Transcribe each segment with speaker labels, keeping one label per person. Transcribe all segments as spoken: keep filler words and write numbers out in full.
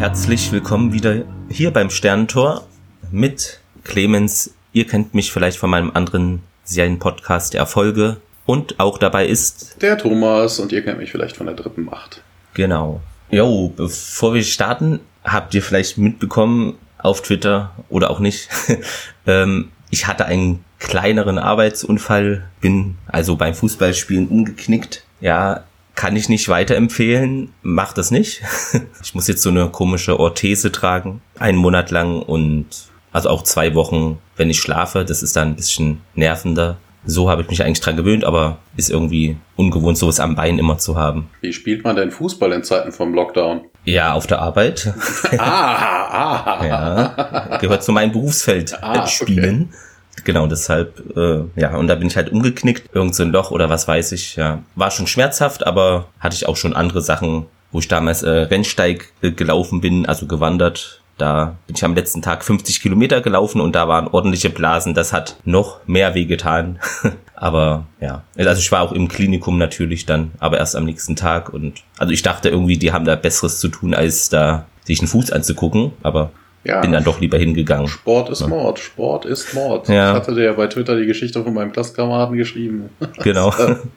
Speaker 1: Herzlich willkommen wieder hier beim Sternentor mit Clemens. Ihr kennt mich vielleicht von meinem anderen Serienpodcast der Erfolge. Und auch dabei ist
Speaker 2: der Thomas und ihr kennt mich vielleicht von der dritten Macht.
Speaker 1: Genau. Jo, bevor wir starten, habt ihr vielleicht mitbekommen auf Twitter oder auch nicht, ähm, ich hatte einen kleineren Arbeitsunfall, bin also beim Fußballspielen umgeknickt. Ja, kann ich nicht weiterempfehlen, macht das nicht. Ich muss jetzt so eine komische Orthese tragen, einen Monat lang und also auch zwei Wochen, wenn ich schlafe. Das ist dann ein bisschen nervender. So habe ich mich eigentlich dran gewöhnt, aber ist irgendwie ungewohnt, sowas am Bein immer zu haben.
Speaker 2: Wie spielt man denn Fußball in Zeiten vom Lockdown?
Speaker 1: Ja, auf der Arbeit.
Speaker 2: ah, ah.
Speaker 1: Ja, gehört zu meinem Berufsfeld,
Speaker 2: ah,
Speaker 1: Spielen. Okay. Genau, deshalb, äh, ja, und da bin ich halt umgeknickt, irgend so ein Loch oder was weiß ich, ja. War schon schmerzhaft, aber hatte ich auch schon andere Sachen, wo ich damals äh, Rennsteig äh, gelaufen bin, also gewandert. Da bin ich am letzten Tag fünfzig Kilometer gelaufen und da waren ordentliche Blasen. Das hat noch mehr wehgetan. Aber ja, also ich war auch im Klinikum natürlich dann, aber erst am nächsten Tag. Und also ich dachte irgendwie, die haben da Besseres zu tun, als da sich einen Fuß anzugucken. Aber ja, bin dann doch lieber hingegangen.
Speaker 2: Sport ist ja. Mord, Sport ist Mord. Ja. Ich hatte dir ja bei Twitter die Geschichte von meinem Klassenkameraden geschrieben.
Speaker 1: Genau.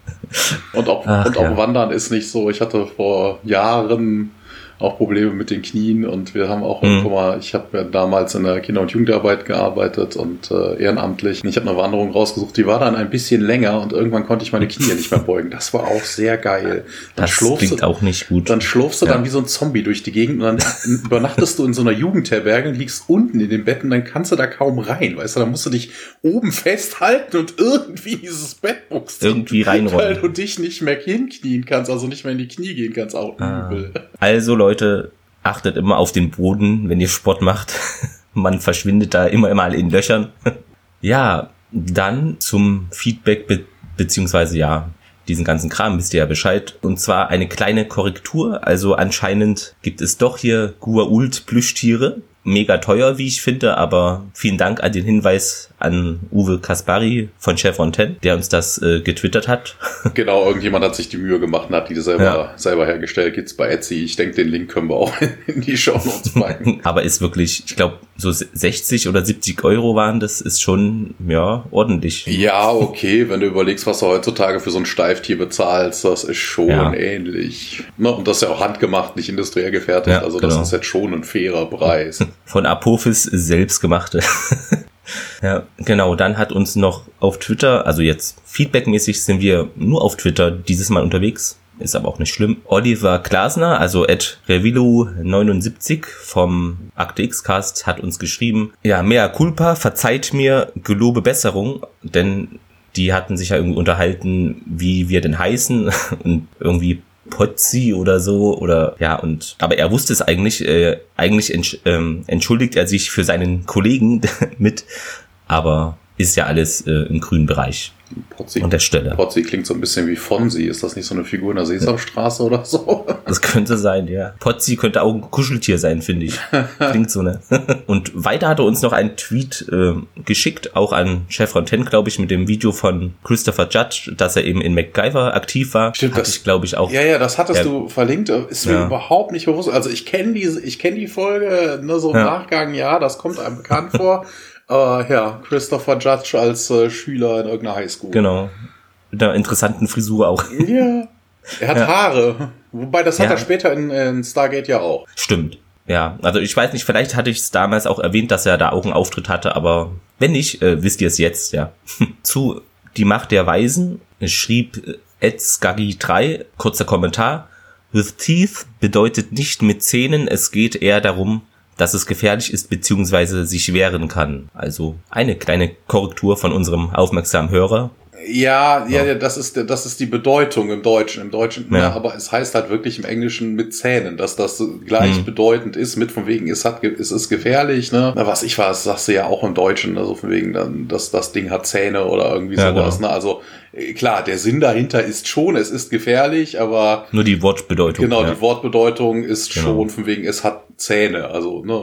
Speaker 2: und auch, Ach, und auch ja. Wandern ist nicht so. Ich hatte vor Jahren auch Probleme mit den Knien und wir haben auch mhm. irgendwann mal, ich habe ja damals in der Kinder- und Jugendarbeit gearbeitet und äh, ehrenamtlich. Und ich habe eine Wanderung rausgesucht, die war dann ein bisschen länger und irgendwann konnte ich meine Knie nicht mehr beugen. Das war auch sehr geil. Dann
Speaker 1: das klingt du, auch nicht gut.
Speaker 2: Dann schlurfst du ja. dann wie so ein Zombie durch die Gegend und dann übernachtest du in so einer Jugendherberge und liegst unten in den Betten, dann kannst du da kaum rein, weißt du, dann musst du dich oben festhalten und irgendwie dieses Bett buchst.
Speaker 1: Irgendwie reinrollen.
Speaker 2: Weil du dich nicht mehr hinknien kannst, also nicht mehr in die Knie gehen kannst, auch
Speaker 1: ah.
Speaker 2: übel.
Speaker 1: Also Leute, achtet immer auf den Boden, wenn ihr Sport macht. Man verschwindet da immer mal in Löchern. Ja, dann zum Feedback be- beziehungsweise ja, diesen ganzen Kram wisst ihr ja Bescheid. Und zwar eine kleine Korrektur. Also anscheinend gibt es doch hier Gua'uld Plüschtiere. Mega teuer, wie ich finde, aber vielen Dank an den Hinweis an Uwe Kaspari von Cheffontaine, der uns das äh, getwittert hat.
Speaker 2: Genau, irgendjemand hat sich die Mühe gemacht und hat die selber, ja. selber hergestellt. Gibt's bei Etsy. Ich denke, den Link können wir auch in die Shownotes packen.
Speaker 1: Aber ist wirklich, ich glaube, so sechzig oder siebzig Euro waren, das ist schon, ja, ordentlich.
Speaker 2: Ja, okay, wenn du überlegst, was du heutzutage für so ein Steiftier bezahlst, das ist schon ja. ähnlich. Ne? Und das ist ja auch handgemacht, nicht industriell gefertigt. Ja, also das genau. ist jetzt schon ein fairer Preis.
Speaker 1: Von Apophis selbstgemachte. Ja, genau. Dann hat uns noch auf Twitter, also jetzt feedbackmäßig sind wir nur auf Twitter dieses Mal unterwegs. Ist aber auch nicht schlimm. Oliver Glasner, also at Revilu neunundsiebzig vom Akte X-Cast hat uns geschrieben, ja, mea culpa, verzeiht mir, gelobe Besserung, denn die hatten sich ja irgendwie unterhalten, wie wir denn heißen und irgendwie Pozzi oder so oder ja und aber er wusste es eigentlich äh, eigentlich entsch- ähm, entschuldigt er sich für seinen Kollegen mit, aber ist ja alles äh, im grünen Bereich.
Speaker 2: Pozzi,
Speaker 1: an der Stelle.
Speaker 2: Pozzi klingt so ein bisschen wie Fonsi. Ist das nicht so eine Figur in der Sesamstraße oder so?
Speaker 1: Das könnte sein, ja. Pozzi könnte auch ein Kuscheltier sein, finde ich. Klingt so, ne? Und weiter hat er uns noch einen Tweet äh, geschickt, auch an Cheffontaine, glaube ich, mit dem Video von Christopher Judge, dass er eben in MacGyver aktiv war.
Speaker 2: Stimmt,
Speaker 1: Hatte
Speaker 2: das,
Speaker 1: ich, glaube ich, auch.
Speaker 2: Ja, ja, das hattest
Speaker 1: ja,
Speaker 2: du verlinkt. Ist mir ja. überhaupt nicht bewusst. Also ich kenne diese, ich kenne die Folge, ne, so im ja. Nachgang, ja, das kommt einem bekannt vor. Uh, ja, Christopher Judge als äh, Schüler in irgendeiner Highschool.
Speaker 1: Genau. Mit einer interessanten Frisur auch.
Speaker 2: Ja. Er hat ja. Haare. Wobei, das hat ja. er später in, in Stargate ja auch.
Speaker 1: Stimmt. Ja, also ich weiß nicht, vielleicht hatte ich es damals auch erwähnt, dass er da auch einen Auftritt hatte, aber wenn nicht, äh, wisst ihr es jetzt, ja. Zu Die Macht der Weisen schrieb Ed Skaggy drei, kurzer Kommentar. With teeth bedeutet nicht mit Zähnen, es geht eher darum, dass es gefährlich ist bzw. sich wehren kann. Also eine kleine Korrektur von unserem aufmerksamen Hörer.
Speaker 2: Ja, ja, ja, das ist das ist die Bedeutung im Deutschen, im Deutschen, ja. Ja, aber es heißt halt wirklich im Englischen mit Zähnen, dass das gleichbedeutend mhm. ist, mit von wegen, es hat, es ist gefährlich, ne? Na, was ich weiß, sagst du ja auch im Deutschen, also von wegen, dann, dass das Ding hat Zähne oder irgendwie ja, sowas, genau. Ne? Also klar, der Sinn dahinter ist schon, es ist gefährlich, aber
Speaker 1: nur die Wortbedeutung.
Speaker 2: Genau,
Speaker 1: ja.
Speaker 2: Die Wortbedeutung ist
Speaker 1: genau.
Speaker 2: schon von wegen, es hat Zähne, also ne.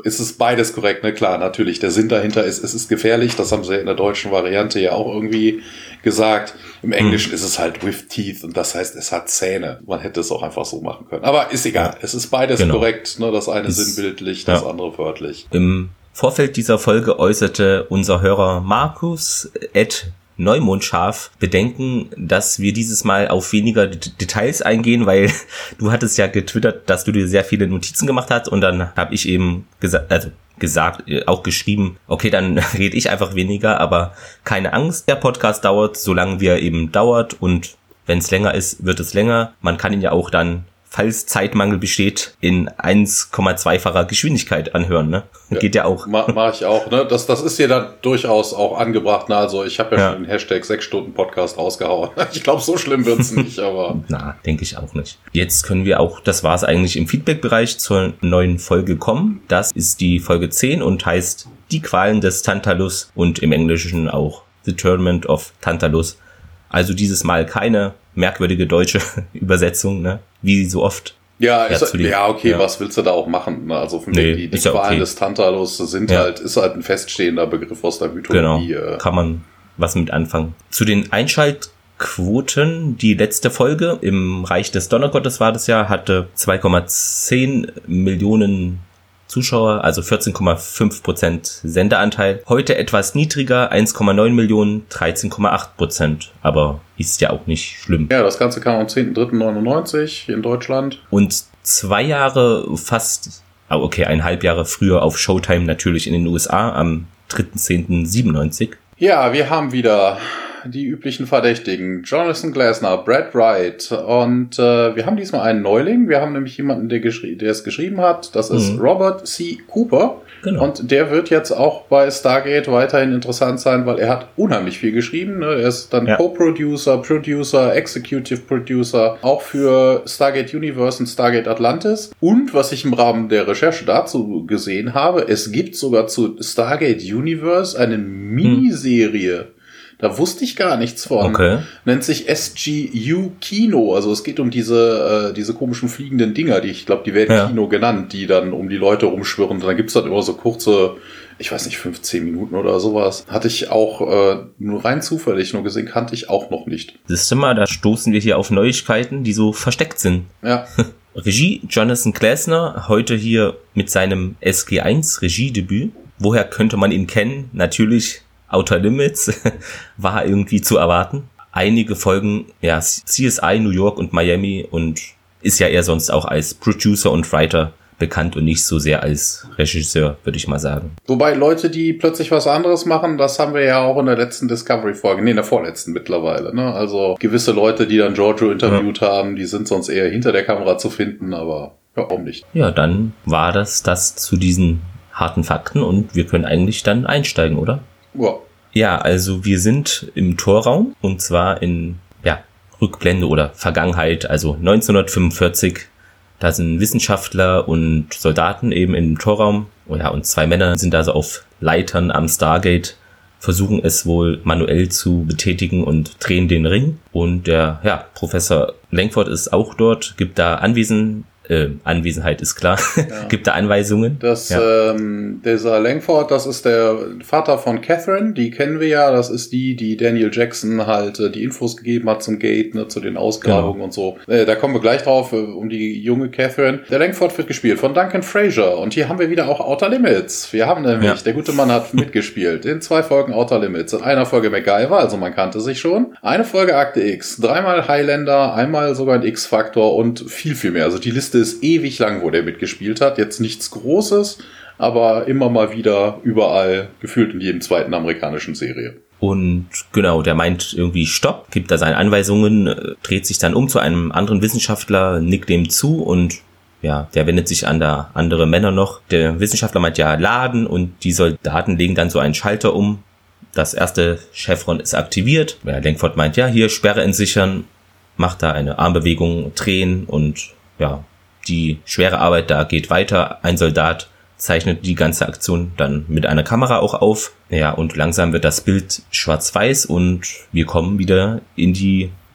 Speaker 2: ist es beides korrekt, ne? Klar, natürlich. Der Sinn dahinter ist, es ist gefährlich. Das haben sie in der deutschen Variante ja auch irgendwie gesagt. Im Englischen hm. ist es halt with teeth und das heißt, es hat Zähne. Man hätte es auch einfach so machen können. Aber ist egal. Ja. Es ist beides genau. korrekt. Ne? Das eine ist, sinnbildlich, das ja. andere wörtlich.
Speaker 1: Im Vorfeld dieser Folge äußerte unser Hörer Markus at Neumondscharf Bedenken, dass wir dieses Mal auf weniger D- Details eingehen, weil du hattest ja getwittert, dass du dir sehr viele Notizen gemacht hast und dann habe ich eben gesagt, also gesagt, auch geschrieben, okay, dann rede ich einfach weniger, aber keine Angst, der Podcast dauert, solange wie er eben dauert und wenn es länger ist, wird es länger. Man kann ihn ja auch dann, falls Zeitmangel besteht, in eins Komma zwei-facher Geschwindigkeit anhören, ne? Ja, geht ja auch.
Speaker 2: Ma- Mach ich auch, ne? Das, das ist ja dann durchaus auch angebracht, ne? Also ich habe ja, ja schon den Hashtag sechs Stunden Podcast rausgehauen. Ich glaube, so schlimm wird's nicht, aber...
Speaker 1: Na, denke ich auch nicht. Jetzt können wir auch, das war's eigentlich im Feedback-Bereich, zur neuen Folge kommen. Das ist die Folge zehn und heißt Die Qualen des Tantalus und im Englischen auch The Tournament of Tantalus. Also dieses Mal keine merkwürdige deutsche Übersetzung, ne? Wie so oft.
Speaker 2: Ja, ja, ist, ja okay, ja. Was willst du da auch machen? Ne? Also von nee, die, die Qualen ja okay. des Tantalus sind ja. halt, ist halt ein feststehender Begriff aus der Mythologie.
Speaker 1: Genau, kann man was mit anfangen. Zu den Einschaltquoten, die letzte Folge im Reich des Donnergottes war das ja, hatte zwei Komma zehn Millionen Zuschauer, also vierzehn Komma fünf Prozent Sendeanteil. Heute etwas niedriger, eins Komma neun Millionen, dreizehn Komma acht Prozent. Aber ist ja auch nicht schlimm.
Speaker 2: Ja, das Ganze kam am zehnten dritten neunundneunzig in Deutschland.
Speaker 1: Und zwei Jahre fast, oh okay, eineinhalb Jahre früher auf Showtime natürlich in den U S A am dritten zehnten siebenundneunzig.
Speaker 2: Ja, wir haben wieder die üblichen Verdächtigen. Jonathan Glasner, Brad Wright und äh, wir haben diesmal einen Neuling. Wir haben nämlich jemanden, der, geschri- der es geschrieben hat. Das ist mhm. Robert C. Cooper. Genau. Und der wird jetzt auch bei Stargate weiterhin interessant sein, weil er hat unheimlich viel geschrieben. Ne? Er ist dann ja. Co-Producer, Producer, Executive Producer, auch für Stargate Universe und Stargate Atlantis. Und was ich im Rahmen der Recherche dazu gesehen habe, es gibt sogar zu Stargate Universe eine Miniserie. Hm. Da wusste ich gar nichts von.
Speaker 1: Okay.
Speaker 2: Nennt sich S G U Kino. Also es geht um diese äh, diese komischen fliegenden Dinger, die ich glaube, die werden ja. Kino genannt, die dann um die Leute rumschwirren. Und dann gibt's dann immer so kurze, ich weiß nicht, fünfzehn Minuten oder sowas. Hatte ich auch äh, nur rein zufällig nur gesehen, kannte ich auch noch nicht.
Speaker 1: Siehst du mal, da stoßen wir hier auf Neuigkeiten, die so versteckt sind.
Speaker 2: Ja.
Speaker 1: Regie Jonathan Glasner, heute hier mit seinem S G eins Regiedebüt. Woher könnte man ihn kennen? Natürlich Outer Limits war irgendwie zu erwarten. Einige Folgen, ja, C S I New York und Miami und ist ja eher sonst auch als Producer und Writer bekannt und nicht so sehr als Regisseur, würde ich mal sagen.
Speaker 2: Wobei Leute, die plötzlich was anderes machen, das haben wir ja auch in der letzten Discovery-Folge, nee, in der vorletzten mittlerweile, ne? Also gewisse Leute, die dann Giorgio interviewt ja. haben, die sind sonst eher hinter der Kamera zu finden, aber ja, warum nicht?
Speaker 1: Ja, dann war das das zu diesen harten Fakten und wir können eigentlich dann einsteigen, oder?
Speaker 2: Ja.
Speaker 1: Ja, also wir sind im Torraum und zwar in ja, Rückblende oder Vergangenheit, also neunzehnhundertfünfundvierzig. Da sind Wissenschaftler und Soldaten eben im Torraum. Oh ja, und zwei Männer sind also auf Leitern am Stargate, versuchen es wohl manuell zu betätigen und drehen den Ring. Und der ja, Professor Langford ist auch dort, gibt da Anwesen. Äh, Anwesenheit ist klar. Ja. Gibt da Anweisungen?
Speaker 2: Das,
Speaker 1: ja.
Speaker 2: ähm, dieser Langford, das ist der Vater von Catherine, die kennen wir ja, das ist die, die Daniel Jackson halt äh, die Infos gegeben hat zum Gate, ne, zu den Ausgrabungen genau. und so. Äh, da kommen wir gleich drauf, äh, um die junge Catherine. Der Langford wird gespielt von Duncan Fraser und hier haben wir wieder auch Outer Limits. Wir haben nämlich, ja. der gute Mann hat mitgespielt in zwei Folgen Outer Limits, in einer Folge MacGyver, also man kannte sich schon, eine Folge Akte X, dreimal Highlander, einmal sogar ein X-Faktor und viel, viel mehr. Also die Liste ist ewig lang, wo der mitgespielt hat. Jetzt nichts Großes, aber immer mal wieder überall, gefühlt in jedem zweiten amerikanischen Serie.
Speaker 1: Und genau, der meint irgendwie Stopp, gibt da seine Anweisungen, dreht sich dann um zu einem anderen Wissenschaftler, nickt dem zu und ja, der wendet sich an da andere Männer noch. Der Wissenschaftler meint ja laden und die Soldaten legen dann so einen Schalter um. Das erste Chevron ist aktiviert. Ja, Langford meint ja, hier Sperre entsichern, macht da eine Armbewegung, drehen und ja, die schwere Arbeit da geht weiter. Ein Soldat zeichnet die ganze Aktion dann mit einer Kamera auch auf. Ja, und langsam wird das Bild schwarz-weiß und wir kommen wieder in die ja,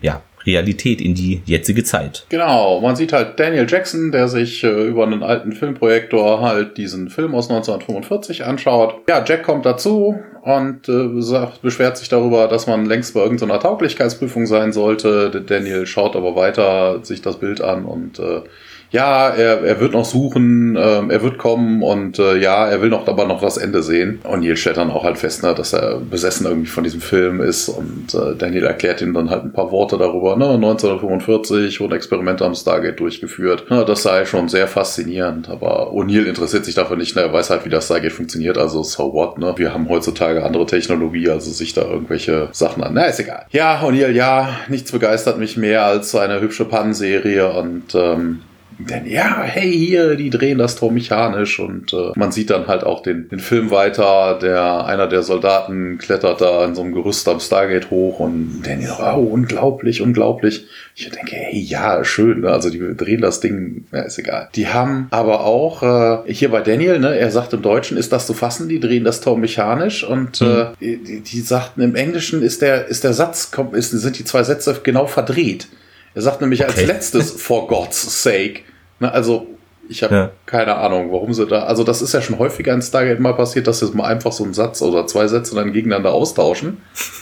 Speaker 1: Realität, in die jetzige Zeit.
Speaker 2: Genau, man sieht halt Daniel Jackson, der sich äh, über einen alten Filmprojektor halt diesen Film aus neunzehnhundertfünfundvierzig anschaut. Ja, Jack kommt dazu und äh, sagt, beschwert sich darüber, dass man längst bei irgendeiner Tauglichkeitsprüfung sein sollte. Der Daniel schaut aber weiter sich das Bild an und äh, ja, er, er wird noch suchen, ähm, er wird kommen und äh, ja, er will noch aber noch das Ende sehen. Und Neil stellt dann auch halt fest, ne, dass er besessen irgendwie von diesem Film ist und äh, Daniel erklärt ihm dann halt ein paar Worte darüber. Ne, neunzehnhundertfünfundvierzig wurden Experimente am Stargate durchgeführt. Ne, das sei schon sehr faszinierend, aber O'Neill interessiert sich dafür nicht. Ne, er weiß halt, wie das Stargate funktioniert, also so what, ne? Wir haben heutzutage andere Technologie, also sich da irgendwelche Sachen an. Na, ist egal. Ja, O'Neill, ja, nichts begeistert mich mehr als so eine hübsche Pannenserie und ähm, denn ja, hey, hier, die drehen das Tor mechanisch und äh, man sieht dann halt auch den, den Film weiter, der einer der Soldaten klettert da in so einem Gerüst am Stargate hoch und Daniel, oh, unglaublich, unglaublich. Ich denke, hey, ja, schön, ne? Also die drehen das Ding, ja, ist egal. Die haben aber auch, äh, hier bei Daniel, ne, er sagt im Deutschen, ist das zu fassen, die drehen das Tor mechanisch und mhm. äh, die, die sagten, im Englischen ist der, ist der Satz, kommt, ist, sind die zwei Sätze genau verdreht. Er sagt nämlich okay. als letztes, for God's sake. Na, also, ich habe ja. keine Ahnung, warum sie da... Also, das ist ja schon häufiger in Stargate mal passiert, dass sie mal einfach so einen Satz oder zwei Sätze dann gegeneinander austauschen.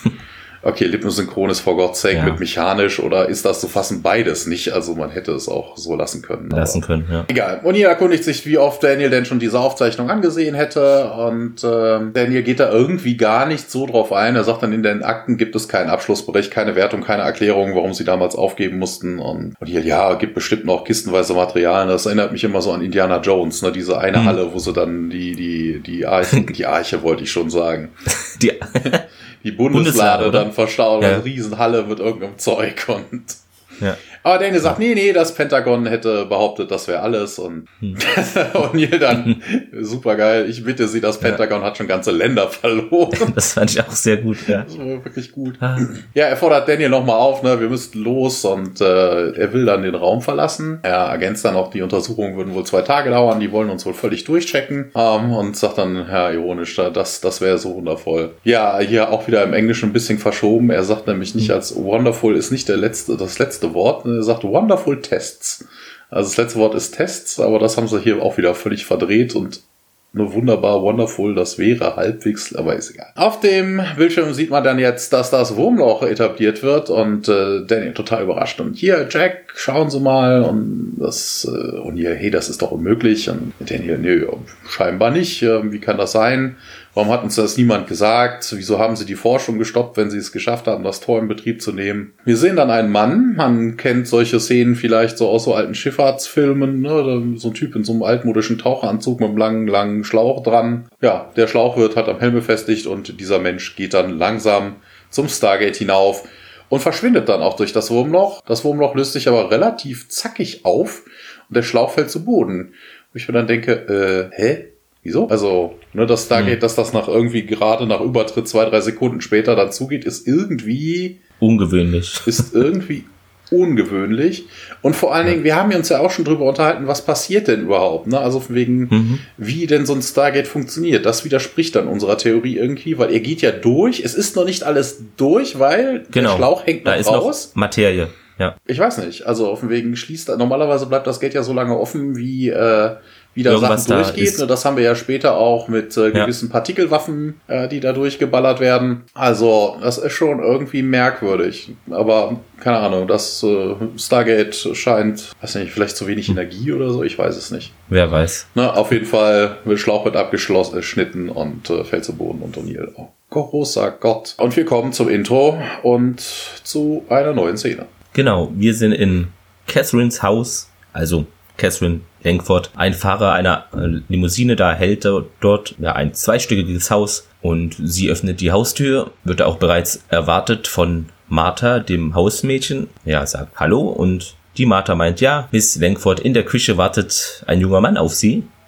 Speaker 2: Okay, lippensynchron ist for God's sake ja. mit mechanisch oder ist das zu fassen? Beides nicht. Also man hätte es auch so lassen können.
Speaker 1: Lassen können, ja.
Speaker 2: Egal. Und hier erkundigt sich, wie oft Daniel denn schon diese Aufzeichnung angesehen hätte. Und äh, Daniel geht da irgendwie gar nicht so drauf ein. Er sagt dann, in den Akten gibt es keinen Abschlussbericht, keine Wertung, keine Erklärung, warum sie damals aufgeben mussten. Und, und hier, ja, gibt bestimmt noch kistenweise Materialien. Das erinnert mich immer so an Indiana Jones, ne? Diese eine hm. Halle, wo sie dann die, die, die Arche, die Arche wollte ich schon sagen.
Speaker 1: Die
Speaker 2: Die Bundeslade dann verstaut, ja. Eine Riesenhalle mit irgendeinem Zeug und ja. Aber Daniel sagt, nee, nee, das Pentagon hätte behauptet, das wäre alles und hm. O'Neill dann, super geil, ich bitte Sie, das Pentagon ja. hat schon ganze Länder verloren.
Speaker 1: Das fand ich auch sehr gut, ja.
Speaker 2: Das war wirklich gut. Ah. Ja, er fordert Daniel nochmal auf, ne, wir müssten los und äh, er will dann den Raum verlassen. Er ergänzt dann auch, die Untersuchungen würden wohl zwei Tage dauern, die wollen uns wohl völlig durchchecken ähm, und sagt dann, ja, ironisch, das, das wäre so wundervoll. Ja, hier auch wieder im Englischen ein bisschen verschoben. Er sagt nämlich nicht als wonderful ist nicht der letzte, das letzte Wort, ne? Er sagt wonderful tests. Also das letzte Wort ist Tests, aber das haben sie hier auch wieder völlig verdreht und nur wunderbar wonderful, das wäre halbwegs, aber ist egal. Auf dem Bildschirm sieht man dann jetzt, dass das Wurmloch etabliert wird und äh, Daniel total überrascht. Und hier, Jack, schauen Sie mal und das äh, und hier, hey, das ist doch unmöglich. Und Daniel, nö, scheinbar nicht. Äh, wie kann das sein? Warum hat uns das niemand gesagt? Wieso haben sie die Forschung gestoppt, wenn sie es geschafft haben, das Tor in Betrieb zu nehmen? Wir sehen dann einen Mann. Man kennt solche Szenen vielleicht so aus so alten Schifffahrtsfilmen. Ne? So ein Typ in so einem altmodischen Taucheranzug mit einem langen, langen Schlauch dran. Ja, der Schlauch wird halt am Helm befestigt und dieser Mensch geht dann langsam zum Stargate hinauf und verschwindet dann auch durch das Wurmloch. Das Wurmloch löst sich aber relativ zackig auf und der Schlauch fällt zu Boden. Und ich mir dann denke, äh, hä? Wieso? Also, ne, das Stargate, hm. dass das nach irgendwie gerade nach Übertritt zwei, drei Sekunden später dann zugeht, ist irgendwie...
Speaker 1: Ungewöhnlich.
Speaker 2: Ist irgendwie ungewöhnlich. Und vor allen ja. Dingen, wir haben uns ja auch schon drüber unterhalten, was passiert denn überhaupt, ne? Also wegen, mhm. wie denn so ein Stargate funktioniert. Das widerspricht dann unserer Theorie irgendwie, weil er geht ja durch. Es ist noch nicht alles durch, weil
Speaker 1: genau.
Speaker 2: der Schlauch hängt noch
Speaker 1: da ist
Speaker 2: raus.
Speaker 1: Noch Materie, ja.
Speaker 2: Ich weiß nicht. Also auf dem Wegen schließt, normalerweise bleibt das Gate ja so lange offen, wie... Äh, wie da Irgendwas Sachen durchgeht. Da das haben wir ja später auch mit äh, gewissen ja. Partikelwaffen, äh, die da durchgeballert werden. Also, das ist schon irgendwie merkwürdig. Aber, keine Ahnung, das äh, Stargate scheint, weiß nicht, vielleicht zu wenig hm. Energie oder so, ich weiß es nicht.
Speaker 1: Wer weiß.
Speaker 2: Na, auf jeden Fall wird Schlauch wird abgeschnitten und äh, fällt zu Boden und O'Neill. Oh, großer Gott. Und wir kommen zum Intro und zu einer neuen Szene.
Speaker 1: Genau, wir sind in Catherines Haus, also Catherine Langford, ein Fahrer einer Limousine, da hält dort ja, ein zweistöckiges Haus und sie öffnet die Haustür, wird auch bereits erwartet von Martha, dem Hausmädchen. Ja, sagt Hallo und die Martha meint, ja, Miss Langford, in der Küche wartet ein junger Mann auf sie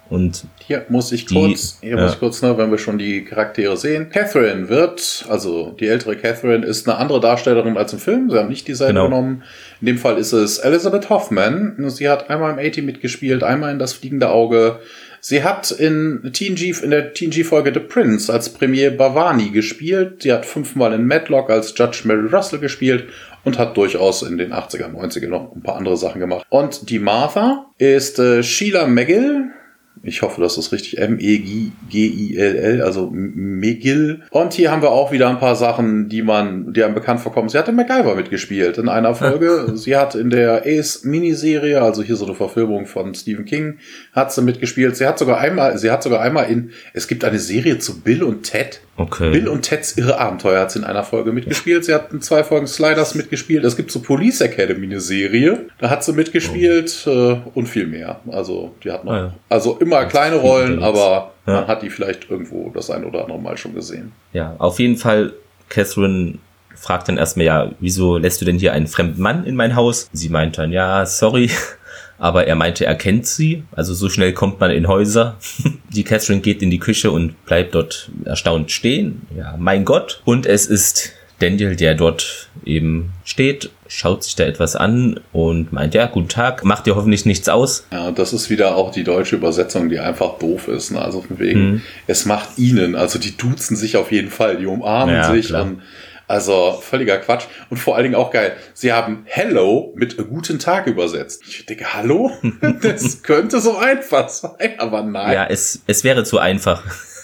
Speaker 1: Und
Speaker 2: hier muss ich kurz, die, hier ja. muss ich kurz, ne, wenn wir schon die Charaktere sehen. Catherine wird, also die ältere Catherine ist eine andere Darstellerin als im Film. Sie haben nicht dieselbe genau. genommen. In dem Fall ist es Elizabeth Hoffman. Sie hat einmal im A-Team mitgespielt, einmal in Das fliegende Auge. Sie hat in T N G, in der T N G-Folge The Prince als Premier Bhavani gespielt. Sie hat fünfmal in Matlock als Judge Mary Russell gespielt und hat durchaus in den achtziger, neunziger noch ein paar andere Sachen gemacht. Und die Martha ist äh, Sheila McGill. Ich hoffe, das ist richtig. M E G I L L, also McGill. Und hier haben wir auch wieder ein paar Sachen, die man, die einem bekannt vorkommen. Sie hat in MacGyver mitgespielt in einer Folge. Sie hat in der Ace-Miniserie, also hier so eine Verfilmung von Stephen King, hat sie mitgespielt. Sie hat sogar einmal, sie hat sogar einmal in, es gibt eine Serie zu Bill und Ted.
Speaker 1: Okay.
Speaker 2: Bill und Teds irre Abenteuer hat sie in einer Folge mitgespielt. Sie hat in zwei Folgen Sliders mitgespielt. Es gibt so Police Academy eine Serie. Da hat sie mitgespielt oh. äh, und viel mehr. Also die hat noch, ah, ja. also immer das kleine Rollen, aber ja. man hat die vielleicht irgendwo das ein oder andere Mal schon gesehen.
Speaker 1: Ja, auf jeden Fall. Catherine fragt dann erstmal, ja, wieso lässt du denn hier einen fremden Mann in mein Haus? Sie meint dann, ja, sorry. Aber er meinte, er kennt sie. Also so schnell kommt man in Häuser. Die Catherine geht in die Küche und bleibt dort erstaunt stehen. Ja, mein Gott. Und es ist Daniel, der dort eben steht, schaut sich da etwas an und meint, ja, guten Tag, macht dir hoffentlich nichts aus.
Speaker 2: Ja, das ist wieder auch die deutsche Übersetzung, die einfach doof ist. Ne? Also von wegen, mhm. es macht ihnen, also die duzen sich auf jeden Fall, die umarmen ja, sich klar. und also völliger Quatsch. Und vor allen Dingen auch geil, sie haben Hello mit Guten Tag übersetzt. Ich denke, hallo? Das könnte so einfach sein, aber nein.
Speaker 1: Ja, es, es wäre zu einfach.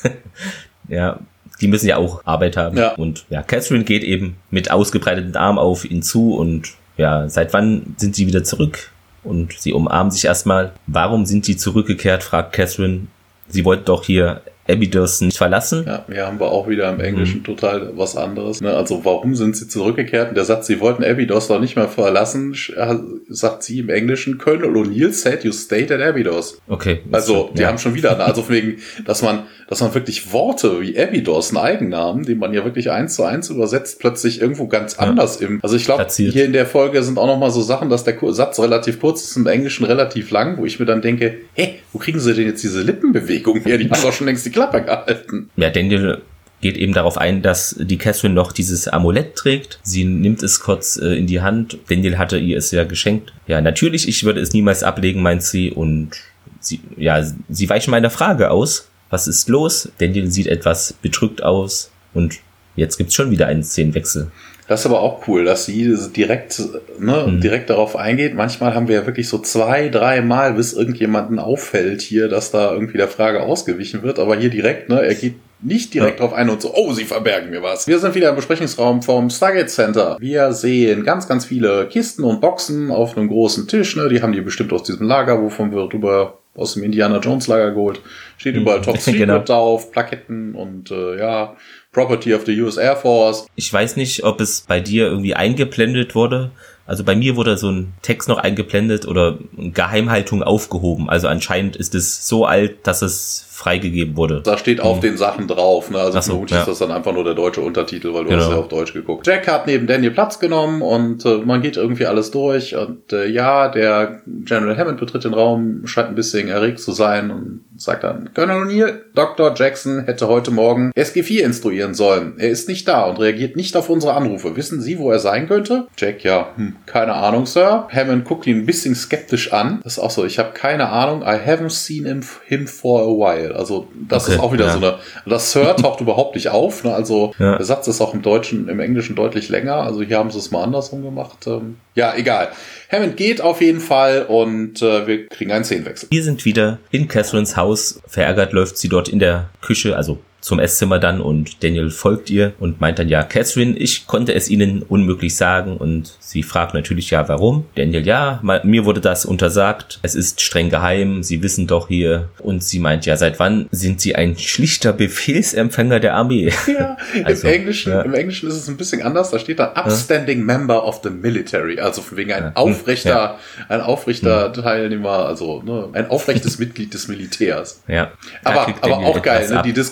Speaker 1: Ja, die müssen ja auch Arbeit haben. Ja. Und ja, Catherine geht eben mit ausgebreiteten Armen auf ihn zu und ja, seit wann sind sie wieder zurück? Und sie umarmen sich erstmal. Warum sind sie zurückgekehrt, fragt Catherine. Sie wollten doch hier Abydos nicht verlassen.
Speaker 2: Ja, hier haben wir auch wieder im Englischen mhm. total was anderes. Ne? Also warum sind sie zurückgekehrt? Und der Satz, sie wollten Abydos doch nicht mehr verlassen, sagt sie im Englischen, Colonel O'Neill said you stayed at Abydos.
Speaker 1: Okay.
Speaker 2: Also die ja. haben schon wieder, also wegen, dass man, dass man wirklich Worte wie Abydos, einen Eigennamen, den man ja wirklich eins zu eins übersetzt, plötzlich irgendwo ganz ja. anders im. Also ich glaube, hier in der Folge sind auch nochmal so Sachen, dass der Satz relativ kurz ist, im Englischen relativ lang, wo ich mir dann denke, hey, wo kriegen sie denn jetzt diese Lippenbewegung her? Die haben doch schon längst die Klappe gehalten.
Speaker 1: Ja, Daniel geht eben darauf ein, dass die Catherine noch dieses Amulett trägt. Sie nimmt es kurz äh, in die Hand. Daniel hatte ihr es ja geschenkt. Ja, natürlich, ich würde es niemals ablegen, meint sie. Und sie, ja, sie weichen meiner Frage aus. Was ist los? Daniel sieht etwas bedrückt aus. Und jetzt gibt's schon wieder einen Szenenwechsel.
Speaker 2: Das ist aber auch cool, dass sie direkt, ne, mhm. direkt darauf eingeht. Manchmal haben wir ja wirklich so zwei, drei Mal, bis irgendjemanden auffällt hier, dass da irgendwie der Frage ausgewichen wird. Aber hier direkt, ne, er geht nicht direkt ja. drauf ein und so, oh, sie verbergen mir was. Wir sind wieder im Besprechungsraum vom Stargate Center. Wir sehen ganz, ganz viele Kisten und Boxen auf einem großen Tisch, ne. Die haben die bestimmt aus diesem Lager, wovon wir drüber aus dem Indiana Jones Lager geholt. Steht überall Top Secret genau. drauf, Plaketten und äh, ja, Property of the U S Air Force.
Speaker 1: Ich weiß nicht, ob es bei dir irgendwie eingeblendet wurde. Also bei mir wurde so ein Text noch eingeblendet oder Geheimhaltung aufgehoben. Also anscheinend ist es so alt, dass es freigegeben wurde.
Speaker 2: Da steht auf hm. den Sachen drauf. Ne? Also so, vermutlich ja. ist das dann einfach nur der deutsche Untertitel, weil du genau. hast ja auf Deutsch geguckt. Jack hat neben Daniel Platz genommen und äh, man geht irgendwie alles durch. Und äh, ja, der General Hammond betritt den Raum, scheint ein bisschen erregt zu sein und sagt dann, Colonel O'Neill, Doktor Jackson hätte heute Morgen S G vier instruieren sollen. Er ist nicht da und reagiert nicht auf unsere Anrufe. Wissen Sie, wo er sein könnte? Jack, ja, hm, keine Ahnung, Sir. Hammond guckt ihn ein bisschen skeptisch an. Das ist auch so, ich habe keine Ahnung. I haven't seen him, him for a while. Also das okay, ist auch wieder ja. so eine, das Sir taucht überhaupt nicht auf. Ne? Also ja. der Satz ist auch im Deutschen, im Englischen deutlich länger. Also hier haben sie es mal andersrum gemacht. Ähm, ja, egal. Hammond geht auf jeden Fall und äh, wir kriegen einen Szenenwechsel.
Speaker 1: Wir sind wieder in Catherines Haus. Verärgert läuft sie dort in der Küche, also zum Esszimmer dann, und Daniel folgt ihr und meint dann, ja, Catherine, ich konnte es Ihnen unmöglich sagen, und sie fragt natürlich, ja, warum? Daniel, ja, mir wurde das untersagt, es ist streng geheim, Sie wissen doch hier, und sie meint, ja, seit wann sind Sie ein schlichter Befehlsempfänger der Armee?
Speaker 2: Ja, also, im, Englischen, ja. im Englischen ist es ein bisschen anders, da steht dann upstanding ja. member of the military, also von wegen ein ja. aufrechter, ja. ein aufrechter ja. Teilnehmer, also ne, ein aufrechtes Mitglied des Militärs.
Speaker 1: Ja.
Speaker 2: Aber, aber auch geil, ne, die Diskussion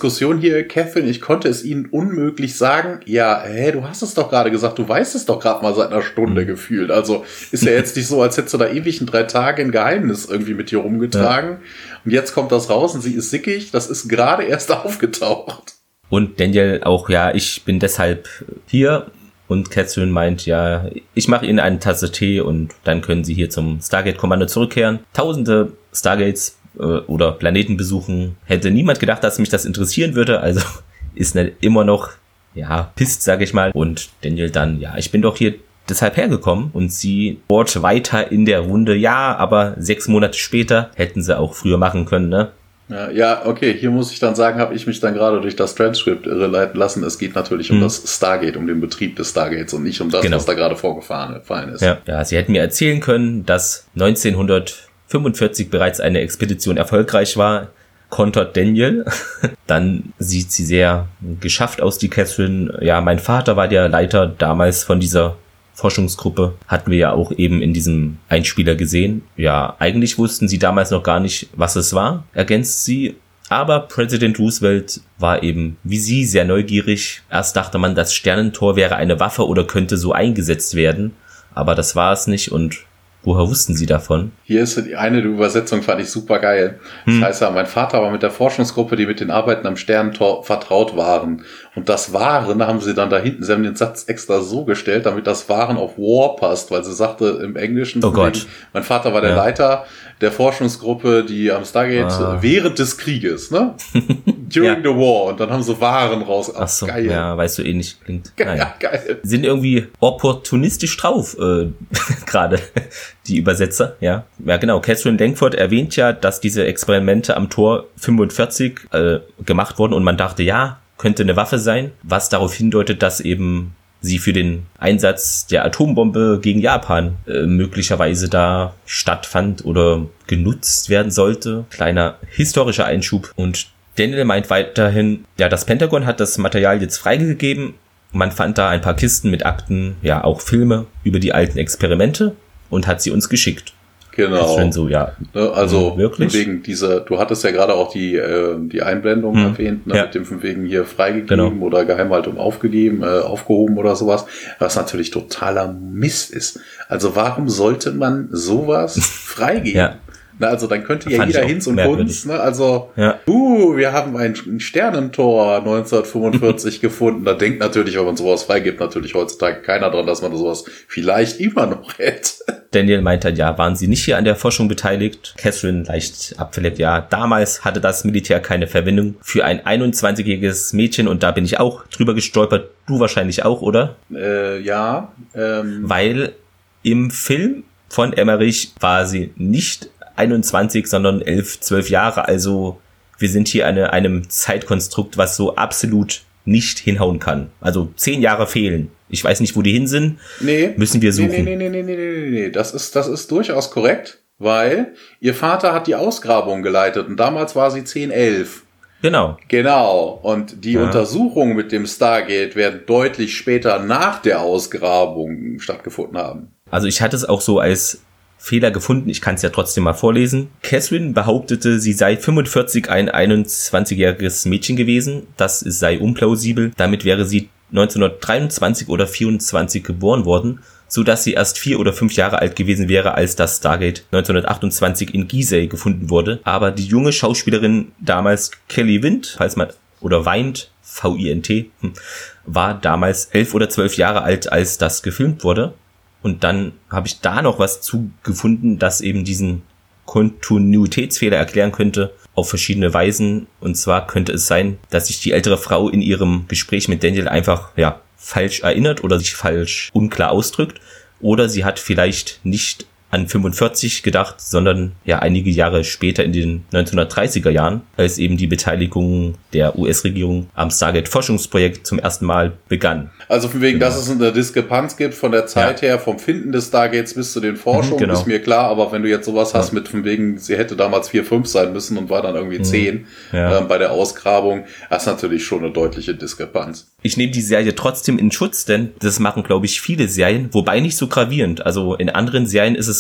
Speaker 2: hier, Catherine, ich konnte es Ihnen unmöglich sagen. Ja, hä, du hast es doch gerade gesagt, du weißt es doch gerade mal seit einer Stunde mhm. gefühlt. Also ist ja jetzt nicht so, als hättest du da ewig in drei Tage ein Geheimnis irgendwie mit dir rumgetragen. Ja. Und jetzt kommt das raus und sie ist sickig. Das ist gerade erst aufgetaucht.
Speaker 1: Und Daniel auch, ja, ich bin deshalb hier. Und Catherine meint, ja, ich mache Ihnen eine Tasse Tee und dann können Sie hier zum Stargate-Kommando zurückkehren. Tausende Stargates äh, oder Planeten besuchen. Hätte niemand gedacht, dass mich das interessieren würde. Also ist ne, immer noch, ja, pisst, sage ich mal. Und Daniel dann, ja, ich bin doch hier deshalb hergekommen. Und sie bohrt weiter in der Runde. Ja, aber sechs Monate später hätten sie auch früher machen können, ne?
Speaker 2: Ja, ja, okay, hier muss ich dann sagen, habe ich mich dann gerade durch das Transkript irreleiten lassen. Es geht natürlich um mhm. das Stargate, um den Betrieb des Stargates und nicht um das, genau. was da gerade vorgefahren ist.
Speaker 1: Ja. ja, sie hätten mir erzählen können, dass neunzehnhundertfünfundvierzig bereits eine Expedition erfolgreich war, kontert Daniel. Dann sieht sie sehr geschafft aus, die Catherine. Ja, mein Vater war der Leiter damals von dieser Forschungsgruppe, hatten wir ja auch eben in diesem Einspieler gesehen. Ja, eigentlich wussten sie damals noch gar nicht, was es war, ergänzt sie. Aber Präsident Roosevelt war eben, wie sie, sehr neugierig. Erst dachte man, das Sternentor wäre eine Waffe oder könnte so eingesetzt werden. Aber das war es nicht und woher wussten Sie davon?
Speaker 2: Hier ist eine Übersetzung, fand ich super geil. Das hm. heißt ja, mein Vater war mit der Forschungsgruppe, die mit den Arbeiten am Sternentor vertraut waren. Und das Waren haben sie dann da hinten, sie haben den Satz extra so gestellt, damit das Waren auf War passt, weil sie sagte im Englischen,
Speaker 1: oh Gott.
Speaker 2: Wegen, mein Vater war der ja. Leiter der Forschungsgruppe, die am Stargate ah. während des Krieges, ne? During ja. the War. Und dann haben sie Waren raus.
Speaker 1: Ach so, geil. Ja, weißt du, ähnlich klingt.
Speaker 2: Geil, ja, geil.
Speaker 1: Sind irgendwie opportunistisch drauf, äh, gerade die Übersetzer, ja. Ja, genau. Catherine Langford erwähnt ja, dass diese Experimente am Tor fünfundvierzig äh, gemacht wurden und man dachte, ja, könnte eine Waffe sein, was darauf hindeutet, dass eben sie für den Einsatz der Atombombe gegen Japan äh, möglicherweise da stattfand oder genutzt werden sollte. Kleiner historischer Einschub. Und Daniel meint weiterhin, ja, das Pentagon hat das Material jetzt freigegeben. Man fand da ein paar Kisten mit Akten, ja, auch Filme über die alten Experimente und hat sie uns geschickt.
Speaker 2: Genau.
Speaker 1: Schön so, ja.
Speaker 2: Also,
Speaker 1: wirklich?
Speaker 2: Wegen dieser, du hattest ja gerade auch die, äh, die Einblendung hm. erwähnt, ne, ja. mit dem von wegen hier freigegeben genau. oder Geheimhaltung aufgegeben, äh, aufgehoben oder sowas, was natürlich totaler Mist ist. Also, warum sollte man sowas freigeben? Ja. Na, also dann könnte ja jeder hin zum Kunst, ne? Also, ja. uh, wir haben ein Sternentor neunzehnhundertfünfundvierzig gefunden. Da denkt natürlich, wenn man sowas freigibt, natürlich heutzutage keiner dran, dass man sowas vielleicht immer noch hätte.
Speaker 1: Daniel meinte, ja, waren sie nicht hier an der Forschung beteiligt? Catherine leicht abverletzt, ja, damals hatte das Militär keine Verwendung für ein einundzwanzigjähriges Mädchen und da bin ich auch drüber gestolpert. Du wahrscheinlich auch, oder?
Speaker 2: Äh, ja. Ähm.
Speaker 1: Weil im Film von Emmerich war sie nicht einundzwanzig, sondern elf, zwölf Jahre. Also wir sind hier in einem Zeitkonstrukt, was so absolut nicht hinhauen kann. Also zehn Jahre fehlen. Ich weiß nicht, wo die hin sind.
Speaker 2: Nee.
Speaker 1: Müssen wir suchen.
Speaker 2: Nee, nee, nee, nee, nee, nee, nee. Das ist, das ist durchaus korrekt, weil ihr Vater hat die Ausgrabung geleitet und damals war sie zehn, elf.
Speaker 1: Genau.
Speaker 2: Genau. Und die ja. Untersuchungen mit dem Stargate werden deutlich später nach der Ausgrabung stattgefunden haben.
Speaker 1: Also ich hatte es auch so als Fehler gefunden, ich kann es ja trotzdem mal vorlesen. Catherine behauptete, sie sei fünfundvierzig ein einundzwanzigjähriges Mädchen gewesen. Das sei unplausibel. Damit wäre sie neunzehnhundertdreiundzwanzig oder vierundzwanzig geboren worden, so dass sie erst vier oder fünf Jahre alt gewesen wäre, als das Stargate neunzehnhundertachtundzwanzig in Gizeh gefunden wurde. Aber die junge Schauspielerin damals Kelly Wind, falls man, oder Wind, V I N T, war damals elf oder zwölf Jahre alt, als das gefilmt wurde. Und dann habe ich da noch was zugefunden, das eben diesen Kontinuitätsfehler erklären könnte auf verschiedene Weisen. Und zwar könnte es sein, dass sich die ältere Frau in ihrem Gespräch mit Daniel einfach ja falsch erinnert oder sich falsch unklar ausdrückt. Oder sie hat vielleicht nicht an fünfundvierzig gedacht, sondern ja einige Jahre später in den neunzehnhundertdreißiger Jahren, als eben die Beteiligung der U S-Regierung am Stargate-Forschungsprojekt zum ersten Mal begann.
Speaker 2: Also von wegen, genau. dass es eine Diskrepanz gibt von der Zeit ja. her, vom Finden des Stargates bis zu den Forschungen, mhm, genau. ist mir klar, aber wenn du jetzt sowas hast ja. mit von wegen, sie hätte damals vier, fünf sein müssen und war dann irgendwie mhm. zehn ja. ähm, bei der Ausgrabung, das ist natürlich schon eine deutliche Diskrepanz.
Speaker 1: Ich nehme die Serie trotzdem in Schutz, denn das machen, glaube ich, viele Serien, wobei nicht so gravierend. Also in anderen Serien ist es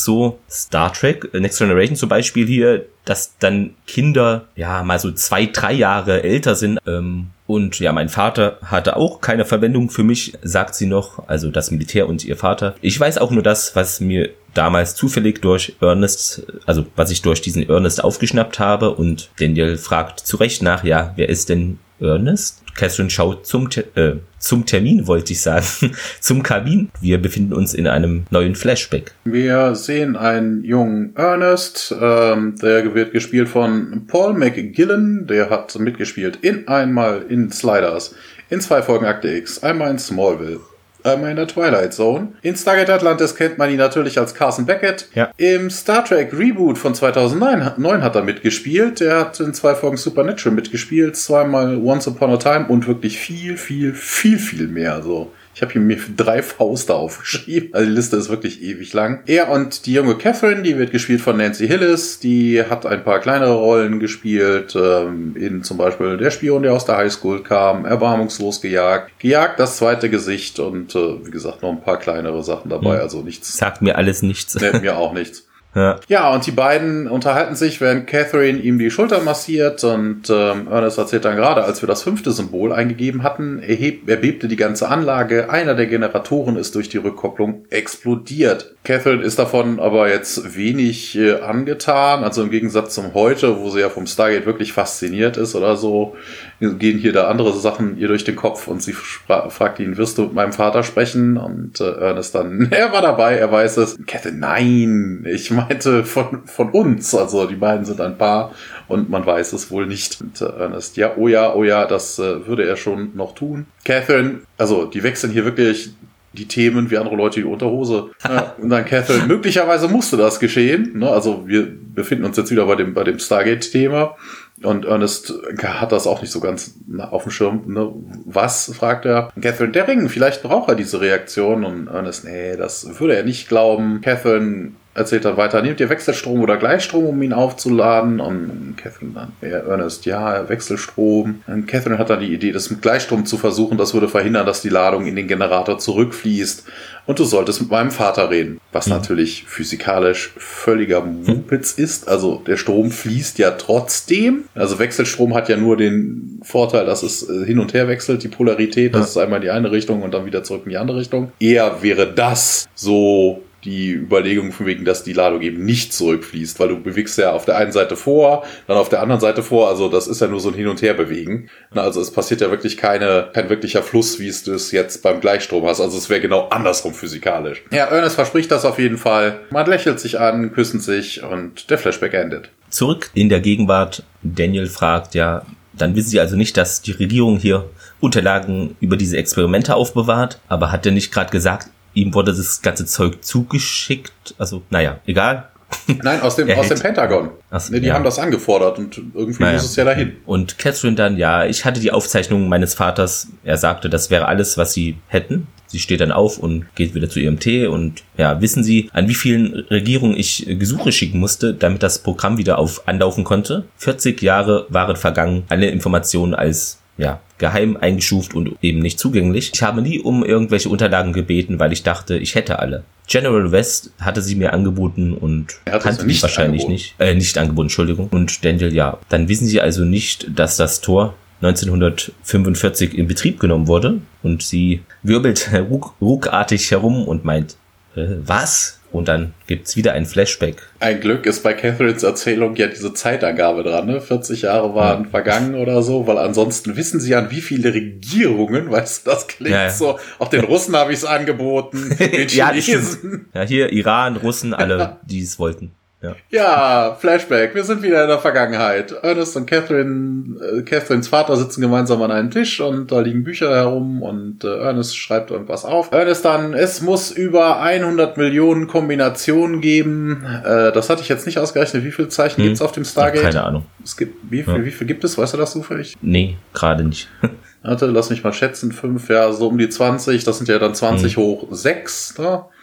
Speaker 1: es so, Star Trek, Next Generation zum Beispiel hier, dass dann Kinder ja mal so zwei, drei Jahre älter sind. Ähm, und ja, mein Vater hatte auch keine Verwendung für mich, sagt sie noch, also das Militär und ihr Vater. Ich weiß auch nur das, was mir damals zufällig durch Ernest, also was ich durch diesen Ernest aufgeschnappt habe. Und Daniel fragt zu Recht nach, ja, wer ist denn Ernest? Catherine schaut zum, äh, zum Termin, wollte ich sagen, zum Kamin. Wir befinden uns in einem neuen Flashback.
Speaker 2: Wir sehen einen jungen Ernest, ähm, der wird gespielt von Paul McGillen, der hat mitgespielt in einmal in Sliders, in zwei Folgen Akte X, einmal in Smallville, einmal in der Twilight Zone. In Stargate Atlantis kennt man ihn natürlich als Carson Beckett.
Speaker 1: Ja.
Speaker 2: Im Star Trek Reboot von zweitausendneun hat er mitgespielt. Er hat in zwei Folgen Supernatural mitgespielt, zweimal Once Upon a Time und wirklich viel, viel, viel, viel mehr. Also ich habe hier mir drei Fauste aufgeschrieben. Also die Liste ist wirklich ewig lang. Er und die junge Catherine, die wird gespielt von Nancy Hillis. Die hat ein paar kleinere Rollen gespielt. Ähm, in zum Beispiel Der Spion, der aus der Highschool kam. Erbarmungslos gejagt. Gejagt, das zweite Gesicht. Und äh, wie gesagt, noch ein paar kleinere Sachen dabei.
Speaker 1: Hm.
Speaker 2: Also nichts.
Speaker 1: Sagt mir alles nichts.
Speaker 2: Nee, mir auch nichts.
Speaker 1: Ja.
Speaker 2: ja, und die beiden unterhalten sich, während Catherine ihm die Schulter massiert und ähm, Ernest erzählt dann gerade, als wir das fünfte Symbol eingegeben hatten, erheb, erbebte die ganze Anlage, einer der Generatoren ist durch die Rückkopplung explodiert. Catherine ist davon aber jetzt wenig äh, angetan, also im Gegensatz zum heute, wo sie ja vom Stargate wirklich fasziniert ist oder so, gehen hier da andere Sachen ihr durch den Kopf und sie fra- fragt ihn, wirst du mit meinem Vater sprechen? Und äh, Ernest dann, er war dabei, er weiß es. Catherine, nein, ich meinte von von uns, also die beiden sind ein Paar und man weiß es wohl nicht. Und äh, Ernest, ja, oh ja, oh ja, das äh, würde er schon noch tun. Catherine, also die wechseln hier wirklich die Themen wie andere Leute die Unterhose. Ja, und dann Catherine, möglicherweise musste das geschehen. Ne? Also wir befinden uns jetzt wieder bei dem bei dem Stargate-Thema. Und Ernest hat das auch nicht so ganz auf dem Schirm. Ne? Was, fragt er. Catherine, der Ring, vielleicht braucht er diese Reaktion. Und Ernest, nee, das würde er nicht glauben. Catherine erzählt dann weiter, nehmt ihr Wechselstrom oder Gleichstrom, um ihn aufzuladen? Und Catherine dann, ja, Ernest, ja, Wechselstrom. Und Catherine hat dann die Idee, das mit Gleichstrom zu versuchen. Das würde verhindern, dass die Ladung in den Generator zurückfließt. Und du solltest mit meinem Vater reden. Was mhm. natürlich physikalisch völliger Mumpitz mhm. ist. Also der Strom fließt ja trotzdem. Also Wechselstrom hat ja nur den Vorteil, dass es hin und her wechselt, die Polarität. Das ja. ist einmal in die eine Richtung und dann wieder zurück in die andere Richtung. Eher wäre das so die Überlegung von wegen, dass die Ladung eben nicht zurückfließt, weil du bewegst ja auf der einen Seite vor, dann auf der anderen Seite vor, also das ist ja nur so ein Hin- und Her-Bewegen. Also es passiert ja wirklich keine, kein wirklicher Fluss, wie es das jetzt beim Gleichstrom hast. Also es wäre genau andersrum physikalisch. Ja, Ernest verspricht das auf jeden Fall. Man lächelt sich an, küssen sich und der Flashback endet.
Speaker 1: Zurück in der Gegenwart, Daniel fragt ja, dann wissen Sie also nicht, dass die Regierung hier Unterlagen über diese Experimente aufbewahrt, aber hat er nicht gerade gesagt, ihm wurde das ganze Zeug zugeschickt, also naja, egal.
Speaker 2: Nein, aus dem, aus dem Pentagon.
Speaker 1: Ach,
Speaker 2: nee, die
Speaker 1: ja.
Speaker 2: haben das angefordert und irgendwie
Speaker 1: naja.
Speaker 2: muss es ja dahin.
Speaker 1: Und Catherine dann, ja, ich hatte die Aufzeichnung meines Vaters, er sagte, das wäre alles, was sie hätten. Sie steht dann auf und geht wieder zu ihrem Tee und ja, wissen Sie, an wie vielen Regierungen ich Gesuche schicken musste, damit das Programm wieder auf anlaufen konnte? vierzig Jahre waren vergangen, alle Informationen als ja, geheim eingestuft und eben nicht zugänglich. Ich habe nie um irgendwelche Unterlagen gebeten, weil ich dachte, ich hätte alle. General West hatte sie mir angeboten und kannte mich wahrscheinlich angeboten. nicht. Äh, nicht angeboten, Entschuldigung. Und Daniel, ja. Dann wissen Sie also nicht, dass das Tor neunzehnhundertfünfundvierzig in Betrieb genommen wurde. Und sie wirbelt ruck, ruckartig herum und meint, äh, was? Und dann gibt's wieder ein Flashback.
Speaker 2: Ein Glück ist bei Catherines Erzählung ja diese Zeitangabe dran, ne? vierzig Jahre waren ja. vergangen oder so, weil ansonsten wissen sie an wie viele Regierungen, weißt du, das klingt ja, ja. so, auch den Russen habe ich es angeboten, den Chinesen.
Speaker 1: Ja, hier Iran, Russen, alle, die es wollten. Ja.
Speaker 2: ja, Flashback. Wir sind wieder in der Vergangenheit. Ernest und Catherine, äh, Catherines Vater sitzen gemeinsam an einem Tisch und da liegen Bücher herum und äh, Ernest schreibt irgendwas auf. Ernest dann, es muss über hundert Millionen Kombinationen geben. Äh, das hatte ich jetzt nicht ausgerechnet. Wie viele Zeichen hm. gibt's auf dem Stargate?
Speaker 1: Ja, keine Ahnung.
Speaker 2: Es gibt, wie viel, ja. wie viel gibt es? Weißt du das zufällig?
Speaker 1: Nee, gerade nicht.
Speaker 2: Warte, lass mich mal schätzen. Fünf, ja, so um die zwanzig. Das sind ja dann zwanzig hm. hoch sechs, ne?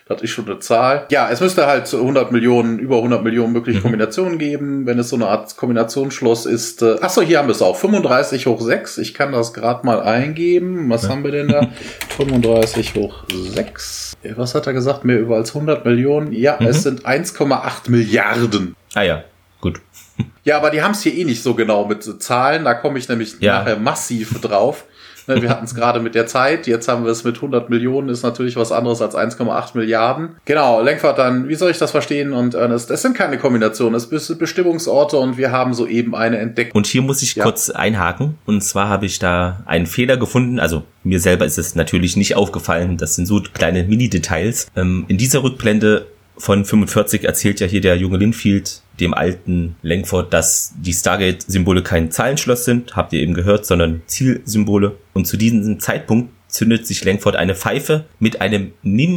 Speaker 2: Das ist schon eine Zahl. Ja, es müsste halt hundert Millionen, über hundert Millionen mögliche mhm. Kombinationen geben, wenn es so eine Art Kombinationsschloss ist. Äh, achso, hier haben wir es auch. fünfunddreißig hoch sechs. Ich kann das gerade mal eingeben. Was ja. haben wir denn da? fünfunddreißig hoch sechs. Was hat er gesagt? Mehr über als hundert Millionen? Ja, mhm. es sind eins Komma acht Milliarden.
Speaker 1: Ah ja, gut.
Speaker 2: Ja, aber die haben es hier eh nicht so genau mit Zahlen. Da komme ich nämlich ja. nachher massiv drauf. Wir hatten es gerade mit der Zeit, jetzt haben wir es mit hundert Millionen, ist natürlich was anderes als eins Komma acht Milliarden. Genau, Langford dann, wie soll ich das verstehen? Und Ernest, es sind keine Kombinationen, es sind Bestimmungsorte und wir haben soeben eine entdeckt.
Speaker 1: Und hier muss ich ja. kurz einhaken, und zwar habe ich da einen Fehler gefunden, also mir selber ist es natürlich nicht aufgefallen, das sind so kleine Mini-Details. Ähm, in dieser Rückblende von fünfundvierzig erzählt ja hier der junge Linfield dem alten Langford, dass die Stargate-Symbole kein Zahlenschloss sind, habt ihr eben gehört, sondern Zielsymbole. Und zu diesem Zeitpunkt zündet sich Langford eine Pfeife mit einem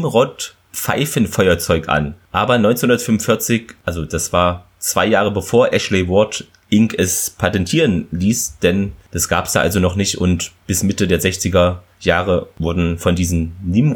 Speaker 1: Nimrod-Pfeifenfeuerzeug an. Aber neunzehnhundertfünfundvierzig, also das war zwei Jahre bevor Ashley Ward Incorporated es patentieren ließ, denn das gab's da also noch nicht, und bis Mitte der sechziger Jahre wurden von diesen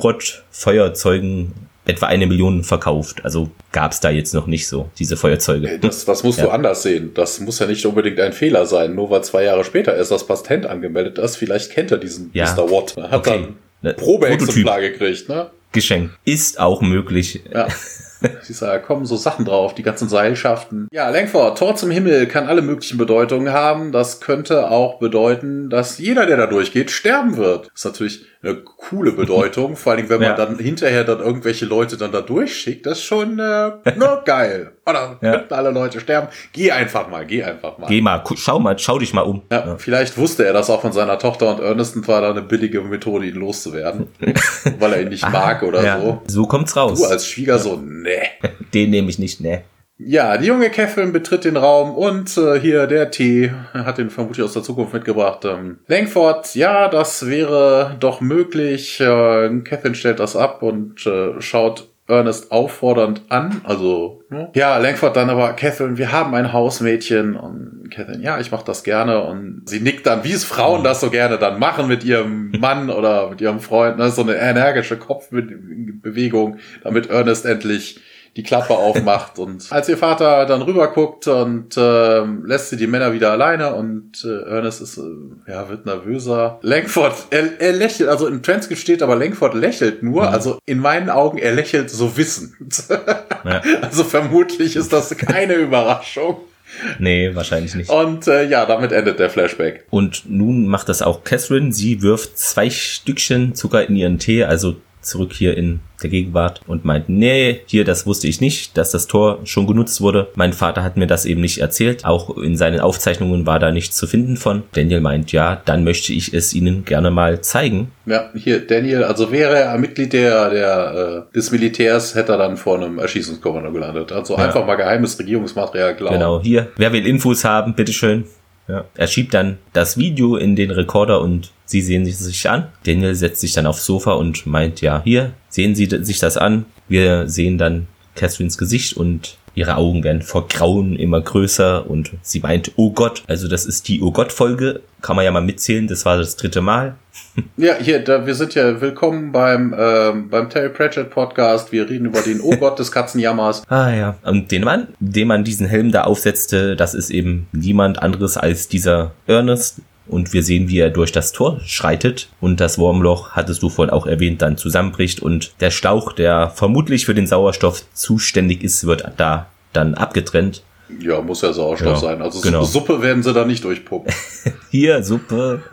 Speaker 1: Nimrod-Feuerzeugen etwa eine Million verkauft. Also gab's da jetzt noch nicht so, diese Feuerzeuge.
Speaker 2: Das, das musst ja. du anders sehen. Das muss ja nicht unbedingt ein Fehler sein. Nur weil zwei Jahre später erst das Patent angemeldet ist, vielleicht kennt er diesen ja. Mister Watt. Er hat okay. dann Probeexemplar gekriegt, ne?
Speaker 1: Geschenk. Ist auch möglich.
Speaker 2: Ja. Siehst du, da kommen so Sachen drauf, die ganzen Seilschaften. Ja, Langford, Tor zum Himmel kann alle möglichen Bedeutungen haben. Das könnte auch bedeuten, dass jeder, der da durchgeht, sterben wird. Das ist natürlich eine coole Bedeutung, vor allem wenn man ja. dann hinterher dann irgendwelche Leute dann da durchschickt. Das ist schon äh, no, geil. Oder ja. könnten alle Leute sterben. Geh einfach mal, geh einfach mal.
Speaker 1: Geh mal, schau mal, schau dich mal um.
Speaker 2: Ja, ja. Vielleicht wusste er das auch von seiner Tochter und Ernest war da eine billige Methode, ihn loszuwerden. Weil er ihn nicht ah, mag oder ja. so.
Speaker 1: So kommt's raus.
Speaker 2: Du als Schwiegersohn, nee.
Speaker 1: Den nehme ich nicht, nee.
Speaker 2: Ja, die junge Catherine betritt den Raum und äh, hier der Tee, hat den vermutlich aus der Zukunft mitgebracht. Ähm, Langford, ja, das wäre doch möglich. Äh, Catherine stellt das ab und äh, schaut Ernest auffordernd an. Also, ne? Ja, Langford dann aber, Catherine, wir haben ein Hausmädchen. Und Catherine, ja, ich mache das gerne. Und sie nickt dann, wie es Frauen das so gerne dann machen mit ihrem Mann oder mit ihrem Freund. Ne? So eine energische Kopfbewegung, damit Ernest endlich die Klappe aufmacht. Und als ihr Vater dann rüber guckt und äh, lässt sie die Männer wieder alleine und äh, Ernest ist, äh, ja, wird nervöser. Langford, er, er lächelt, also im Transkript steht aber Langford lächelt nur, mhm. also in meinen Augen, er lächelt so wissend. Ja. Also vermutlich ist das keine Überraschung.
Speaker 1: Nee, wahrscheinlich nicht.
Speaker 2: Und äh, ja, damit endet der Flashback.
Speaker 1: Und nun macht das auch Catherine. Sie wirft zwei Stückchen Zucker in ihren Tee, also zurück hier in der Gegenwart, und meint, nee, hier, das wusste ich nicht, dass das Tor schon genutzt wurde. Mein Vater hat mir das eben nicht erzählt. Auch in seinen Aufzeichnungen war da nichts zu finden von. Daniel meint, ja, dann möchte ich es Ihnen gerne mal zeigen.
Speaker 2: Ja, hier, Daniel, also wäre er Mitglied der, der äh, des Militärs, hätte er dann vor einem Erschießungskommando gelandet. Also ja. einfach mal geheimes Regierungsmaterial klauen.
Speaker 1: Genau, hier, wer will Infos haben, bitteschön. Ja. Er schiebt dann das Video in den Rekorder und sie sehen sich sich an. Daniel setzt sich dann aufs Sofa und meint, ja, hier, sehen Sie sich das an. Wir sehen dann Catherines Gesicht und ihre Augen werden vor Grauen immer größer und sie meint, oh Gott, also das ist die Oh Gott-Folge. Kann man ja mal mitzählen, das war das dritte Mal.
Speaker 2: Ja, hier, da, wir sind ja willkommen beim ähm, beim Terry Pratchett Podcast. Wir reden über den Oh Gott des Katzenjammers.
Speaker 1: Ah ja, und den Mann, dem man diesen Helm da aufsetzte, das ist eben niemand anderes als dieser Ernest. Und wir sehen, wie er durch das Tor schreitet und das Wurmloch, hattest du vorhin auch erwähnt, dann zusammenbricht und der Schlauch, der vermutlich für den Sauerstoff zuständig ist, wird da dann abgetrennt.
Speaker 2: Ja, muss ja Sauerstoff ja, sein. Also
Speaker 1: genau.
Speaker 2: Suppe werden sie da nicht durchpumpen.
Speaker 1: Hier, Suppe.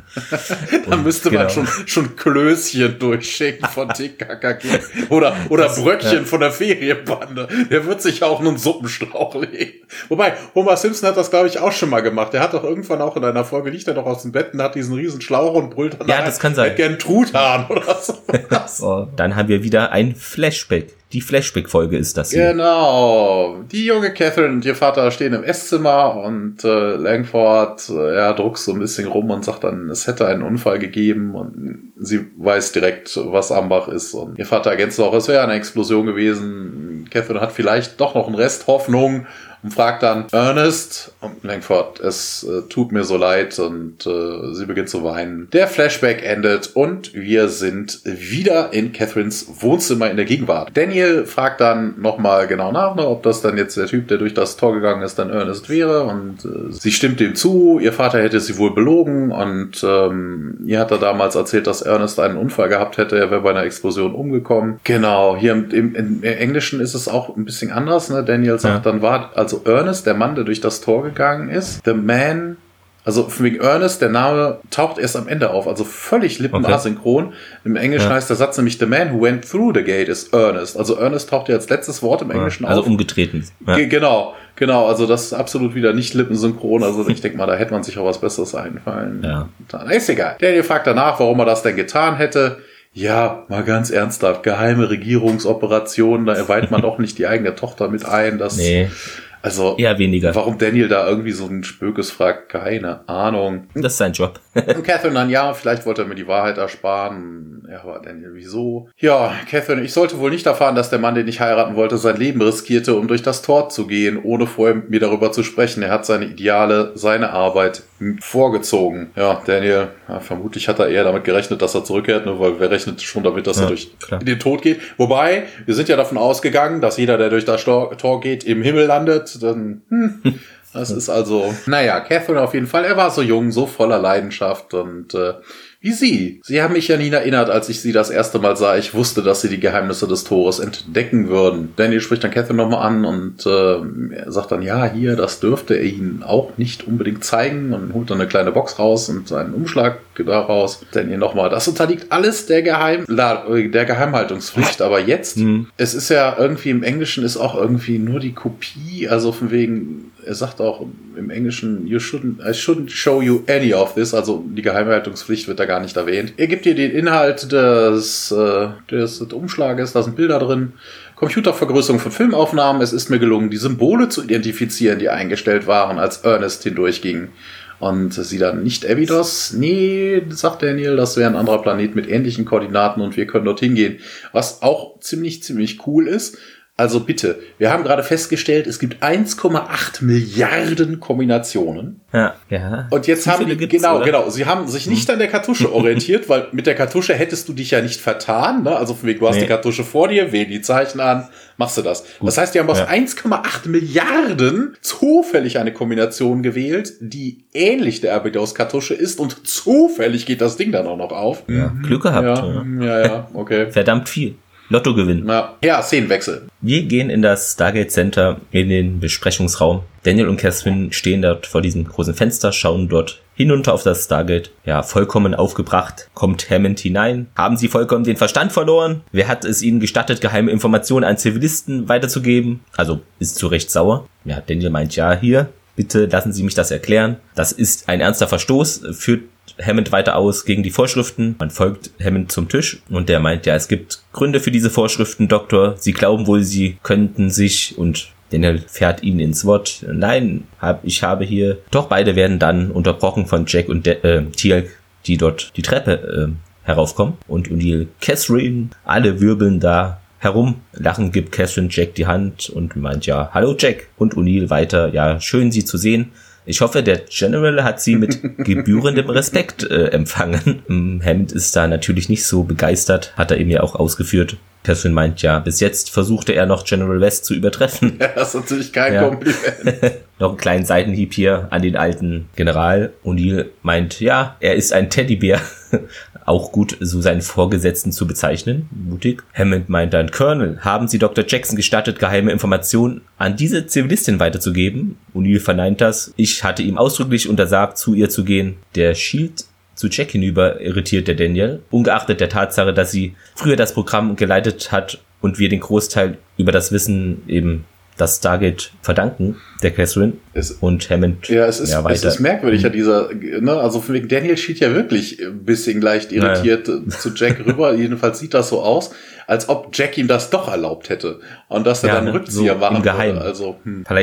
Speaker 2: Da müsste genau. man schon, schon Klößchen durchschicken von T K K G. Oder, oder das, Bröckchen ja. von der Ferienbande. Der wird sich auch einen Suppenschlauch legen. Wobei, Homer Simpson hat das, glaube ich, auch schon mal gemacht. Der hat doch irgendwann auch in einer Folge, liegt er doch aus dem Bett und hat diesen riesen Schlauch und brüllt dann
Speaker 1: ja, das kann sein.
Speaker 2: gern Truthahn oder so.
Speaker 1: Oh, dann haben wir wieder ein Flashback. Die Flashback-Folge ist das hier.
Speaker 2: Genau. Die junge Catherine und ihr Vater stehen im Esszimmer und äh, Langford, äh, er druckst so ein bisschen rum und sagt dann, es hätte einen Unfall gegeben und sie weiß direkt, was Ambach ist. Und ihr Vater ergänzt auch, es wäre eine Explosion gewesen. Catherine hat vielleicht doch noch einen Rest Hoffnung und fragt dann Ernest und Langford, es äh, tut mir so leid und äh, sie beginnt zu weinen. Der Flashback endet und wir sind wieder in Catherines Wohnzimmer in der Gegenwart. Daniel fragt dann nochmal genau nach, ne, ob das dann jetzt der Typ, der durch das Tor gegangen ist, dann Ernest wäre und äh, sie stimmt dem zu, ihr Vater hätte sie wohl belogen und ähm, ihr hat er damals erzählt, dass Ernest einen Unfall gehabt hätte, er wäre bei einer Explosion umgekommen. Genau, hier im, im, im Englischen ist es auch ein bisschen anders, ne? Daniel sagt, ja. Dann war also Ernest, der Mann, der durch das Tor gegangen ist, the man, also von wegen Ernest, der Name taucht erst am Ende auf, also völlig lippenasynchron. Okay. Im Englischen ja. heißt der Satz nämlich, the man who went through the gate is Ernest. Also Ernest taucht ja als letztes Wort im Englischen
Speaker 1: ja, also
Speaker 2: auf.
Speaker 1: Also umgetreten.
Speaker 2: Ja. G- genau, genau, also das ist absolut wieder nicht lippensynchron, also ich denke mal, da hätte man sich auch was Besseres einfallen.
Speaker 1: Ja.
Speaker 2: Ist egal. Daniel fragt danach, warum er das denn getan hätte. Ja, mal ganz ernsthaft, geheime Regierungsoperationen, da weiht man doch nicht die eigene Tochter mit ein, das...
Speaker 1: Nee.
Speaker 2: Also,
Speaker 1: eher weniger.
Speaker 2: Warum Daniel da irgendwie so ein Spökes fragt, keine Ahnung.
Speaker 1: Das ist sein Job.
Speaker 2: Und Catherine dann, ja, vielleicht wollte er mir die Wahrheit ersparen. Ja, aber Daniel, wieso? Ja, Catherine, ich sollte wohl nicht erfahren, dass der Mann, den ich heiraten wollte, sein Leben riskierte, um durch das Tor zu gehen, ohne vorher mit mir darüber zu sprechen. Er hat seine Ideale, seine Arbeit vorgezogen. Ja, Daniel, ja, vermutlich hat er eher damit gerechnet, dass er zurückkehrt, ne, weil wer rechnet schon damit, dass ja, er durch klar. den Tod geht. Wobei, wir sind ja davon ausgegangen, dass jeder, der durch das Tor, Tor geht, im Himmel landet. Dann, hm, das ist also, naja, Catherine auf jeden Fall, er war so jung, so voller Leidenschaft und äh, wie sie. Sie haben mich an ihn erinnert, als ich sie das erste Mal sah. Ich wusste, dass sie die Geheimnisse des Tores entdecken würden. Daniel spricht dann Catherine nochmal an und äh, er sagt dann, ja, hier, das dürfte er ihnen auch nicht unbedingt zeigen und holt dann eine kleine Box raus und einen Umschlag daraus. Daniel nochmal, das unterliegt alles der Geheim der Geheimhaltungspflicht, aber jetzt, mhm. es ist ja irgendwie, im Englischen ist auch irgendwie nur die Kopie, also von wegen, er sagt auch im Englischen, you shouldn't, I shouldn't show you any of this, also die Geheimhaltungspflicht wird da gar nicht erwähnt. Er gibt dir den Inhalt des, äh, des, des Umschlages, da sind Bilder drin, Computervergrößerung von Filmaufnahmen, es ist mir gelungen, die Symbole zu identifizieren, die eingestellt waren, als Ernest hindurchging. Und sie dann, nicht Abydos? Nee, sagt Daniel, das wäre ein anderer Planet mit ähnlichen Koordinaten und wir können dorthin gehen. Was auch ziemlich, ziemlich cool ist. Also bitte, wir haben gerade festgestellt, es gibt eins Komma acht Milliarden Kombinationen.
Speaker 1: Ja, ja.
Speaker 2: Und jetzt haben die, genau, oder? genau, sie haben sich nicht an der Kartusche orientiert, weil mit der Kartusche hättest du dich ja nicht vertan, ne? Also von wegen, du hast nee. die Kartusche vor dir, wähl die Zeichen an, machst du das. Gut. Das heißt, die haben aus ja. eins Komma acht Milliarden zufällig eine Kombination gewählt, die ähnlich der Abydos-Kartusche ist und zufällig geht das Ding dann auch noch auf.
Speaker 1: Ja, Glück gehabt.
Speaker 2: Ja, ja, ja, okay.
Speaker 1: Verdammt viel. Lottogewinn.
Speaker 2: Ja, ja, Szenenwechsel.
Speaker 1: Wir gehen in das Stargate Center, in den Besprechungsraum. Daniel und Catherine stehen dort vor diesem großen Fenster, schauen dort hinunter auf das Stargate. Ja, vollkommen aufgebracht kommt Hammond hinein. Haben sie vollkommen den Verstand verloren? Wer hat es ihnen gestattet, geheime Informationen an Zivilisten weiterzugeben? Also, ist zu Recht sauer. Ja, Daniel meint, ja, hier, bitte lassen Sie mich das erklären. Das ist ein ernster Verstoß, führt Hammond weiter aus gegen die Vorschriften. Man folgt Hammond zum Tisch und der meint, ja, es gibt Gründe für diese Vorschriften, Doktor. Sie glauben wohl, sie könnten sich, und Daniel fährt ihn ins Wort. Nein, hab, ich habe hier... Doch beide werden dann unterbrochen von Jack und De- äh, Teal'c, die dort die Treppe äh, heraufkommen. Und O'Neill, Catherine, alle wirbeln da herum. Lachen gibt Catherine Jack die Hand und meint, ja, hallo Jack. Und O'Neill weiter, ja, schön Sie zu sehen. Ich hoffe, der General hat sie mit gebührendem Respekt äh, empfangen. Hammond ist da natürlich nicht so begeistert, hat er eben ja auch ausgeführt. Catherine meint, ja, bis jetzt versuchte er noch General West zu übertreffen.
Speaker 2: Ja, das ist natürlich kein ja. Kompliment.
Speaker 1: Noch einen kleinen Seitenhieb hier an den alten General. O'Neill meint, ja, er ist ein Teddybär. Auch gut, so seinen Vorgesetzten zu bezeichnen. Mutig. Hammond meint dann, Colonel, haben Sie Doktor Jackson gestattet, geheime Informationen an diese Zivilistin weiterzugeben? O'Neill verneint das. Ich hatte ihm ausdrücklich untersagt, zu ihr zu gehen. Der Shield zu Jack hinüber irritiert der Daniel. Ungeachtet der Tatsache, dass sie früher das Programm geleitet hat und wir den Großteil über das Wissen eben das Stargate verdanken, der Catherine es, und Hammond.
Speaker 2: Ja, es ist, ja, weiter. Es ist merkwürdig, ja, dieser, ne, also von wegen Daniel schied ja wirklich ein bisschen leicht irritiert naja. zu Jack rüber. Jedenfalls sieht das so aus, als ob Jack ihm das doch erlaubt hätte und dass er ja, dann einen Rückzieher
Speaker 1: so
Speaker 2: machen
Speaker 1: im Geheimen.
Speaker 2: würde. Also, hm.
Speaker 1: Vielleicht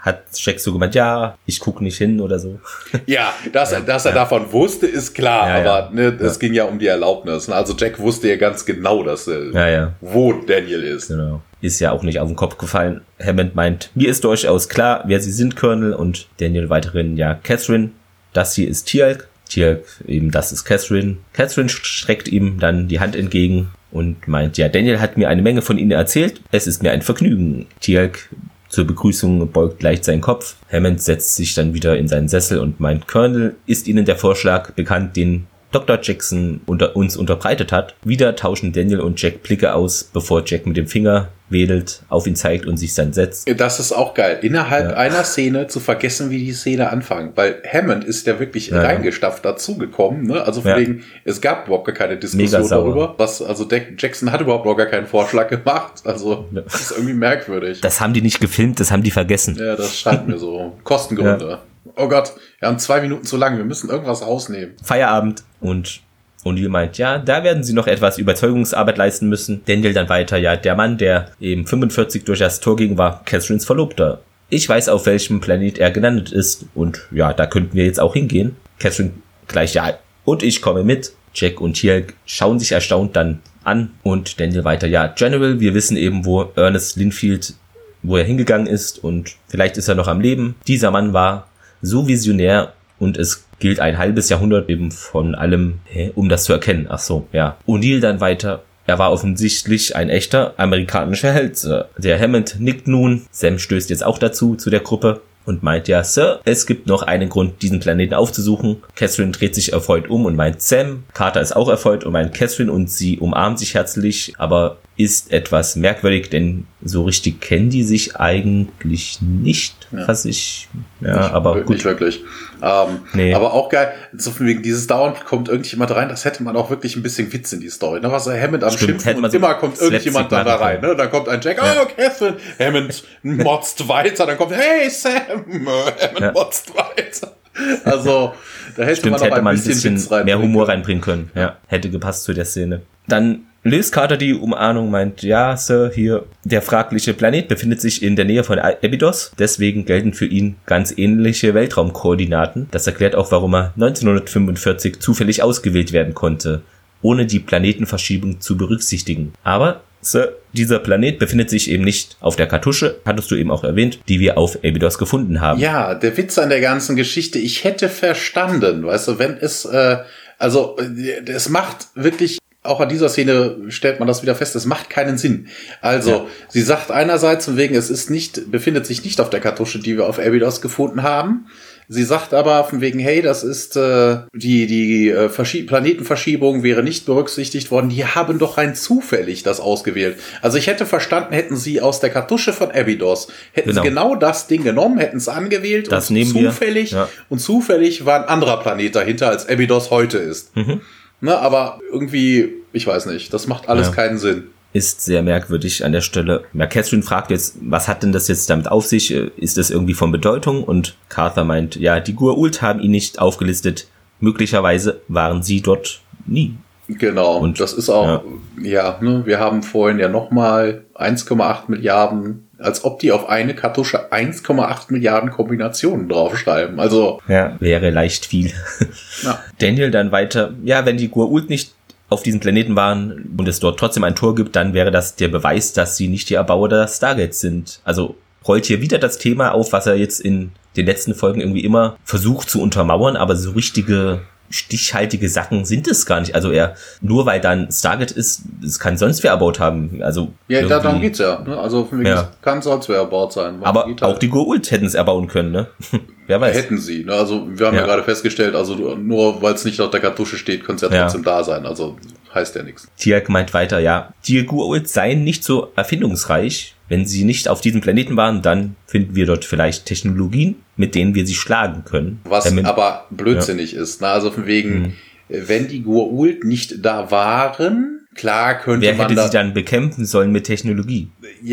Speaker 1: hat Jack so gemeint, ja, ich gucke nicht hin oder so.
Speaker 2: Ja, dass, ja, dass er ja. davon wusste, ist klar, ja, aber ne, es ja. ging ja um die Erlaubnis. Also Jack wusste ja ganz genau, dass er,
Speaker 1: ja, ja.
Speaker 2: wo Daniel ist.
Speaker 1: Genau. Ist ja auch nicht auf den Kopf gefallen. Hammond meint, mir ist durchaus klar, wer sie sind, Colonel, und Daniel weiterhin, ja, Catherine, das hier ist Teal'c. Teal'c, eben, das ist Catherine. Catherine streckt ihm dann die Hand entgegen und meint, ja, Daniel hat mir eine Menge von Ihnen erzählt. Es ist mir ein Vergnügen. Teal'c zur Begrüßung beugt leicht seinen Kopf. Hammond setzt sich dann wieder in seinen Sessel und meint, Colonel, ist Ihnen der Vorschlag bekannt, den Doktor Jackson unter uns unterbreitet hat? Wieder tauschen Daniel und Jack Blicke aus, bevor Jack mit dem Finger wedelt, auf ihn zeigt und sich dann setzt.
Speaker 2: Das ist auch geil. Innerhalb ja. einer Szene zu vergessen, wie die Szene anfängt. Weil Hammond ist ja wirklich ja, reingestafft dazugekommen. Ne? Also von ja. wegen, es gab überhaupt gar keine Diskussion darüber. Was, also Jackson hat überhaupt noch gar keinen Vorschlag gemacht. Also ja. das ist irgendwie merkwürdig.
Speaker 1: Das haben die nicht gefilmt, das haben die vergessen.
Speaker 2: Ja, das scheint mir so. Kostengründe. Ja. Oh Gott, wir haben zwei Minuten zu lang. Wir müssen irgendwas rausnehmen.
Speaker 1: Feierabend. Und O'Neill meint, ja, da werden sie noch etwas Überzeugungsarbeit leisten müssen. Daniel dann weiter, ja, der Mann, der eben fünfundvierzig durch das Tor ging, war Catherines Verlobter. Ich weiß, auf welchem Planet er gelandet ist. Und ja, da könnten wir jetzt auch hingehen. Catherine gleich, ja, und ich komme mit. Jack und Teal'c schauen sich erstaunt dann an. Und Daniel weiter, ja, General, wir wissen eben, wo Ernest Linfield, wo er hingegangen ist. Und vielleicht ist er noch am Leben. Dieser Mann war so visionär und es gilt ein halbes Jahrhundert eben von allem, hä, um das zu erkennen. Ach so, ja. O'Neill dann weiter. Er war offensichtlich ein echter amerikanischer Held. Der Hammond nickt nun. Sam stößt jetzt auch dazu, zu der Gruppe. Und meint, ja, Sir, es gibt noch einen Grund, diesen Planeten aufzusuchen. Catherine dreht sich erfreut um und meint, Sam. Carter ist auch erfreut und meint Catherine und sie umarmen sich herzlich, aber ist etwas merkwürdig, denn so richtig kennen die sich eigentlich nicht, ja. was ich, ja,
Speaker 2: nicht,
Speaker 1: aber
Speaker 2: gut. Nicht wirklich. Ähm, nee. Aber auch geil, so wegen dieses dauernd kommt irgendjemand rein, das hätte man auch wirklich ein bisschen Witz in die Story. Da war so Hammond am
Speaker 1: Stimmt,
Speaker 2: Schimpfen und
Speaker 1: so
Speaker 2: immer kommt irgendjemand da, da rein. Ne? Dann kommt ein Jack, ja. oh, Catherine, Hammond motzt weiter, dann kommt, hey, Sam, Hammond ja. motzt weiter. Also, da hätte
Speaker 1: Stimmt,
Speaker 2: man noch
Speaker 1: hätte
Speaker 2: ein
Speaker 1: man
Speaker 2: bisschen,
Speaker 1: ein bisschen mehr Humor reinbringen können. Ja, hätte gepasst zu der Szene. Dann löst Carter die Umarmung, meint, ja, Sir, hier, der fragliche Planet befindet sich in der Nähe von Abydos, deswegen gelten für ihn ganz ähnliche Weltraumkoordinaten. Das erklärt auch, warum er neunzehnhundertfünfundvierzig zufällig ausgewählt werden konnte, ohne die Planetenverschiebung zu berücksichtigen. Aber, Sir, dieser Planet befindet sich eben nicht auf der Kartusche, hattest du eben auch erwähnt, die wir auf Abydos gefunden haben.
Speaker 2: Ja, der Witz an der ganzen Geschichte, ich hätte verstanden, weißt du, wenn es, äh, also, es macht wirklich, auch an dieser Szene stellt man das wieder fest, es macht keinen Sinn. Also, ja. sie sagt einerseits von wegen, es ist nicht, befindet sich nicht auf der Kartusche, die wir auf Abydos gefunden haben. Sie sagt aber von wegen, hey, das ist, äh, die, die äh, Verschieb- Planetenverschiebung wäre nicht berücksichtigt worden. Die haben doch rein zufällig das ausgewählt. Also ich hätte verstanden, hätten sie aus der Kartusche von Abydos, hätten genau. sie genau das Ding genommen, hätten es angewählt
Speaker 1: das
Speaker 2: und
Speaker 1: nehmen
Speaker 2: zufällig,
Speaker 1: wir. Ja.
Speaker 2: und zufällig war ein anderer Planet dahinter, als Abydos heute ist. Mhm. Ne, aber irgendwie, ich weiß nicht, das macht alles ja. keinen Sinn.
Speaker 1: Ist sehr merkwürdig an der Stelle. Ja, Catherine fragt jetzt, was hat denn das jetzt damit auf sich? Ist das irgendwie von Bedeutung? Und Carter meint, ja, die Goa'uld haben ihn nicht aufgelistet. Möglicherweise waren sie dort nie.
Speaker 2: Genau, und das ist auch, ja, ja ne, wir haben vorhin ja nochmal eins Komma acht Milliarden, als ob die auf eine Kartusche eins Komma acht Milliarden Kombinationen draufschreiben. Also
Speaker 1: ja, wäre leicht viel. Ja. Daniel dann weiter, ja, wenn die Goa'uld nicht auf diesem Planeten waren und es dort trotzdem ein Tor gibt, dann wäre das der Beweis, dass sie nicht die Erbauer der Stargates sind. Also rollt hier wieder das Thema auf, was er jetzt in den letzten Folgen irgendwie immer versucht zu untermauern, aber so richtige stichhaltige Sachen sind es gar nicht. Also er, nur weil dann Stargate ist, es kann sonst wer erbaut haben. Also
Speaker 2: ja, darum geht's ja. Ne? Also für mich ja. kann sonst wer erbaut sein.
Speaker 1: Warum aber auch halt? Die Goa'uld hätten es erbauen können, ne? Wer weiß.
Speaker 2: Hätten sie. Ne? Also wir haben ja, ja gerade festgestellt, also nur weil es nicht auf der Kartusche steht, könnte es ja trotzdem ja. da sein. Also heißt ja nichts.
Speaker 1: Teal'c meint weiter, ja, die Goa'uld seien nicht so erfindungsreich. Wenn sie nicht auf diesem Planeten waren, dann finden wir dort vielleicht Technologien, mit denen wir sie schlagen können.
Speaker 2: Was damit, aber blödsinnig ja. ist. Ne? Also von wegen, mhm. wenn die Goa'uld nicht da waren, klar könnte
Speaker 1: Wer
Speaker 2: man
Speaker 1: hätte
Speaker 2: da,
Speaker 1: sie dann bekämpfen sollen mit Technologie?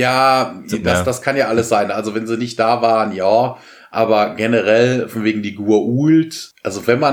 Speaker 2: Ja, so, das, ja, das kann ja alles sein. Also wenn sie nicht da waren, ja. Aber generell von wegen die Goa'uld, also wenn man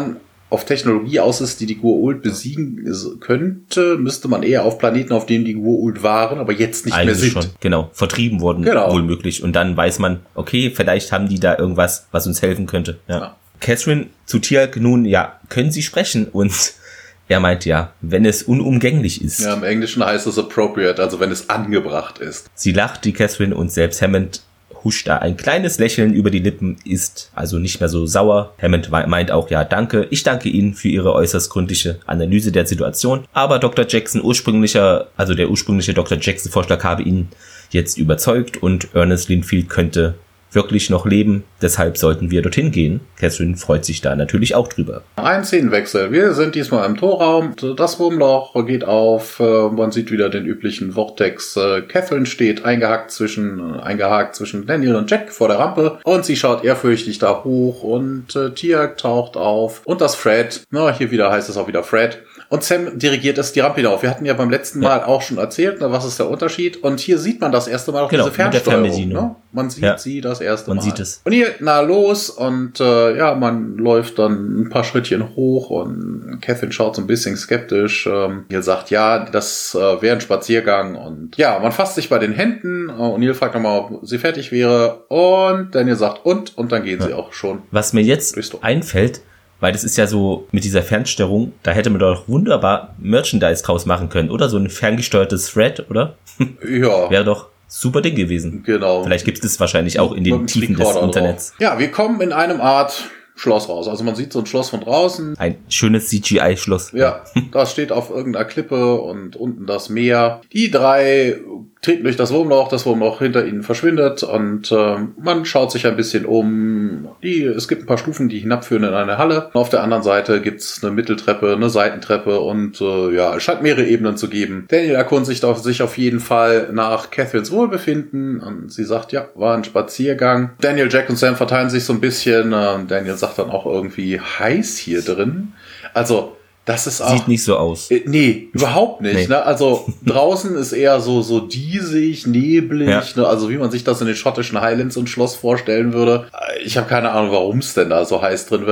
Speaker 2: auf Technologie aus ist, die die Goa'uld besiegen könnte, müsste man eher auf Planeten, auf denen die Goa'uld waren, aber jetzt nicht
Speaker 1: Eigentlich
Speaker 2: mehr sind.
Speaker 1: Schon, genau, vertrieben worden, genau. Wohl möglich. Und dann weiß man, okay, vielleicht haben die da irgendwas, was uns helfen könnte. Ja. Ja. Catherine zu Tialk nun, ja, können Sie sprechen? Und er meint ja, wenn es unumgänglich ist.
Speaker 2: Ja, im Englischen heißt es appropriate, also wenn es angebracht ist.
Speaker 1: Sie lacht, die Catherine, und selbst Hammond huscht da ein kleines Lächeln über die Lippen, ist also nicht mehr so sauer. Hammond meint auch, ja, danke, ich danke Ihnen für Ihre äußerst gründliche Analyse der Situation. Aber Doktor Jackson ursprünglicher, also der ursprüngliche Doktor Jackson Vorschlag habe ihn jetzt überzeugt und Ernest Linfield könnte wirklich noch leben, deshalb sollten wir dorthin gehen. Catherine freut sich da natürlich auch drüber.
Speaker 2: Ein Szenenwechsel. Wir sind diesmal im Torraum. Das Wurmloch geht auf. Man sieht wieder den üblichen Vortex. Catherine steht eingehakt zwischen, eingehakt zwischen Daniel und Jack vor der Rampe und sie schaut ehrfürchtig da hoch und äh, Tialk taucht auf und das Fred. Na, hier wieder heißt es auch wieder Fred. Und Sam dirigiert es die Rampe hinauf. Wir hatten ja beim letzten Mal ja. auch schon erzählt, ne, was ist der Unterschied. Und hier sieht man das erste Mal auch
Speaker 1: genau,
Speaker 2: diese Fernsteuerung. Ne? Man sieht ja. sie das erste
Speaker 1: man
Speaker 2: Mal.
Speaker 1: Man sieht es.
Speaker 2: Und hier, na los. Und äh, ja, man läuft dann ein paar Schrittchen hoch und Catherine schaut so ein bisschen skeptisch. Ähm, Neil sagt, ja, das äh, wäre ein Spaziergang. Und ja, man fasst sich bei den Händen. Und Neil fragt nochmal, ob sie fertig wäre. Und Daniel sagt, und? Und dann gehen ja. sie auch schon.
Speaker 1: Was mir jetzt einfällt, weil das ist ja so mit dieser Fernsteuerung, da hätte man doch wunderbar Merchandise draus machen können, oder? So ein ferngesteuertes Thread, oder?
Speaker 2: Ja.
Speaker 1: Wäre doch super Ding gewesen.
Speaker 2: Genau.
Speaker 1: Vielleicht gibt es das wahrscheinlich auch in den Tiefen des Internets.
Speaker 2: Drauf. Ja, wir kommen in einem Art Schloss raus. Also man sieht so ein Schloss von draußen.
Speaker 1: Ein schönes C G I-Schloss.
Speaker 2: Ja, das steht auf irgendeiner Klippe und unten das Meer. Die drei treten durch das Wurmloch, das Wurmloch hinter ihnen verschwindet und äh, man schaut sich ein bisschen um. Die, es gibt ein paar Stufen, die hinabführen in eine Halle. Auf der anderen Seite gibt's eine Mitteltreppe, eine Seitentreppe und äh, ja, es scheint mehrere Ebenen zu geben. Daniel erkundigt auf sich auf jeden Fall nach Catherines Wohlbefinden und sie sagt, ja, war ein Spaziergang. Daniel, Jack und Sam verteilen sich so ein bisschen. Äh, Daniel sagt dann auch irgendwie heiß hier drin. Also das ist auch,
Speaker 1: sieht nicht so aus.
Speaker 2: Äh, nee, überhaupt nicht. Nee. Ne? Also draußen ist eher so so diesig, neblig, ja. ne? Also wie man sich das in den schottischen Highlands und Schloss vorstellen würde. Ich habe keine Ahnung, warum es denn da so heiß drin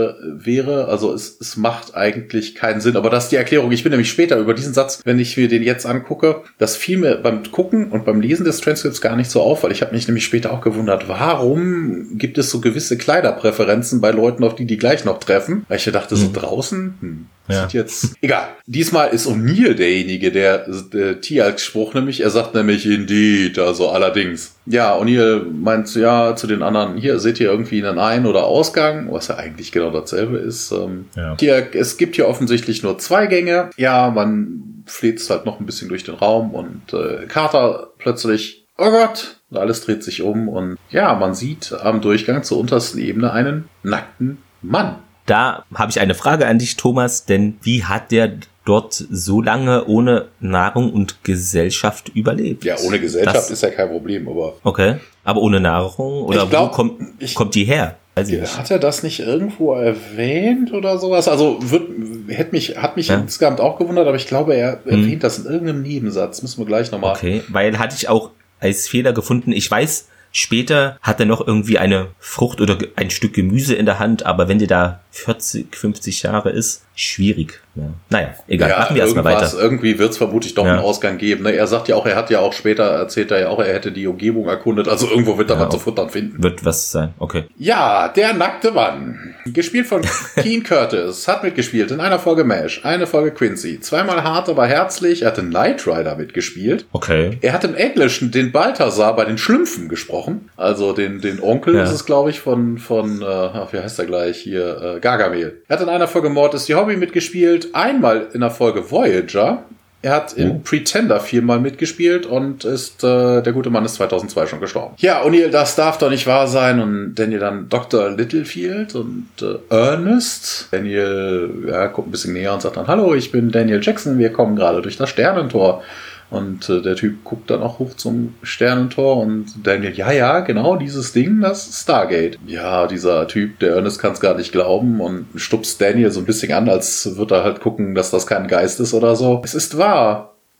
Speaker 2: wäre. Also es, es macht eigentlich keinen Sinn. Aber das ist die Erklärung. Ich bin nämlich später über diesen Satz, wenn ich mir den jetzt angucke, das fiel mir beim Gucken und beim Lesen des Transcripts gar nicht so auf, weil ich habe mich nämlich später auch gewundert, warum gibt es so gewisse Kleiderpräferenzen bei Leuten, auf die die gleich noch treffen. Weil ich dachte, so hm. draußen, hm. Ja. Jetzt egal. Diesmal ist O'Neill derjenige, der, der Tialk-Spruch nämlich, er sagt nämlich indeed, also allerdings. Ja, O'Neill meint ja zu den anderen, hier seht ihr irgendwie einen Ein- oder Ausgang, was ja eigentlich genau dasselbe ist. Ähm, ja. Tialk, es gibt hier offensichtlich nur zwei Gänge. Ja, man fläzt halt noch ein bisschen durch den Raum und äh, Carter plötzlich, oh Gott, alles dreht sich um und ja, man sieht am Durchgang zur untersten Ebene einen nackten Mann.
Speaker 1: Da habe ich eine Frage an dich, Thomas, denn wie hat der dort so lange ohne Nahrung und Gesellschaft überlebt?
Speaker 2: Ja, ohne Gesellschaft das ist ja kein Problem, aber...
Speaker 1: Okay, aber ohne Nahrung? Oder glaub, wo kommt, ich, kommt die her?
Speaker 2: Weiß ich nicht. Hat er das nicht irgendwo erwähnt oder sowas? Also wird, hätte mich, hat mich ja. insgesamt auch gewundert, aber ich glaube, er erwähnt hm. das in irgendeinem Nebensatz. Müssen wir gleich nochmal...
Speaker 1: Okay, weil hatte ich auch als Fehler gefunden. Ich weiß... Später hat er noch irgendwie eine Frucht oder ein Stück Gemüse in der Hand, aber wenn der da vierzig, fünfzig Jahre ist, schwierig. Ja. Naja, egal, ja, machen wir erstmal weiter.
Speaker 2: Irgendwie wird es vermutlich doch ja. einen Ausgang geben. Ne? Er sagt ja auch, er hat ja auch später, erzählt er ja auch, er hätte die Umgebung erkundet, also irgendwo wird er ja, was zu futtern finden.
Speaker 1: Wird was sein, okay.
Speaker 2: Ja, der nackte Mann. Gespielt von Keen Curtis, hat mitgespielt in einer Folge MASH, eine Folge Quincy, zweimal hart, aber herzlich, er hat in Knight Rider mitgespielt.
Speaker 1: Okay.
Speaker 2: Er hat im Englischen den Balthasar bei den Schlümpfen gesprochen, also den, den Onkel ja. ist es, glaube ich, von, von äh, ach, wie heißt er gleich hier, äh, Gargamel. Er hat in einer Folge Mord ist die Hobby mitgespielt, einmal in der Folge Voyager. Er hat im oh. Pretender viermal mitgespielt und ist, äh, der gute Mann ist zweitausendzwei schon gestorben. Ja, O'Neill, das darf doch nicht wahr sein. Und Daniel dann Doktor Littlefield und äh, Ernest. Daniel, ja, guckt ein bisschen näher und sagt dann, hallo, ich bin Daniel Jackson, wir kommen gerade durch das Sternentor. Und äh, der Typ guckt dann auch hoch zum Sternentor und Daniel, ja, ja, genau, dieses Ding, das Stargate. Ja, dieser Typ, der Ernest kann es gar nicht glauben und stupst Daniel so ein bisschen an, als würde er halt gucken, dass das kein Geist ist oder so. Es ist wahr.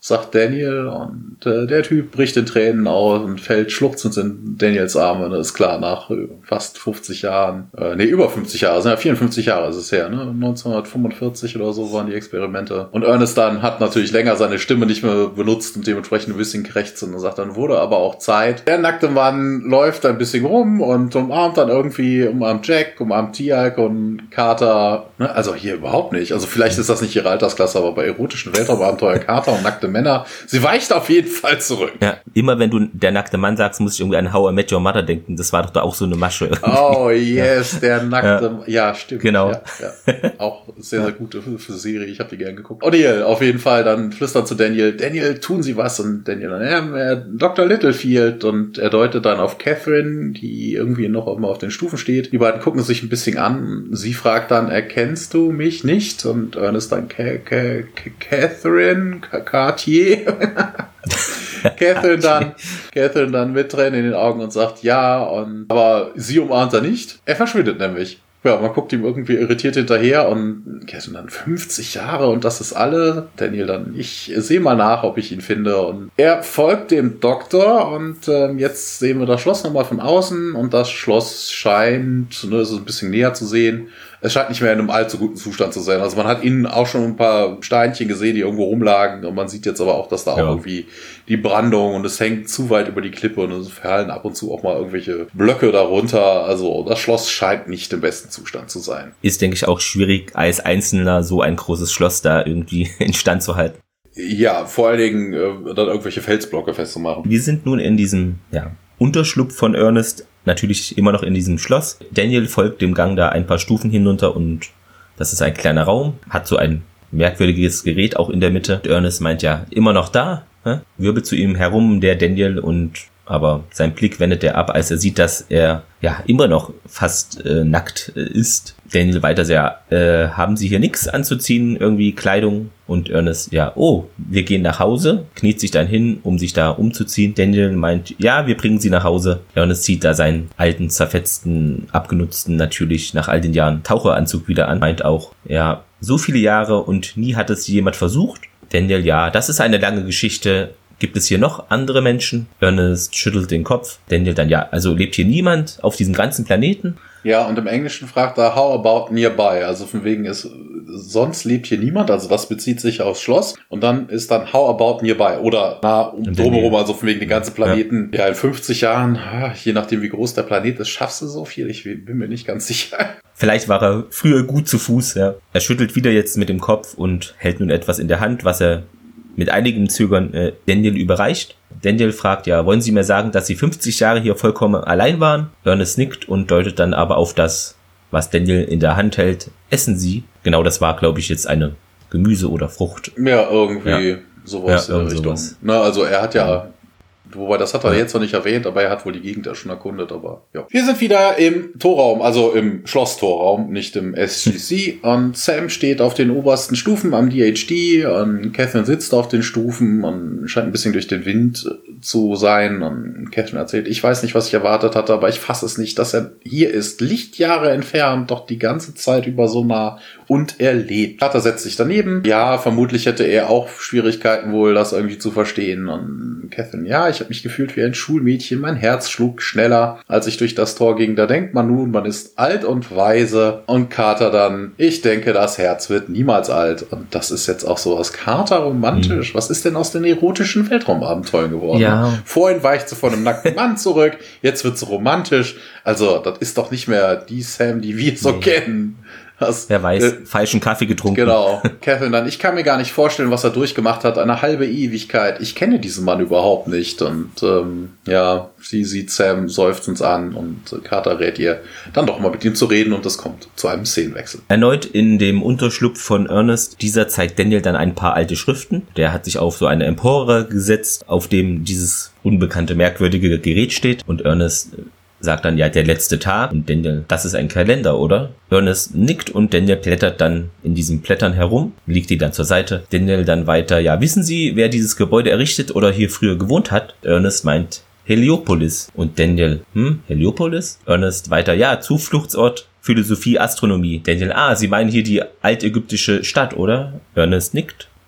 Speaker 2: sagt Daniel, und äh, der Typ bricht in Tränen aus und fällt schluchzend in Daniels Arme. Das ist klar, nach äh, fast fünfzig Jahren, äh, nee, über fünfzig Jahre, sind ja vierundfünfzig Jahre ist es her, ne? neunzehnhundertfünfundvierzig oder so waren die Experimente. Und Ernest dann hat natürlich länger seine Stimme nicht mehr benutzt und dementsprechend ein bisschen krächzend und sagt, dann wurde aber auch Zeit. Der nackte Mann läuft ein bisschen rum und umarmt dann irgendwie, umarmt Jack, umarmt Tialk und Carter, ne? Also hier überhaupt nicht. Also vielleicht ist das nicht ihre Altersklasse, aber bei erotischen Weltraumabenteuer Carter und nackte Männer, sie weicht auf jeden Fall zurück.
Speaker 1: Ja, immer wenn du der nackte Mann sagst, muss ich irgendwie an How I Met Your Mother denken. Das war doch da auch so eine Masche. Irgendwie.
Speaker 2: Oh yes, ja. Der nackte, ja, ja stimmt.
Speaker 1: Genau.
Speaker 2: Ja, ja. Auch sehr, sehr gute für Serie, ich habe die gern geguckt. O'Neill, auf jeden Fall, dann flüstert zu Daniel, Daniel, tun Sie was? Und Daniel dann, ja, Doktor Littlefield, und er deutet dann auf Catherine, die irgendwie noch immer auf den Stufen steht. Die beiden gucken sich ein bisschen an. Sie fragt dann, erkennst du mich nicht? Und Ernest dann, Catherine Cartier? Catherine dann, Catherine dann mit Tränen in den Augen und sagt ja, und aber sie umarmt er nicht. Er verschwindet nämlich. Ja, man guckt ihm irgendwie irritiert hinterher und Catherine dann fünfzig Jahre und das ist alle. Daniel dann, ich sehe mal nach, ob ich ihn finde. Und er folgt dem Doktor und äh, jetzt sehen wir das Schloss nochmal von außen und das Schloss scheint, ne, so ein bisschen näher zu sehen. Es scheint nicht mehr in einem allzu guten Zustand zu sein. Also man hat innen auch schon ein paar Steinchen gesehen, die irgendwo rumlagen. Und man sieht jetzt aber auch, dass da auch ja. irgendwie die Brandung und es hängt zu weit über die Klippe und es verhallen ab und zu auch mal irgendwelche Blöcke darunter. Also das Schloss scheint nicht im besten Zustand zu sein.
Speaker 1: Ist, denke ich, auch schwierig, als Einzelner so ein großes Schloss da irgendwie instand zu halten.
Speaker 2: Ja, vor allen Dingen äh, dann irgendwelche Felsblöcke festzumachen.
Speaker 1: Wir sind nun in diesem ja, Unterschlupf von Ernest, natürlich immer noch in diesem Schloss. Daniel folgt dem Gang da ein paar Stufen hinunter und das ist ein kleiner Raum, hat so ein merkwürdiges Gerät auch in der Mitte. Ernest meint ja, immer noch da, hä? Wirbelt zu ihm herum, der Daniel, und aber sein Blick wendet er ab, als er sieht, dass er ja immer noch fast äh, nackt äh, ist. Daniel weiter sehr, äh, haben Sie hier nichts anzuziehen, irgendwie Kleidung? Und Ernest, ja, oh, wir gehen nach Hause, kniet sich dann hin, um sich da umzuziehen. Daniel meint, ja, wir bringen Sie nach Hause. Ernest zieht da seinen alten, zerfetzten, abgenutzten, natürlich nach all den Jahren Taucheranzug wieder an, meint auch, ja, so viele Jahre und nie hat es jemand versucht. Daniel, ja, das ist eine lange Geschichte. Gibt es hier noch andere Menschen? Ernest schüttelt den Kopf. Daniel dann, ja, also lebt hier niemand auf diesem ganzen Planeten?
Speaker 2: Ja, und im Englischen fragt er, how about nearby? Also von wegen ist, sonst lebt hier niemand, also was bezieht sich aufs Schloss? Und dann ist dann, how about nearby? Oder nah um drumherum, also von wegen den ganzen Planeten. Ja. ja, in fünfzig Jahren, je nachdem wie groß der Planet ist, schaffst du so viel? Ich bin mir nicht ganz sicher.
Speaker 1: Vielleicht war er früher gut zu Fuß, ja. Er schüttelt wieder jetzt mit dem Kopf und hält nun etwas in der Hand, was er mit einigem Zögern äh, Daniel überreicht. Daniel fragt, ja, wollen Sie mir sagen, dass Sie fünfzig Jahre hier vollkommen allein waren? Ernest nickt und deutet dann aber auf das, was Daniel in der Hand hält. Essen Sie? Genau, das war, glaube ich, jetzt eine Gemüse oder Frucht.
Speaker 2: Ja, irgendwie ja. sowas
Speaker 1: ja,
Speaker 2: in der Richtung. Sowas. Na, also er hat ja... ja. Wobei, das hat er ja. jetzt noch nicht erwähnt, aber er hat wohl die Gegend ja schon erkundet, aber ja. Wir sind wieder im Torraum, also im Schlosstorraum, nicht im S G C. Und Sam steht auf den obersten Stufen am D H D und Catherine sitzt auf den Stufen und scheint ein bisschen durch den Wind zu sein. Und Catherine erzählt, ich weiß nicht, was ich erwartet hatte, aber ich fasse es nicht, dass er hier ist, Lichtjahre entfernt, doch die ganze Zeit über so nah und er lebt. Carter setzt sich daneben. Ja, vermutlich hätte er auch Schwierigkeiten wohl, das irgendwie zu verstehen. Und Catherine, ja, ich Ich habe mich gefühlt wie ein Schulmädchen. Mein Herz schlug schneller, als ich durch das Tor ging. Da denkt man nun, man ist alt und weise. Und Carter dann, ich denke, das Herz wird niemals alt. Und das ist jetzt auch sowas. Carter romantisch. Mhm. Was ist denn aus den erotischen Weltraumabenteuern geworden?
Speaker 1: Ja.
Speaker 2: Vorhin weicht sie von einem nackten Mann zurück. Jetzt wird sie romantisch. Also, das ist doch nicht mehr die Sam, die wir so nee. kennen.
Speaker 1: Das, Wer weiß, äh, falschen Kaffee getrunken.
Speaker 2: Genau. Catherine dann, ich kann mir gar nicht vorstellen, was er durchgemacht hat. Eine halbe Ewigkeit. Ich kenne diesen Mann überhaupt nicht. Und ähm, ja, sie sieht Sam seufzend an und Carter rät ihr, dann doch mal mit ihm zu reden und es kommt zu einem Szenenwechsel.
Speaker 1: Erneut in dem Unterschlupf von Ernest. Dieser zeigt Daniel dann ein paar alte Schriften. Der hat sich auf so eine Empore gesetzt, auf dem dieses unbekannte, merkwürdige Gerät steht. Und Ernest sagt dann, ja, der letzte Tag. Und Daniel, das ist ein Kalender, oder? Ernest nickt und Daniel blättert dann in diesen Blättern herum, legt die dann zur Seite. Daniel dann weiter, ja, wissen Sie, wer dieses Gebäude errichtet oder hier früher gewohnt hat? Ernest meint, Heliopolis. Und Daniel, hm, Heliopolis? Ernest weiter, ja, Zufluchtsort, Philosophie, Astronomie. Daniel, ah, Sie meinen hier die altägyptische Stadt, oder? Ernest nickt.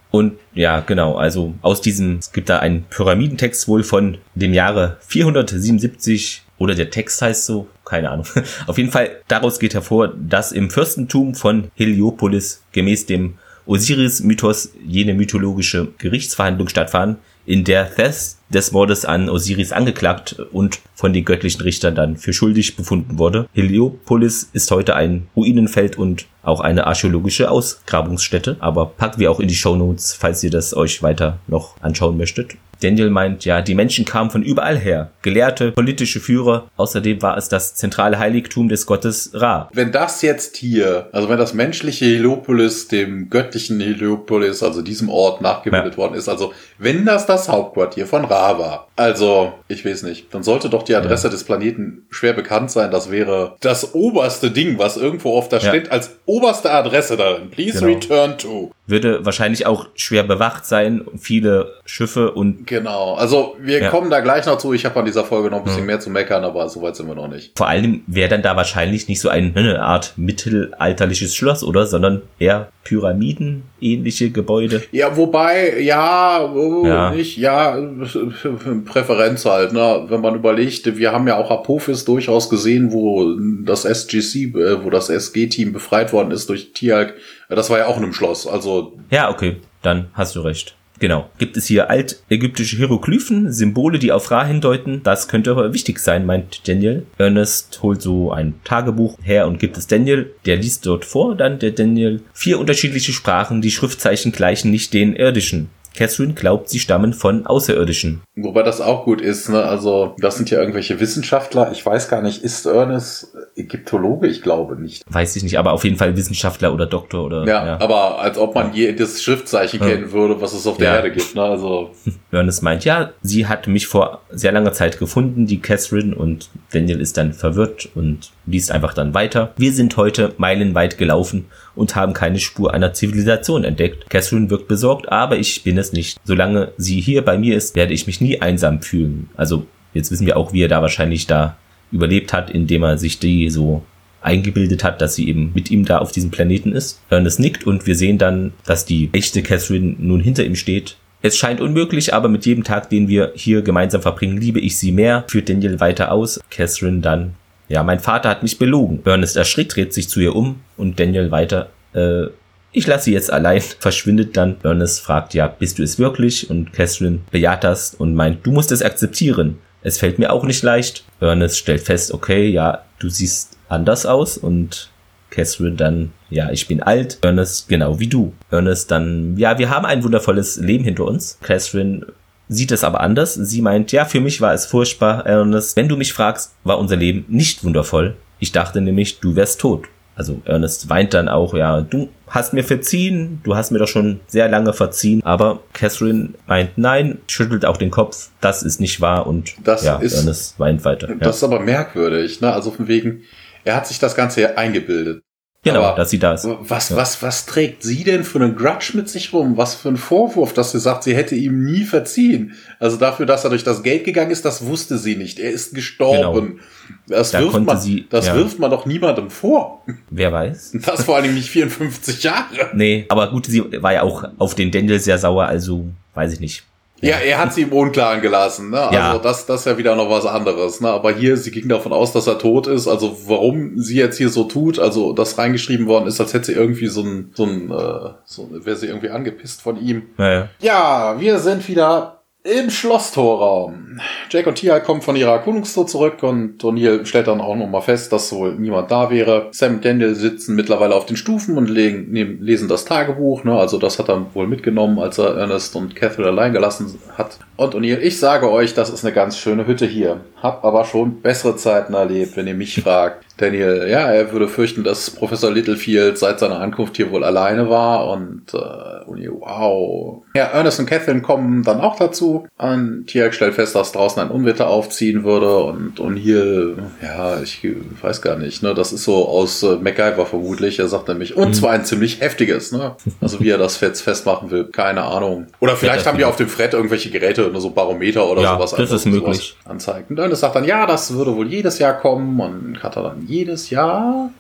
Speaker 1: Und ja, genau, also aus diesem, es gibt da einen Pyramidentext wohl von dem Jahre vierhundertsiebenundsiebzig oder der Text heißt so, keine Ahnung. Auf jeden Fall, daraus geht hervor, dass im Fürstentum von Heliopolis gemäß dem Osiris-Mythos jene mythologische Gerichtsverhandlung stattfand, in der Theth des Mordes an Osiris angeklagt und von den göttlichen Richtern dann für schuldig befunden wurde. Heliopolis ist heute ein Ruinenfeld und auch eine archäologische Ausgrabungsstätte, aber packen wir auch in die Shownotes, falls ihr das euch weiter noch anschauen möchtet. Daniel meint, ja, die Menschen kamen von überall her. Gelehrte, politische Führer. Außerdem war es das zentrale Heiligtum des Gottes Ra.
Speaker 2: Wenn das jetzt hier, also wenn das menschliche Heliopolis dem göttlichen Heliopolis, also diesem Ort nachgebildet ja. worden ist, also wenn das das Hauptquartier von Ra war, also ich weiß nicht, dann sollte doch die Adresse ja. des Planeten schwer bekannt sein. Das wäre das oberste Ding, was irgendwo auf der ja. steht, als oberste Adresse darin. Please genau. return to.
Speaker 1: Würde wahrscheinlich auch schwer bewacht sein, viele Schiffe und...
Speaker 2: Genau, also wir ja. kommen da gleich noch zu. Ich habe an dieser Folge noch ein bisschen mhm. mehr zu meckern, aber so weit sind wir noch nicht.
Speaker 1: Vor allem wäre dann da wahrscheinlich nicht so ein, eine Art mittelalterliches Schloss, oder? Sondern eher Pyramiden-ähnliche Gebäude.
Speaker 2: Ja, wobei, ja, oh, ja. nicht, ja, Präferenz halt, ne? Wenn man überlegt, wir haben ja auch Apophis durchaus gesehen, wo das S G C, äh, wo das S G-Team befreit worden ist durch Tialk. Das war ja auch in einem Schloss, also...
Speaker 1: Ja, okay, dann hast du recht. Genau. Gibt es hier altägyptische Hieroglyphen, Symbole, die auf Ra hindeuten? Das könnte aber wichtig sein, meint Daniel. Ernest holt so ein Tagebuch her und gibt es Daniel. Der liest dort vor, dann der Daniel. Vier unterschiedliche Sprachen, die Schriftzeichen gleichen nicht den irdischen. Catherine glaubt, sie stammen von Außerirdischen.
Speaker 2: Wobei das auch gut ist, ne? Also, das sind ja irgendwelche Wissenschaftler. Ich weiß gar nicht, ist Ernest Ägyptologe? Ich glaube nicht.
Speaker 1: Weiß ich nicht, aber auf jeden Fall Wissenschaftler oder Doktor oder...
Speaker 2: Ja, ja. aber als ob man je das Schriftzeichen ja. kennen würde, was es auf der ja. Erde gibt, ne? Also...
Speaker 1: Ernest meint, ja, sie hat mich vor sehr langer Zeit gefunden, die Catherine, und Daniel ist dann verwirrt und liest einfach dann weiter. Wir sind heute meilenweit gelaufen und haben keine Spur einer Zivilisation entdeckt. Catherine wirkt besorgt, aber ich bin es nicht. Solange sie hier bei mir ist, werde ich mich nie einsam fühlen. Also jetzt wissen wir auch, wie er da wahrscheinlich da überlebt hat, indem er sich die so eingebildet hat, dass sie eben mit ihm da auf diesem Planeten ist. Ernest nickt und wir sehen dann, dass die echte Catherine nun hinter ihm steht. Es scheint unmöglich, aber mit jedem Tag, den wir hier gemeinsam verbringen, liebe ich sie mehr, führt Daniel weiter aus. Catherine dann, ja, mein Vater hat mich belogen. Ernest erschrickt, dreht sich zu ihr um und Daniel weiter, äh, ich lasse sie jetzt allein, verschwindet dann. Ernest fragt, ja, bist du es wirklich? Und Catherine bejaht das und meint, du musst es akzeptieren. Es fällt mir auch nicht leicht. Ernest stellt fest, okay, ja, du siehst anders aus, und Catherine dann, ja, ich bin alt. Ernest, genau wie du. Ernest dann, ja, wir haben ein wundervolles Leben hinter uns. Catherine sieht es aber anders. Sie meint, ja, für mich war es furchtbar, Ernest. Wenn du mich fragst, war unser Leben nicht wundervoll. Ich dachte nämlich, du wärst tot. Also Ernest weint dann auch, ja, du hast mir verziehen, du hast mir doch schon sehr lange verziehen. Aber Catherine meint, nein, schüttelt auch den Kopf, das ist nicht wahr, und
Speaker 2: das
Speaker 1: ja,
Speaker 2: ist,
Speaker 1: Ernest weint weiter.
Speaker 2: Das
Speaker 1: ja.
Speaker 2: ist aber merkwürdig, ne? Also von wegen, er hat sich das Ganze ja eingebildet.
Speaker 1: Genau,
Speaker 2: aber
Speaker 1: dass sie da ist.
Speaker 2: Was,
Speaker 1: ja.
Speaker 2: was, was trägt sie denn für einen Grudge mit sich rum? Was für ein Vorwurf, dass sie sagt, sie hätte ihm nie verziehen? Also dafür, dass er durch das Gate gegangen ist, das wusste sie nicht. Er ist gestorben. Genau. Das,
Speaker 1: da
Speaker 2: wirft man,
Speaker 1: sie,
Speaker 2: das
Speaker 1: ja.
Speaker 2: wirft man doch niemandem vor.
Speaker 1: Wer weiß.
Speaker 2: Das vor allem nicht vierundfünfzig Jahre.
Speaker 1: Nee, aber gut, sie war ja auch auf den Daniel sehr sauer, also weiß ich nicht.
Speaker 2: Ja, er hat sie im Unklaren gelassen, ne? Also
Speaker 1: ja.
Speaker 2: das, das ist ja wieder noch was anderes, ne? Aber hier, sie ging davon aus, dass er tot ist. Also warum sie jetzt hier so tut, also das reingeschrieben worden ist, als hätte sie irgendwie so ein, so ein, äh, so wäre sie irgendwie angepisst von ihm.
Speaker 1: Ja, ja.
Speaker 2: Ja, wir sind wieder im Schlosstorraum. Jake und Tia kommen von ihrer Erkundungstour zurück und O'Neill stellt dann auch nochmal fest, dass wohl niemand da wäre. Sam und Daniel sitzen mittlerweile auf den Stufen und legen, nehmen, lesen das Tagebuch, ne? Also das hat er wohl mitgenommen, als er Ernest und Catherine allein gelassen hat. Und O'Neill, ich sage euch, das ist eine ganz schöne Hütte hier. Hab aber schon bessere Zeiten erlebt, wenn ihr mich fragt. Daniel, ja, er würde fürchten, dass Professor Littlefield seit seiner Ankunft hier wohl alleine war, und äh, O'Neill, wow. Ja, Ernest und Catherine kommen dann auch dazu. Und Tialk stellt fest, dass draußen ein Unwetter aufziehen würde, und O'Neill, ja, ich weiß gar nicht, ne, das ist so aus äh, MacGyver vermutlich. Er sagt nämlich, und zwar ein ziemlich heftiges, ne. Also wie er das jetzt festmachen will, keine Ahnung. Oder vielleicht haben die auf dem Fred irgendwelche Geräte, nur so Barometer oder
Speaker 1: ja,
Speaker 2: sowas.
Speaker 1: Das ist möglich.
Speaker 2: Anzeigen. Und Ernest sagt dann, ja, das würde wohl jedes Jahr kommen, und hat er dann jedes Jahr?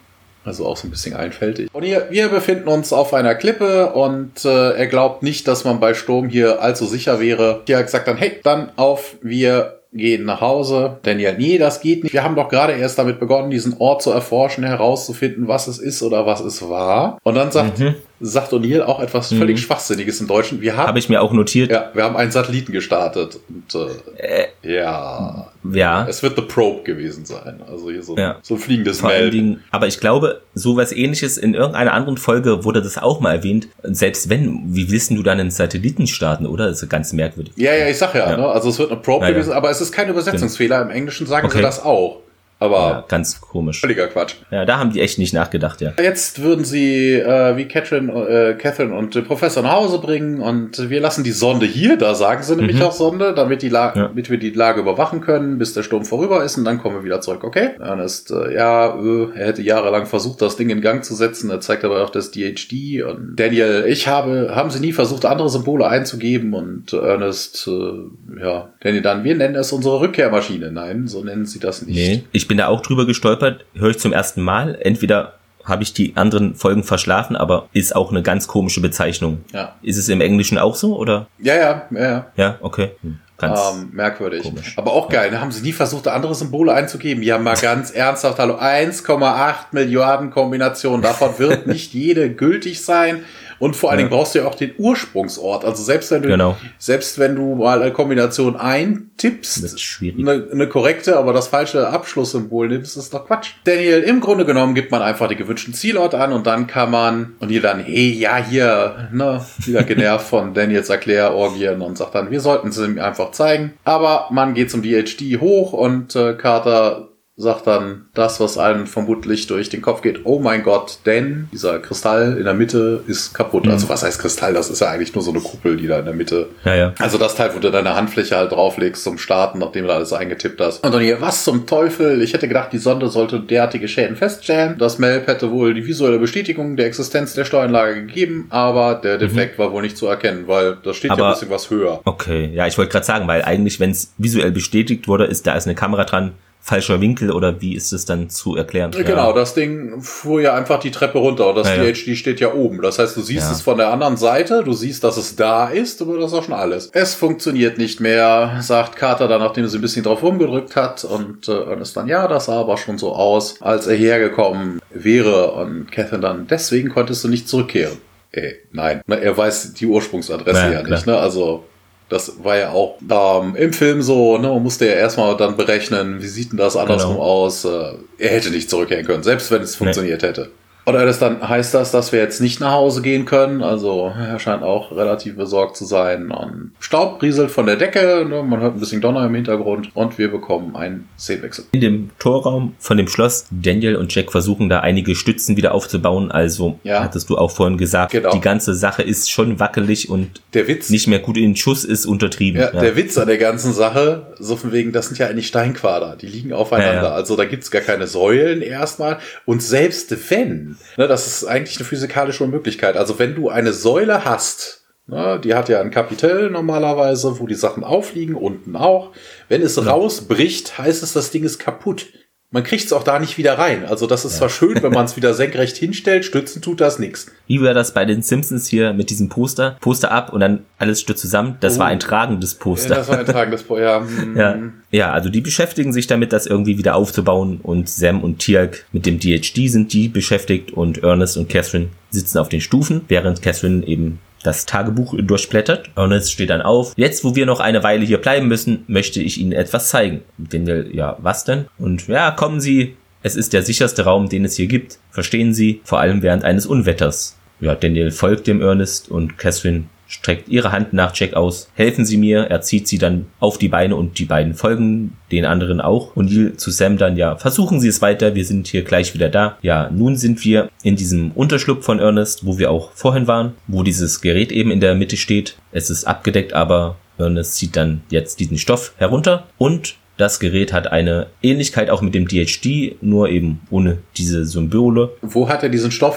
Speaker 2: Also auch so ein bisschen einfältig. Und hier, wir befinden uns auf einer Klippe und äh, er glaubt nicht, dass man bei Sturm hier allzu sicher wäre. Hier hat gesagt dann, hey, dann auf, wir gehen nach Hause. Daniel, nee, das geht nicht. Wir haben doch gerade erst damit begonnen, diesen Ort zu erforschen, herauszufinden, was es ist oder was es war. Und dann sagt, mhm. sagt O'Neill auch etwas völlig mhm. Schwachsinniges im Deutschen. Wir haben,
Speaker 1: Habe ich mir auch notiert.
Speaker 2: Ja, wir haben einen Satelliten gestartet. Und äh, äh, ja,
Speaker 1: ja,
Speaker 2: es wird The Probe gewesen sein. Also hier so,
Speaker 1: ja.
Speaker 2: so ein fliegendes
Speaker 1: Vor allen Dingen, aber ich glaube, sowas Ähnliches in irgendeiner anderen Folge wurde das auch mal erwähnt. Selbst wenn, wie willst du dann einen Satelliten starten, oder? Das ist ganz merkwürdig.
Speaker 2: Ja, ja, ich sag ja, ja. Ne? Also es wird eine Probe ja, gewesen, ja. aber es ist kein Übersetzungsfehler. Im Englischen sagen okay. sie das auch. Aber
Speaker 1: ja, ganz komisch.
Speaker 2: Völliger Quatsch.
Speaker 1: Ja, da haben die echt nicht nachgedacht, ja.
Speaker 2: Jetzt würden sie, äh, wie Catherine, äh, Catherine und äh, Professor nach Hause bringen und wir lassen die Sonde hier, da sagen sie nämlich mhm. auch Sonde, damit, die La- ja. damit wir die Lage überwachen können, bis der Sturm vorüber ist und dann kommen wir wieder zurück, okay? Dann ist, äh, ja, äh, er hätte jahrelang versucht, das Ding in Gang zu setzen, er zeigt aber auch das D H D und Daniel, ich habe, haben sie nie versucht, andere Symbole einzugeben und Ernest, äh, ja, Daniel dann, wir nennen es unsere Rückkehrmaschine. Nein, so nennen sie das nicht.
Speaker 1: Nee, ich bin da auch drüber gestolpert, höre ich zum ersten Mal. Entweder habe ich die anderen Folgen verschlafen, aber ist auch eine ganz komische Bezeichnung.
Speaker 2: Ja.
Speaker 1: Ist es im Englischen auch so, oder?
Speaker 2: Ja, ja, ja, ja.
Speaker 1: Ja, okay. Hm. Ganz
Speaker 2: ähm, merkwürdig. Komisch. Aber auch geil, ne? Haben sie nie versucht, andere Symbole einzugeben? Ja, mal ganz ernsthaft, hallo, eins Komma acht Milliarden Kombinationen. Davon wird nicht jede gültig sein. Und vor allen ja. Dingen brauchst du ja auch den Ursprungsort. Also selbst wenn du,
Speaker 1: genau.
Speaker 2: selbst wenn du mal eine Kombination eintippst,
Speaker 1: das ist schwierig.
Speaker 2: Eine, eine korrekte, aber das falsche Abschlusssymbol nimmst, ist doch Quatsch. Daniel, im Grunde genommen gibt man einfach die gewünschten Zielort an und dann kann man, und ihr dann, hey, ja, hier, ne, wieder genervt von Daniels Erklärorgien und sagt dann, wir sollten es ihm einfach zeigen. Aber man geht zum D H D hoch und äh, Carter sagt dann das, was einem vermutlich durch den Kopf geht. Oh mein Gott, denn dieser Kristall in der Mitte ist kaputt. Mhm. Also was heißt Kristall? Das ist ja eigentlich nur so eine Kuppel, die da in der Mitte...
Speaker 1: Ja, ja.
Speaker 2: Also das Teil, wo du deine Handfläche halt drauflegst zum Starten, nachdem du alles eingetippt hast. Und dann hier, was zum Teufel? Ich hätte gedacht, die Sonde sollte derartige Schäden feststellen. Das Melb hätte wohl die visuelle Bestätigung der Existenz der Steueranlage gegeben, aber der Defekt mhm. war wohl nicht zu erkennen, weil da steht aber ja ein bisschen was höher.
Speaker 1: Okay, ja, ich wollte gerade sagen, weil eigentlich, wenn es visuell bestätigt wurde, ist da ist eine Kamera dran, falscher Winkel oder wie ist es dann zu erklären?
Speaker 2: Genau, ja. Das Ding fuhr ja einfach die Treppe runter und das ja, D H D ja. steht ja oben. Das heißt, du siehst ja. es von der anderen Seite, du siehst, dass es da ist, aber das ist auch schon alles. Es funktioniert nicht mehr, sagt Carter dann, nachdem sie ein bisschen drauf rumgedrückt hat und äh, Ernest dann, ja, das sah aber schon so aus, als er hergekommen wäre und Catherine dann, deswegen konntest du nicht zurückkehren. Ey, nein, er weiß die Ursprungsadresse ja, ja nicht, ne, also... Das war ja auch ähm, im Film so, ne, man musste ja erstmal dann berechnen, wie sieht denn das andersrum genau. aus. Äh, er hätte nicht zurückkehren können, selbst wenn es funktioniert nee. hätte. Oder das dann heißt das, dass wir jetzt nicht nach Hause gehen können. Also er scheint auch relativ besorgt zu sein. Und Staub rieselt von der Decke, ne? Man hört ein bisschen Donner im Hintergrund und wir bekommen einen Szenenwechsel.
Speaker 1: In dem Torraum von dem Schloss, Daniel und Jack versuchen da einige Stützen wieder aufzubauen. Also ja. hattest du auch vorhin gesagt, genau. die ganze Sache ist schon wackelig und
Speaker 2: der Witz,
Speaker 1: nicht mehr gut in den Schuss ist untertrieben.
Speaker 2: Ja, ja. Der Witz an der ganzen Sache, so von wegen, das sind ja eigentlich Steinquader, die liegen aufeinander. Ja, ja. Also da gibt's gar keine Säulen erstmal. Und selbst wenn, ne, das ist eigentlich eine physikalische Unmöglichkeit. Also wenn du eine Säule hast, ne, die hat ja ein Kapitell normalerweise, wo die Sachen aufliegen, unten auch. Wenn es ja. rausbricht, heißt es, das Ding ist kaputt. Man kriegt es auch da nicht wieder rein. Also das ist ja. zwar schön, wenn man es wieder senkrecht hinstellt, stützen tut das nichts.
Speaker 1: Wie war das bei den Simpsons hier mit diesem Poster? Poster ab und dann alles stürzt zusammen. Das oh. war ein tragendes Poster.
Speaker 2: Ja, das war ein tragendes Poster, ja.
Speaker 1: ja. Ja, also die beschäftigen sich damit, das irgendwie wieder aufzubauen und Sam und Teal'c mit dem D H D sind die beschäftigt und Ernest und Catherine sitzen auf den Stufen, während Catherine eben das Tagebuch durchblättert. Ernest steht dann auf. Jetzt, wo wir noch eine Weile hier bleiben müssen, möchte ich Ihnen etwas zeigen. Daniel, ja, was denn? Und ja, kommen Sie. Es ist der sicherste Raum, den es hier gibt. Verstehen Sie? Vor allem während eines Unwetters. Ja, Daniel folgt dem Ernest und Catherine streckt ihre Hand nach Jack aus. Helfen Sie mir. Er zieht sie dann auf die Beine und die beiden folgen den anderen auch. Und Neil zu Sam dann, ja, versuchen Sie es weiter. Wir sind hier gleich wieder da. Ja, nun sind wir in diesem Unterschlupf von Ernest, wo wir auch vorhin waren, wo dieses Gerät eben in der Mitte steht. Es ist abgedeckt, aber Ernest zieht dann jetzt diesen Stoff herunter und das Gerät hat eine Ähnlichkeit auch mit dem D H D, nur eben ohne diese Symbole.
Speaker 2: Wo hat er diesen Stoff her?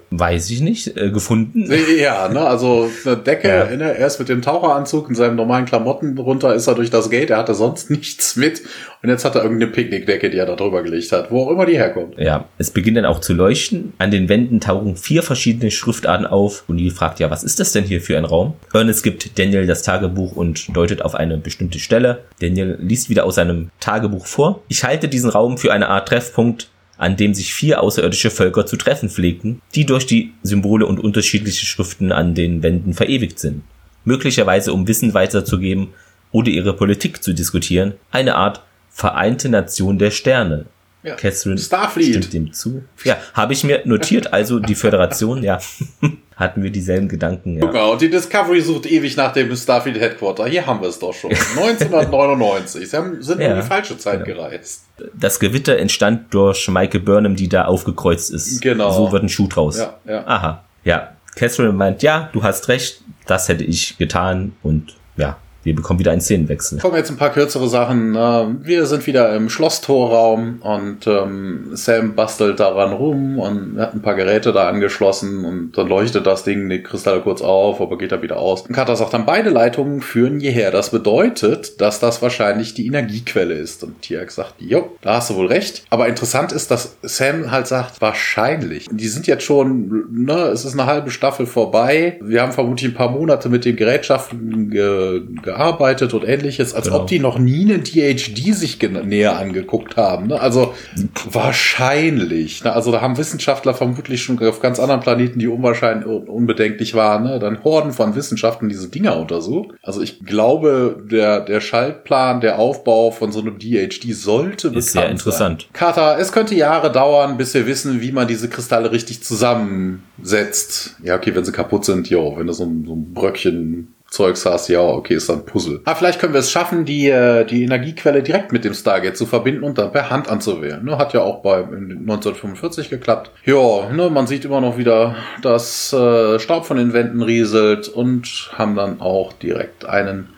Speaker 1: Weiß ich nicht, äh, gefunden.
Speaker 2: Ja, ne, also eine Decke, ja. ne, er ist mit dem Taucheranzug in seinen normalen Klamotten runter, ist er durch das Gate, er hatte sonst nichts mit und jetzt hat er irgendeine Picknickdecke, die er da drüber gelegt hat, wo auch immer die herkommt.
Speaker 1: Ja, es beginnt dann auch zu leuchten. An den Wänden tauchen vier verschiedene Schriftarten auf. Und Neil fragt, ja, was ist das denn hier für ein Raum? Ernest gibt Daniel das Tagebuch und deutet auf eine bestimmte Stelle. Daniel liest wieder aus seinem Tagebuch vor. Ich halte diesen Raum für eine Art Treffpunkt, an dem sich vier außerirdische Völker zu treffen pflegten, die durch die Symbole und unterschiedliche Schriften an den Wänden verewigt sind. Möglicherweise um Wissen weiterzugeben oder ihre Politik zu diskutieren. Eine Art Vereinte Nation der Sterne.
Speaker 2: Ja.
Speaker 1: Catherine
Speaker 2: Starfleet.
Speaker 1: Stimmt dem zu. Ja, habe ich mir notiert, also die Föderation, ja. Hatten wir dieselben Gedanken, ja.
Speaker 2: Genau, und die Discovery sucht ewig nach dem Starfleet Headquarter. Hier haben wir es doch schon. neunzehnhundertneunundneunzig. Sie haben, sind ja, in die falsche Zeit genau. gereist.
Speaker 1: Das Gewitter entstand durch Michael Burnham, die da aufgekreuzt ist.
Speaker 2: Genau.
Speaker 1: So wird ein Schuh draus.
Speaker 2: Ja, ja.
Speaker 1: Aha. Ja, Catherine meint, ja, du hast recht, das hätte ich getan und ja. Wir bekommen wieder einen Szenenwechsel.
Speaker 2: Kommen jetzt ein paar kürzere Sachen. Wir sind wieder im Schlosstorraum und ähm, Sam bastelt daran rum und hat ein paar Geräte da angeschlossen und dann leuchtet das Ding, die Kristalle kurz auf, aber geht da wieder aus. Und Carter sagt dann, beide Leitungen führen hierher. Das bedeutet, dass das wahrscheinlich die Energiequelle ist. Und Tiag sagt, jo, da hast du wohl recht. Aber interessant ist, dass Sam halt sagt, wahrscheinlich. Die sind jetzt schon, ne, es ist eine halbe Staffel vorbei. Wir haben vermutlich ein paar Monate mit den Gerätschaften ge- gearbeitet und ähnliches, als genau. ob die noch nie eine D H D sich gen- näher angeguckt haben. Ne? Also wahrscheinlich. Ne? Also da haben Wissenschaftler vermutlich schon auf ganz anderen Planeten, die unwahrscheinlich unbedenklich waren, ne? Dann Horden von Wissenschaftlern diese Dinger untersucht. Also ich glaube, der der Schaltplan, der Aufbau von so einem D H D sollte bekannt sein.
Speaker 1: Ist sehr interessant.
Speaker 2: Carter, es könnte Jahre dauern, bis wir wissen, wie man diese Kristalle richtig zusammensetzt. Ja, okay, wenn sie kaputt sind, jo, wenn du so ein, so ein Bröckchen Zeugs hast, ja, okay, ist dann Puzzle. Aber vielleicht können wir es schaffen, die die Energiequelle direkt mit dem Stargate zu verbinden und dann per Hand anzuwählen. Ne, hat ja auch bei neunzehnhundertfünfundvierzig geklappt. Ja, ne, man sieht immer noch wieder, dass äh, Staub von den Wänden rieselt und haben dann auch direkt einen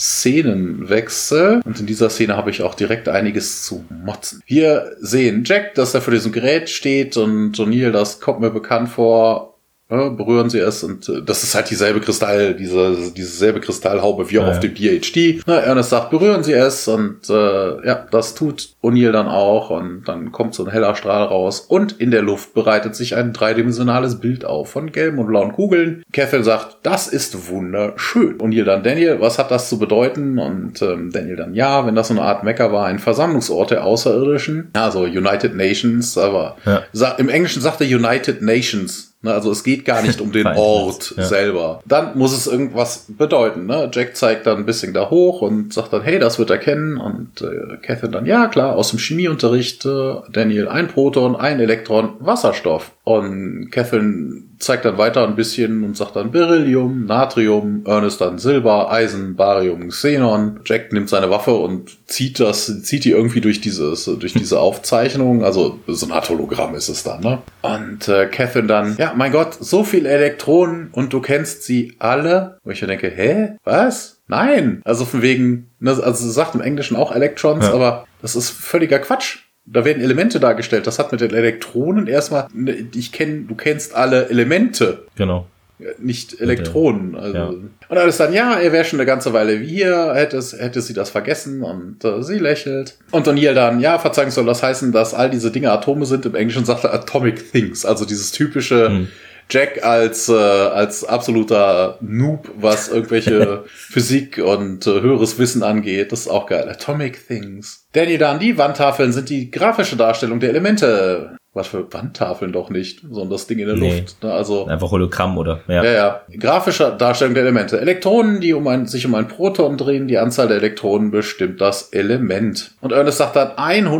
Speaker 2: Szenenwechsel. Und in dieser Szene habe ich auch direkt einiges zu motzen. Wir sehen Jack, dass er vor diesem Gerät steht und O'Neill, das kommt mir bekannt vor. Ja, berühren sie es und äh, das ist halt dieselbe Kristall, diese dieselbe Kristallhaube wie auch ja, auf dem D H D. Na, Ernest sagt, berühren sie es und äh, ja, das tut O'Neill dann auch und dann kommt so ein heller Strahl raus und in der Luft bereitet sich ein dreidimensionales Bild auf von gelben und blauen Kugeln. Catherine sagt, das ist wunderschön. O'Neill dann, Daniel, was hat das zu bedeuten? Und ähm, Daniel dann, ja, wenn das so eine Art Mekka war, ein Versammlungsort der Außerirdischen, also United Nations, aber ja. sa- im Englischen sagt er United Nations. Also es geht gar nicht um den Ort ja. selber. Dann muss es irgendwas bedeuten. Ne? Jack zeigt dann ein bisschen da hoch und sagt dann, hey, das wird er kennen. Und äh, Catherine dann, ja klar, aus dem Chemieunterricht, äh, Daniel, ein Proton, ein Elektron, Wasserstoff. Und Catherine zeigt dann weiter ein bisschen und sagt dann Beryllium, Natrium, Ernest dann Silber, Eisen, Barium, Xenon. Jack nimmt seine Waffe und zieht das, zieht die irgendwie durch dieses, durch diese Aufzeichnung. Also so eine Art Hologramm ist es dann, ne? Und äh, Catherine dann, ja, mein Gott, so viele Elektronen und du kennst sie alle. Wo ich mir denke, hä? Was? Nein! Also von wegen, also sie sagt im Englischen auch Electrons, ja. aber das ist völliger Quatsch. Da werden Elemente dargestellt. Das hat mit den Elektronen erstmal, ich kenne, du kennst alle Elemente.
Speaker 1: Genau.
Speaker 2: Nicht Elektronen. Also.
Speaker 1: Ja.
Speaker 2: Und alles dann, ja, er wäre schon eine ganze Weile wie hier, hätte, es, hätte sie das vergessen und äh, sie lächelt. Und O'Neill dann, ja, verzeihen soll das heißen, dass all diese Dinge Atome sind. Im Englischen sagt er Atomic Things. Also dieses typische hm. Jack als äh, als absoluter Noob, was irgendwelche Physik und äh, höheres Wissen angeht. Das ist auch geil. Atomic Things. Danny dann, die Wandtafeln sind die grafische Darstellung der Elemente. Was für Wandtafeln doch nicht, sondern das Ding in der nee. Luft. Also
Speaker 1: einfach Hologramm oder ja.
Speaker 2: Ja, ja. Grafische Darstellung der Elemente. Elektronen, die um ein, sich um ein Proton drehen. Die Anzahl der Elektronen bestimmt das Element. Und Ernest sagt dann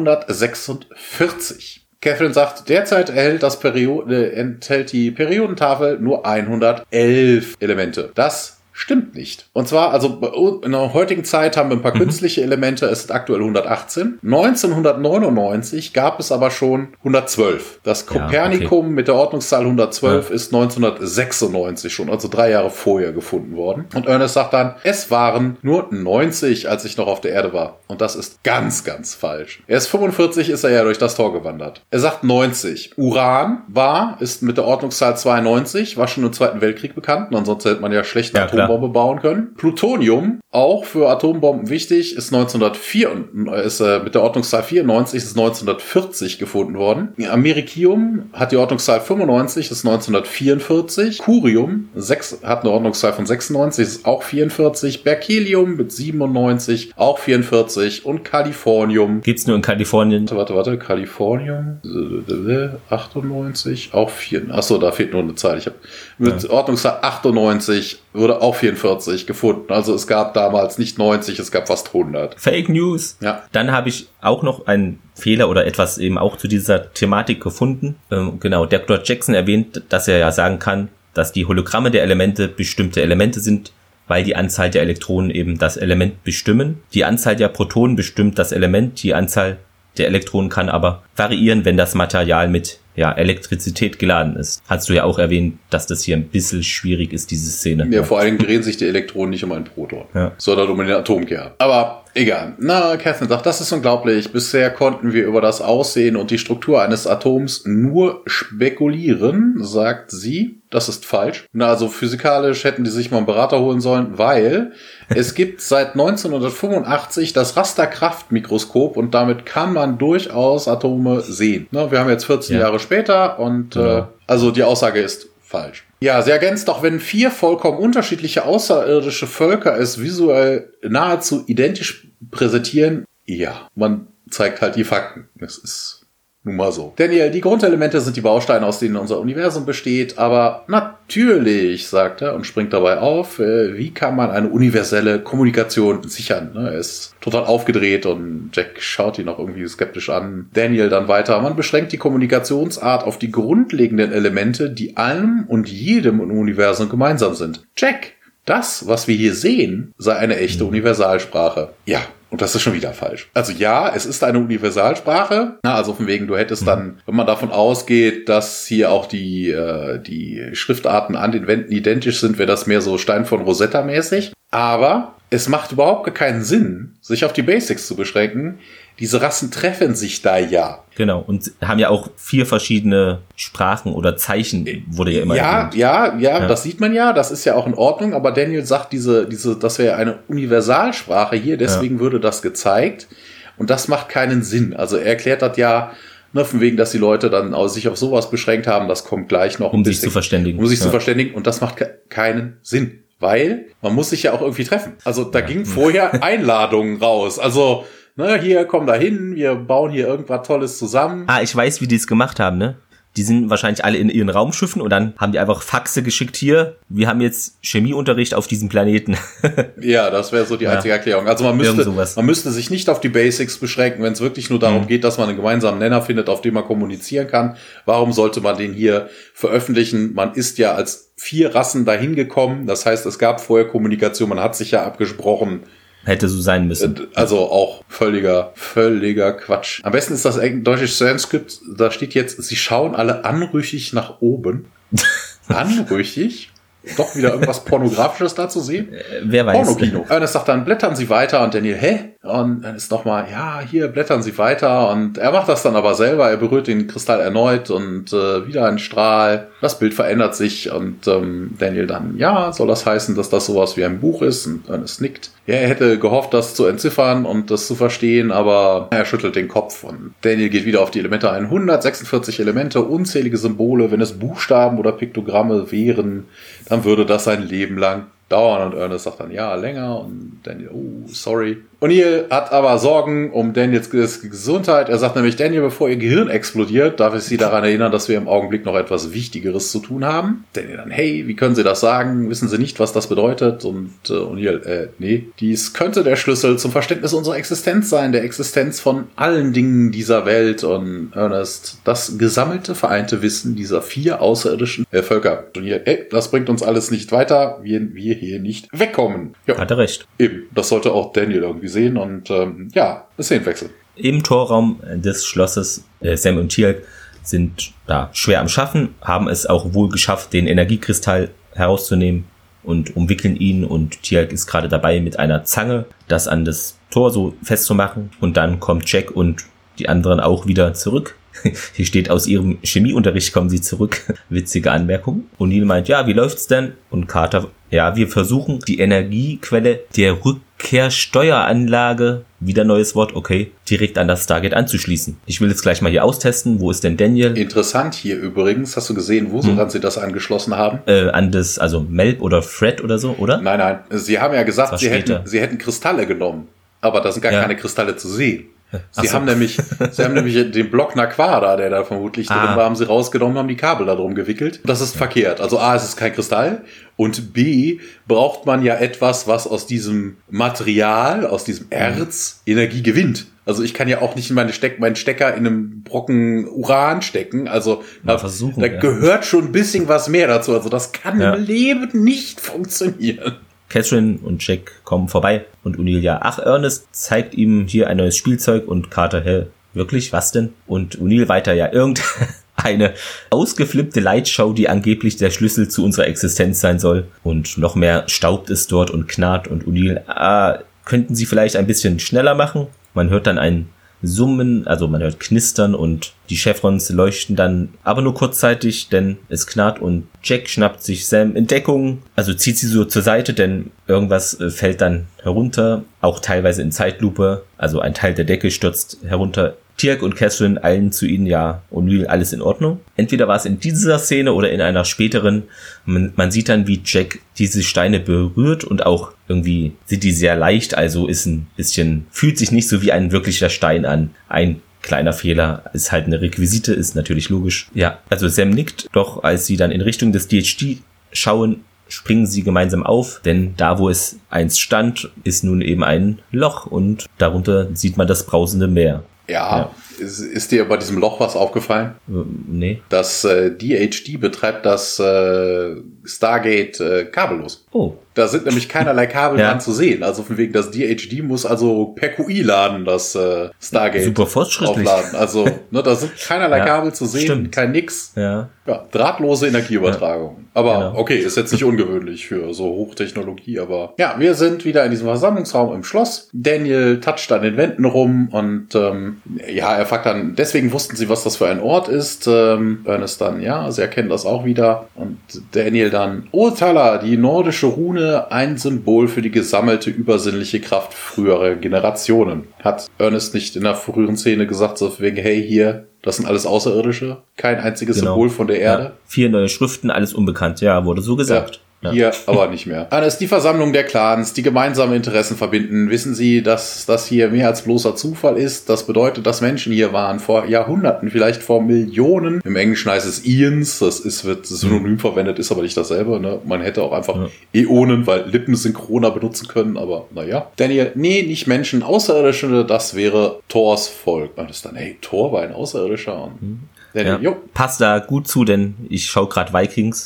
Speaker 2: hundertsechsundvierzig. Catherine sagt, derzeit erhält das Periode, enthält die Periodentafel nur hundertelf Elemente. Das Stimmt nicht. Und zwar, also in der heutigen Zeit haben wir ein paar mhm. künstliche Elemente, es sind aktuell hundertachtzehn. neunzehnhundertneunundneunzig gab es aber schon hundertzwölf. Das Kopernikum ja, okay. mit der Ordnungszahl hundertzwölf ja. ist neunzehnhundertsechsundneunzig schon, also drei Jahre vorher gefunden worden. Und Ernest sagt dann, es waren nur neunzig, als ich noch auf der Erde war. Und das ist ganz, ganz falsch. Erst fünfundvierzig ist er ja durch das Tor gewandert. Er sagt neunzig. Uran war, ist mit der Ordnungszahl zweiundneunzig, war schon im Zweiten Weltkrieg bekannt. Und ansonsten hätte man ja schlecht eine ja, Atombombe klar. bauen können. Plutonium, auch für Atombomben wichtig, ist neunzehnhundertvier, ist äh, mit der Ordnungszahl vierundneunzig, ist neunzehnhundertvierzig gefunden worden. Americium hat die Ordnungszahl fünfundneunzig, ist neunzehnhundertvierundvierzig. Curium sechs, hat eine Ordnungszahl von sechsundneunzig, ist auch vierundvierzig. Berkelium mit siebenundneunzig, auch vierundvierzig. Und Kalifornium.
Speaker 1: Geht's nur in Kalifornien?
Speaker 2: Warte, warte, warte. Kalifornium achtundneunzig, auch vier. Achso, da fehlt nur eine Zahl. Ich habe mit ja. Ordnungszahl achtundneunzig wurde auch vierundvierzig gefunden. Also es gab damals nicht neunzig, es gab fast hundert.
Speaker 1: Fake News.
Speaker 2: Ja.
Speaker 1: Dann habe ich auch noch einen Fehler oder etwas eben auch zu dieser Thematik gefunden. Ähm, genau, Doktor Jackson erwähnt, dass er ja sagen kann, dass die Hologramme der Elemente bestimmte Elemente sind, weil die Anzahl der Elektronen eben das Element bestimmen. Die Anzahl der Protonen bestimmt das Element, die Anzahl der Elektronen kann aber variieren, wenn das Material mit ja, Elektrizität geladen ist. Hast du ja auch erwähnt, dass das hier ein bisschen schwierig ist, diese Szene.
Speaker 2: Ja, vor allem drehen sich die Elektronen nicht um einen Proton, ja. sondern um den Atomkern. Aber egal. Na, Catherine sagt, das ist unglaublich. Bisher konnten wir über das Aussehen und die Struktur eines Atoms nur spekulieren, sagt sie. Das ist falsch. Na, also physikalisch hätten die sich mal einen Berater holen sollen, weil es gibt seit neunzehnhundertfünfundachtzig das Rasterkraftmikroskop und damit kann man durchaus Atome sehen. Na, wir haben jetzt vierzehn ja. Jahre später und ja. äh, also die Aussage ist falsch. Ja, sie ergänzt doch, wenn vier vollkommen unterschiedliche außerirdische Völker es visuell nahezu identisch präsentieren, ja, man zeigt halt die Fakten. Das ist nun mal so. Daniel, die Grundelemente sind die Bausteine, aus denen unser Universum besteht, aber natürlich, sagt er und springt dabei auf, äh, wie kann man eine universelle Kommunikation sichern? Ne? Er ist total aufgedreht und Jack schaut ihn auch irgendwie skeptisch an. Daniel dann weiter, man beschränkt die Kommunikationsart auf die grundlegenden Elemente, die allem und jedem im Universum gemeinsam sind. Jack, das, was wir hier sehen, sei eine echte Universalsprache. Ja. Und das ist schon wieder falsch. Also ja, es ist eine Universalsprache. Na, also von wegen, du hättest dann, wenn man davon ausgeht, dass hier auch die äh, die Schriftarten an den Wänden identisch sind, wäre das mehr so Stein von Rosetta mäßig. Aber es macht überhaupt keinen Sinn, sich auf die Basics zu beschränken. Diese Rassen treffen sich da ja.
Speaker 1: Genau, und haben ja auch vier verschiedene Sprachen oder Zeichen, wurde ja immer
Speaker 2: ja, ja, ja, ja, das sieht man ja, das ist ja auch in Ordnung, aber Daniel sagt, diese, diese, das wäre eine Universalsprache hier, deswegen ja. würde das gezeigt und das macht keinen Sinn. Also er erklärt das ja, ne, von wegen, dass die Leute dann sich auf sowas beschränkt haben, das kommt gleich noch.
Speaker 1: Um
Speaker 2: ein
Speaker 1: sich zu verständigen.
Speaker 2: Um sich
Speaker 1: ja.
Speaker 2: zu verständigen und das macht ke- keinen Sinn. Weil man muss sich ja auch irgendwie treffen. Also da ja. ging vorher Einladungen raus. Also, ne, hier, komm da hin, wir bauen hier irgendwas Tolles zusammen.
Speaker 1: Ah, ich weiß, wie die es gemacht haben, ne? Die sind wahrscheinlich alle in ihren Raumschiffen und dann haben die einfach Faxe geschickt hier. Wir haben jetzt Chemieunterricht auf diesem Planeten.
Speaker 2: Ja, das wäre so die einzige ja. Erklärung. Also man müsste, man müsste sich nicht auf die Basics beschränken, wenn es wirklich nur darum mhm. geht, dass man einen gemeinsamen Nenner findet, auf dem man kommunizieren kann. Warum sollte man den hier veröffentlichen? Man ist ja als vier Rassen dahin gekommen. Das heißt, es gab vorher Kommunikation, man hat sich ja abgesprochen.
Speaker 1: Hätte so sein müssen.
Speaker 2: Also auch völliger, völliger Quatsch. Am besten ist das deutsche Sanskrit, da steht jetzt, sie schauen alle anrüchig nach oben. Anrüchig? Doch wieder irgendwas Pornografisches da zu sehen?
Speaker 1: Wer weiß.
Speaker 2: Pornokino. Ernest sagt dann, blättern Sie weiter und Daniel, hä? Und dann ist nochmal, ja, hier, blättern Sie weiter und er macht das dann aber selber, er berührt den Kristall erneut und äh, wieder ein Strahl. Das Bild verändert sich und ähm, Daniel dann, ja, soll das heißen, dass das sowas wie ein Buch ist? Und Ernest nickt. Ja, er hätte gehofft, das zu entziffern und das zu verstehen, aber er schüttelt den Kopf und Daniel geht wieder auf die Elemente ein. hundertsechsundvierzig Elemente, unzählige Symbole, wenn es Buchstaben oder Piktogramme wären, dann würde das sein Leben lang dauern und Ernest sagt dann, ja, länger und Daniel, oh, sorry. O'Neill hat aber Sorgen um Daniels Gesundheit. Er sagt nämlich, Daniel, bevor ihr Gehirn explodiert, darf ich Sie daran erinnern, dass wir im Augenblick noch etwas Wichtigeres zu tun haben. Daniel dann, hey, wie können Sie das sagen? Wissen Sie nicht, was das bedeutet? Und äh, O'Neill, äh, nee. Dies könnte der Schlüssel zum Verständnis unserer Existenz sein, der Existenz von allen Dingen dieser Welt. Und Ernest, das gesammelte, vereinte Wissen dieser vier außerirdischen äh, Völker. O'Neill, ey, das bringt uns alles nicht weiter, wir, wir hier nicht wegkommen.
Speaker 1: Ja, hat er recht.
Speaker 2: Eben, das sollte auch Daniel irgendwie sehen und ähm, ja, Szenenwechsel.
Speaker 1: Im Torraum des Schlosses, äh, Sam und Teal'c sind da schwer am Schaffen, haben es auch wohl geschafft, den Energiekristall herauszunehmen und umwickeln ihn, und Teal'c ist gerade dabei, mit einer Zange das an das Tor so festzumachen, und dann kommt Jack und die anderen auch wieder zurück. Hier steht, aus ihrem Chemieunterricht kommen sie zurück. Witzige Anmerkung. O'Neill meint, ja, wie läuft's denn? Und Carter, ja, wir versuchen die Energiequelle der Rückkehrsteueranlage, wieder neues Wort, okay, direkt an das Stargate anzuschließen. Ich will jetzt gleich mal hier austesten. Wo ist denn Daniel?
Speaker 2: Interessant hier übrigens. Hast du gesehen, wo hm. sie das angeschlossen haben?
Speaker 1: Äh, an das, also Melb oder Fred oder so, oder?
Speaker 2: Nein, nein. Sie haben ja gesagt, sie hätten, sie hätten Kristalle genommen. Aber da sind gar ja. keine Kristalle zu sehen. Sie so. haben nämlich, sie haben nämlich den Block Naquada, der da vermutlich ah. drin war, haben sie rausgenommen, haben die Kabel da drum gewickelt. Das ist ja. verkehrt. Also A, es ist kein Kristall, und B, braucht man ja etwas, was aus diesem Material, aus diesem Erz Energie gewinnt. Also ich kann ja auch nicht in meine Steck, meinen Stecker in einem Brocken Uran stecken. Also da, da ja. gehört schon ein bisschen was mehr dazu. Also das kann ja. im Leben nicht funktionieren.
Speaker 1: Catherine und Jack kommen vorbei und O'Neill, ja, ach, Ernest zeigt ihm hier ein neues Spielzeug, und Carter, hä, wirklich, was denn? Und O'Neill weiter, ja, irgendeine ausgeflippte Lightshow, die angeblich der Schlüssel zu unserer Existenz sein soll, und noch mehr staubt es dort und knarrt, und O'Neill, ah, könnten Sie vielleicht ein bisschen schneller machen? Man hört dann ein Summen, also man hört Knistern, und die Chevrons leuchten dann aber nur kurzzeitig, denn es knarrt, und Jack schnappt sich Sam in Deckung, also zieht sie so zur Seite, denn irgendwas äh, fällt dann herunter, auch teilweise in Zeitlupe, also ein Teil der Decke stürzt herunter. Teal'c und Catherine eilen zu ihnen, ja, O'Neill, alles in Ordnung. Entweder war es in dieser Szene oder in einer späteren. Man, man sieht dann, wie Jack diese Steine berührt, und auch irgendwie sind die sehr leicht, also ist ein bisschen, fühlt sich nicht so wie ein wirklicher Stein an. Ein kleiner Fehler, ist halt eine Requisite, ist natürlich logisch. Ja, also Sam nickt, doch als sie dann in Richtung des D H D schauen, springen sie gemeinsam auf, denn da, wo es einst stand, ist nun eben ein Loch, und darunter sieht man das brausende Meer.
Speaker 2: Ja, ja. Ist, ist dir bei diesem Loch was aufgefallen?
Speaker 1: Nee.
Speaker 2: Das äh, D H D betreibt das äh, Stargate äh, kabellos.
Speaker 1: Oh.
Speaker 2: Da sind nämlich keinerlei Kabel ja. dran zu sehen. Also von wegen, das D H D muss also per Q I laden, das äh, Stargate
Speaker 1: Super fortschrittlich.
Speaker 2: aufladen. Also ne, da sind keinerlei ja. Kabel zu sehen,
Speaker 1: Stimmt.
Speaker 2: kein nix.
Speaker 1: Ja.
Speaker 2: Ja, drahtlose Energieübertragung. Ja. Aber
Speaker 1: genau.
Speaker 2: okay, ist jetzt nicht ungewöhnlich für so Hochtechnologie, aber ja, wir sind wieder in diesem Versammlungsraum im Schloss. Daniel toucht an den Wänden rum, und ähm, ja, er fragt dann, deswegen wussten sie, was das für ein Ort ist. Ähm, Ernest dann, ja, sie erkennen das auch wieder. Und Daniel dann, oh Tala, die nordische Rune, ein Symbol für die gesammelte übersinnliche Kraft früherer Generationen. Hat Ernest nicht in der früheren Szene gesagt, so wegen, hey, hier, das sind alles Außerirdische? Kein einziges genau. Symbol von der Erde?
Speaker 1: Ja. Vier neue Schriften, alles unbekannt. Ja, wurde so gesagt.
Speaker 2: Ja. Hier aber nicht mehr. Ernest, die Versammlung der Clans, die gemeinsame Interessen verbinden. Wissen Sie, dass das hier mehr als bloßer Zufall ist? Das bedeutet, dass Menschen hier waren vor Jahrhunderten, vielleicht vor Millionen. Im Englischen heißt es Eons, das ist, wird synonym mhm. verwendet, ist aber nicht dasselbe. Ne? Man hätte auch einfach ja. Äonen, weil Lippensynchroner benutzen können, aber naja. Daniel, nee, nicht Menschen, Außerirdische, das wäre Thors Volk. Ernest dann, hey, Thor war ein Außerirdischer. Und
Speaker 1: mhm. Daniel, ja. Passt da gut zu, denn ich schaue gerade Vikings.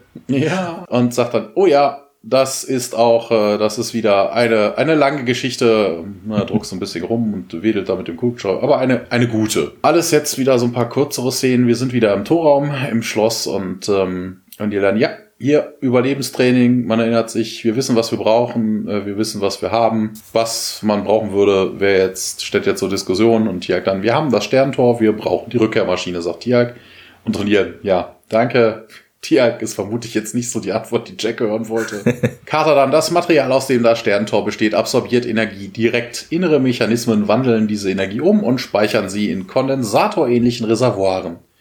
Speaker 2: Ja, und sagt dann, oh ja, das ist auch, äh, das ist wieder eine eine lange Geschichte. Na, druckst so ein bisschen rum und wedelt da mit dem Kugelschreiber, aber eine eine gute. Alles jetzt wieder so ein paar kürzere Szenen. Wir sind wieder im Torraum, im Schloss, und ähm, und die dann, ja, hier Überlebenstraining, man erinnert sich, wir wissen, was wir brauchen, äh, wir wissen, was wir haben. Was man brauchen würde, wäre jetzt, steht jetzt zur Diskussion, und Teal'c dann, wir haben das Sterntor, wir brauchen die Rückkehrmaschine, sagt Teal'c. Und trainieren, ja, danke. Teal'c ist vermutlich jetzt nicht so die Antwort, die Jack hören wollte. Carter dann, das Material, aus dem das Sterntor besteht, absorbiert Energie direkt. Innere Mechanismen wandeln diese Energie um und speichern sie in kondensatorähnlichen Reservoiren.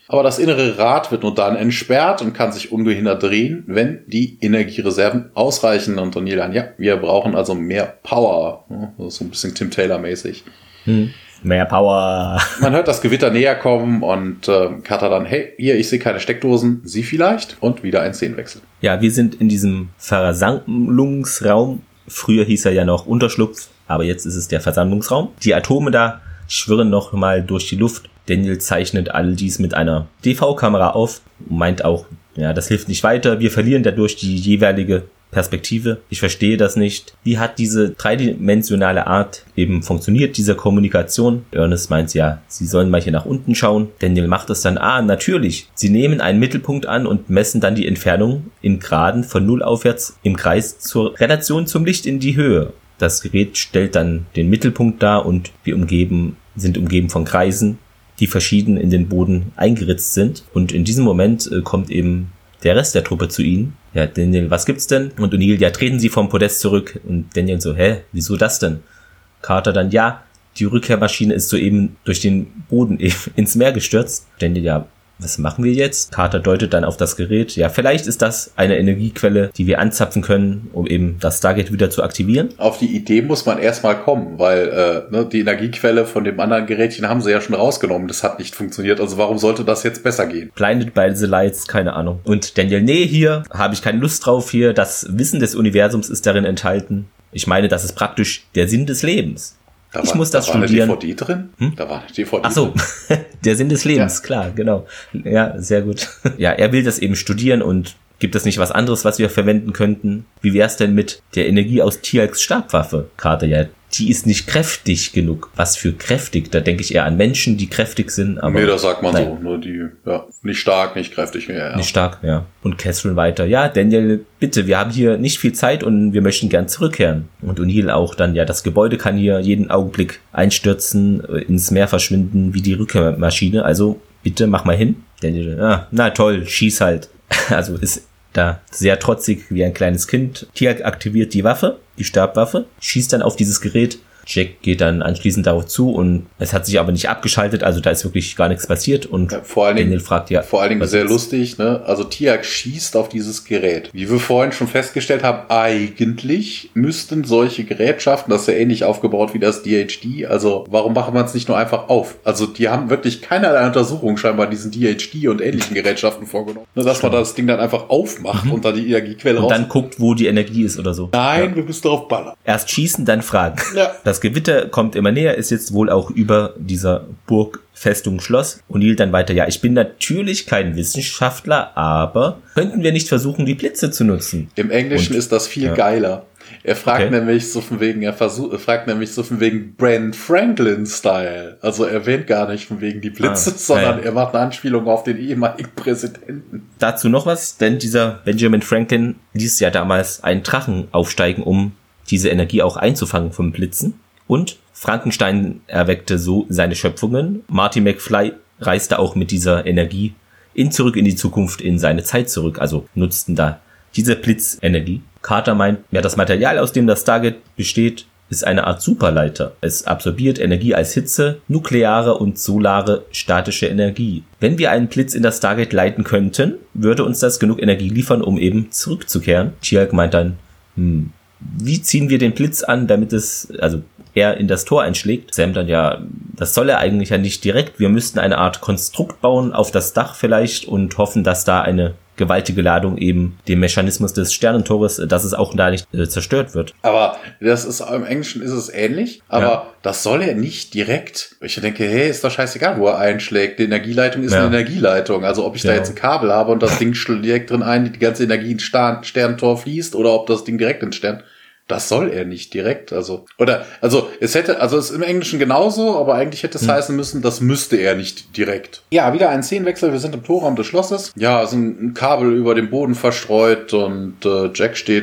Speaker 2: Aber das innere Rad wird nur dann entsperrt und kann sich ungehindert drehen, wenn die Energiereserven ausreichen. Und O'Neill dann, ja, wir brauchen also mehr Power. Das ist so ein bisschen Tim Taylor-mäßig.
Speaker 1: Hm. Mehr Power.
Speaker 2: Man hört das Gewitter näher kommen und äh, Carter dann, hey, hier, ich sehe keine Steckdosen, Sie vielleicht? Und wieder ein Szenenwechsel.
Speaker 1: Ja, wir sind in diesem Versammlungsraum. Früher hieß er ja noch Unterschlupf, aber jetzt ist es der Versammlungsraum. Die Atome da schwirren noch mal durch die Luft. Daniel zeichnet all dies mit einer D V-Kamera auf, meint auch, ja, das hilft nicht weiter, wir verlieren dadurch die jeweilige Perspektive. Ich verstehe das nicht. Wie hat diese dreidimensionale Art eben funktioniert, diese Kommunikation? Ernest meint ja, sie sollen mal hier nach unten schauen. Daniel macht es dann, ah, natürlich. Sie nehmen einen Mittelpunkt an und messen dann die Entfernung in Graden von null aufwärts im Kreis zur Relation zum Licht in die Höhe. Das Gerät stellt dann den Mittelpunkt dar und wir umgeben, sind umgeben von Kreisen, die verschieden in den Boden eingeritzt sind. Und in diesem Moment äh, kommt eben der Rest der Truppe zu ihnen. Ja, Daniel, was gibt's denn? Und O'Neill, ja, treten Sie vom Podest zurück. Und Daniel so, hä, wieso das denn? Carter dann, ja, die Rückkehrmaschine ist soeben durch den Boden ins Meer gestürzt. Daniel, ja, was machen wir jetzt? Carter deutet dann auf das Gerät. Ja, vielleicht ist das eine Energiequelle, die wir anzapfen können, um eben das Stargate wieder zu aktivieren.
Speaker 2: Auf die Idee muss man erstmal kommen, weil äh, ne, die Energiequelle von dem anderen Gerätchen haben sie ja schon rausgenommen. Das hat nicht funktioniert. Also warum sollte das jetzt besser gehen?
Speaker 1: Blinded by the Lights, keine Ahnung. Und Daniel, nee, hier habe ich keine Lust drauf. Hier, das Wissen des Universums ist darin enthalten. Ich meine, das ist praktisch der Sinn des Lebens.
Speaker 2: Da
Speaker 1: ich
Speaker 2: war,
Speaker 1: muss das
Speaker 2: da war
Speaker 1: studieren.
Speaker 2: Eine D V D drin? Hm? Da war eine D V D
Speaker 1: Ach so,
Speaker 2: drin.
Speaker 1: Der Sinn des Lebens,
Speaker 2: ja.
Speaker 1: Klar, genau. Ja, sehr gut. Ja, er will das eben studieren und gibt es nicht was anderes, was wir verwenden könnten? Wie wär's denn mit der Energie aus Tialks Stabwaffe? Carter, ja, die ist nicht kräftig genug. Was für kräftig? Da denke ich eher an Menschen, die kräftig sind. Aber
Speaker 2: nee, das sagt man
Speaker 1: nein.
Speaker 2: so. Nur die, ja, nicht stark, nicht kräftig mehr. Ja.
Speaker 1: Nicht stark, ja. Und Catherine weiter. Ja, Daniel, bitte, wir haben hier nicht viel Zeit und wir möchten gern zurückkehren. Und O'Neill auch dann, ja, das Gebäude kann hier jeden Augenblick einstürzen, ins Meer verschwinden, wie die Rückkehrmaschine. Also, bitte, mach mal hin. Daniel, ah, na toll, schieß halt. Also, ist da sehr trotzig wie ein kleines Kind. Tialk aktiviert die Waffe, die Stabwaffe, schießt dann auf dieses Gerät. Jack geht dann anschließend darauf zu und es hat sich aber nicht abgeschaltet, also da ist wirklich gar nichts passiert und
Speaker 2: ja, vor allen Dingen,
Speaker 1: Daniel fragt ja.
Speaker 2: Vor allen Dingen sehr lustig, ne? Also Tialk schießt auf dieses Gerät. Wie wir vorhin schon festgestellt haben, eigentlich müssten solche Gerätschaften, das ist ja ähnlich aufgebaut wie das D H D, also warum macht man es nicht nur einfach auf? Also die haben wirklich keinerlei Untersuchung scheinbar diesen D H D und ähnlichen Gerätschaften vorgenommen. Nur, dass man das Ding dann einfach aufmacht mhm. und da die Energiequelle raus.
Speaker 1: Und dann guckt, wo die Energie ist oder so.
Speaker 2: Nein,
Speaker 1: ja.
Speaker 2: wir müssen darauf ballern.
Speaker 1: Erst schießen, dann fragen.
Speaker 2: Ja.
Speaker 1: Das Gewitter kommt immer näher, ist jetzt wohl auch über dieser Burgfestung Schloss. O'Neill dann weiter, ja, ich bin natürlich kein Wissenschaftler, aber könnten wir nicht versuchen, die Blitze zu nutzen?
Speaker 2: Im Englischen Und, ist das viel ja. geiler. Er fragt okay. nämlich so von wegen, er versucht, fragt nämlich so von wegen Brand Franklin-Style. Also er erwähnt gar nicht von wegen die Blitze, ah, sondern ja. er macht eine Anspielung auf den ehemaligen Präsidenten.
Speaker 1: Dazu noch was, denn dieser Benjamin Franklin ließ ja damals einen Drachen aufsteigen, um diese Energie auch einzufangen vom Blitzen. Und Frankenstein erweckte so seine Schöpfungen. Marty McFly reiste auch mit dieser Energie in zurück in die Zukunft, in seine Zeit zurück, also nutzten da diese Blitzenergie. Carter meint, ja, das Material, aus dem das Stargate besteht, ist eine Art Superleiter. Es absorbiert Energie als Hitze, nukleare und solare statische Energie. Wenn wir einen Blitz in das Stargate leiten könnten, würde uns das genug Energie liefern, um eben zurückzukehren. Tialk meint dann, hm, wie ziehen wir den Blitz an, damit es, also er in das Tor einschlägt? Sam dann, ja, das soll er eigentlich ja nicht direkt. Wir müssten eine Art Konstrukt bauen auf das Dach vielleicht und hoffen, dass da eine gewaltige Ladung eben dem Mechanismus des Sternentores, dass es auch da nicht äh, zerstört wird.
Speaker 2: Aber das ist, im Englischen ist es ähnlich, aber ja. das soll er nicht direkt. Ich denke, hey, ist doch scheißegal, wo er einschlägt. Die Energieleitung ist ja. eine Energieleitung. Also ob ich genau. da jetzt ein Kabel habe und das Ding schlägt drin ein, die ganze Energie ins Sternentor fließt oder ob das Ding direkt ins Stern. Das soll er nicht direkt, also, oder, also, es hätte, also, es ist im Englischen genauso, aber eigentlich hätte es hm. heißen müssen, das müsste er nicht direkt. Ja, wieder ein Szenenwechsel, wir sind im Torraum des Schlosses. Ja, es ist ein Kabel über dem Boden verstreut und äh, Jack steht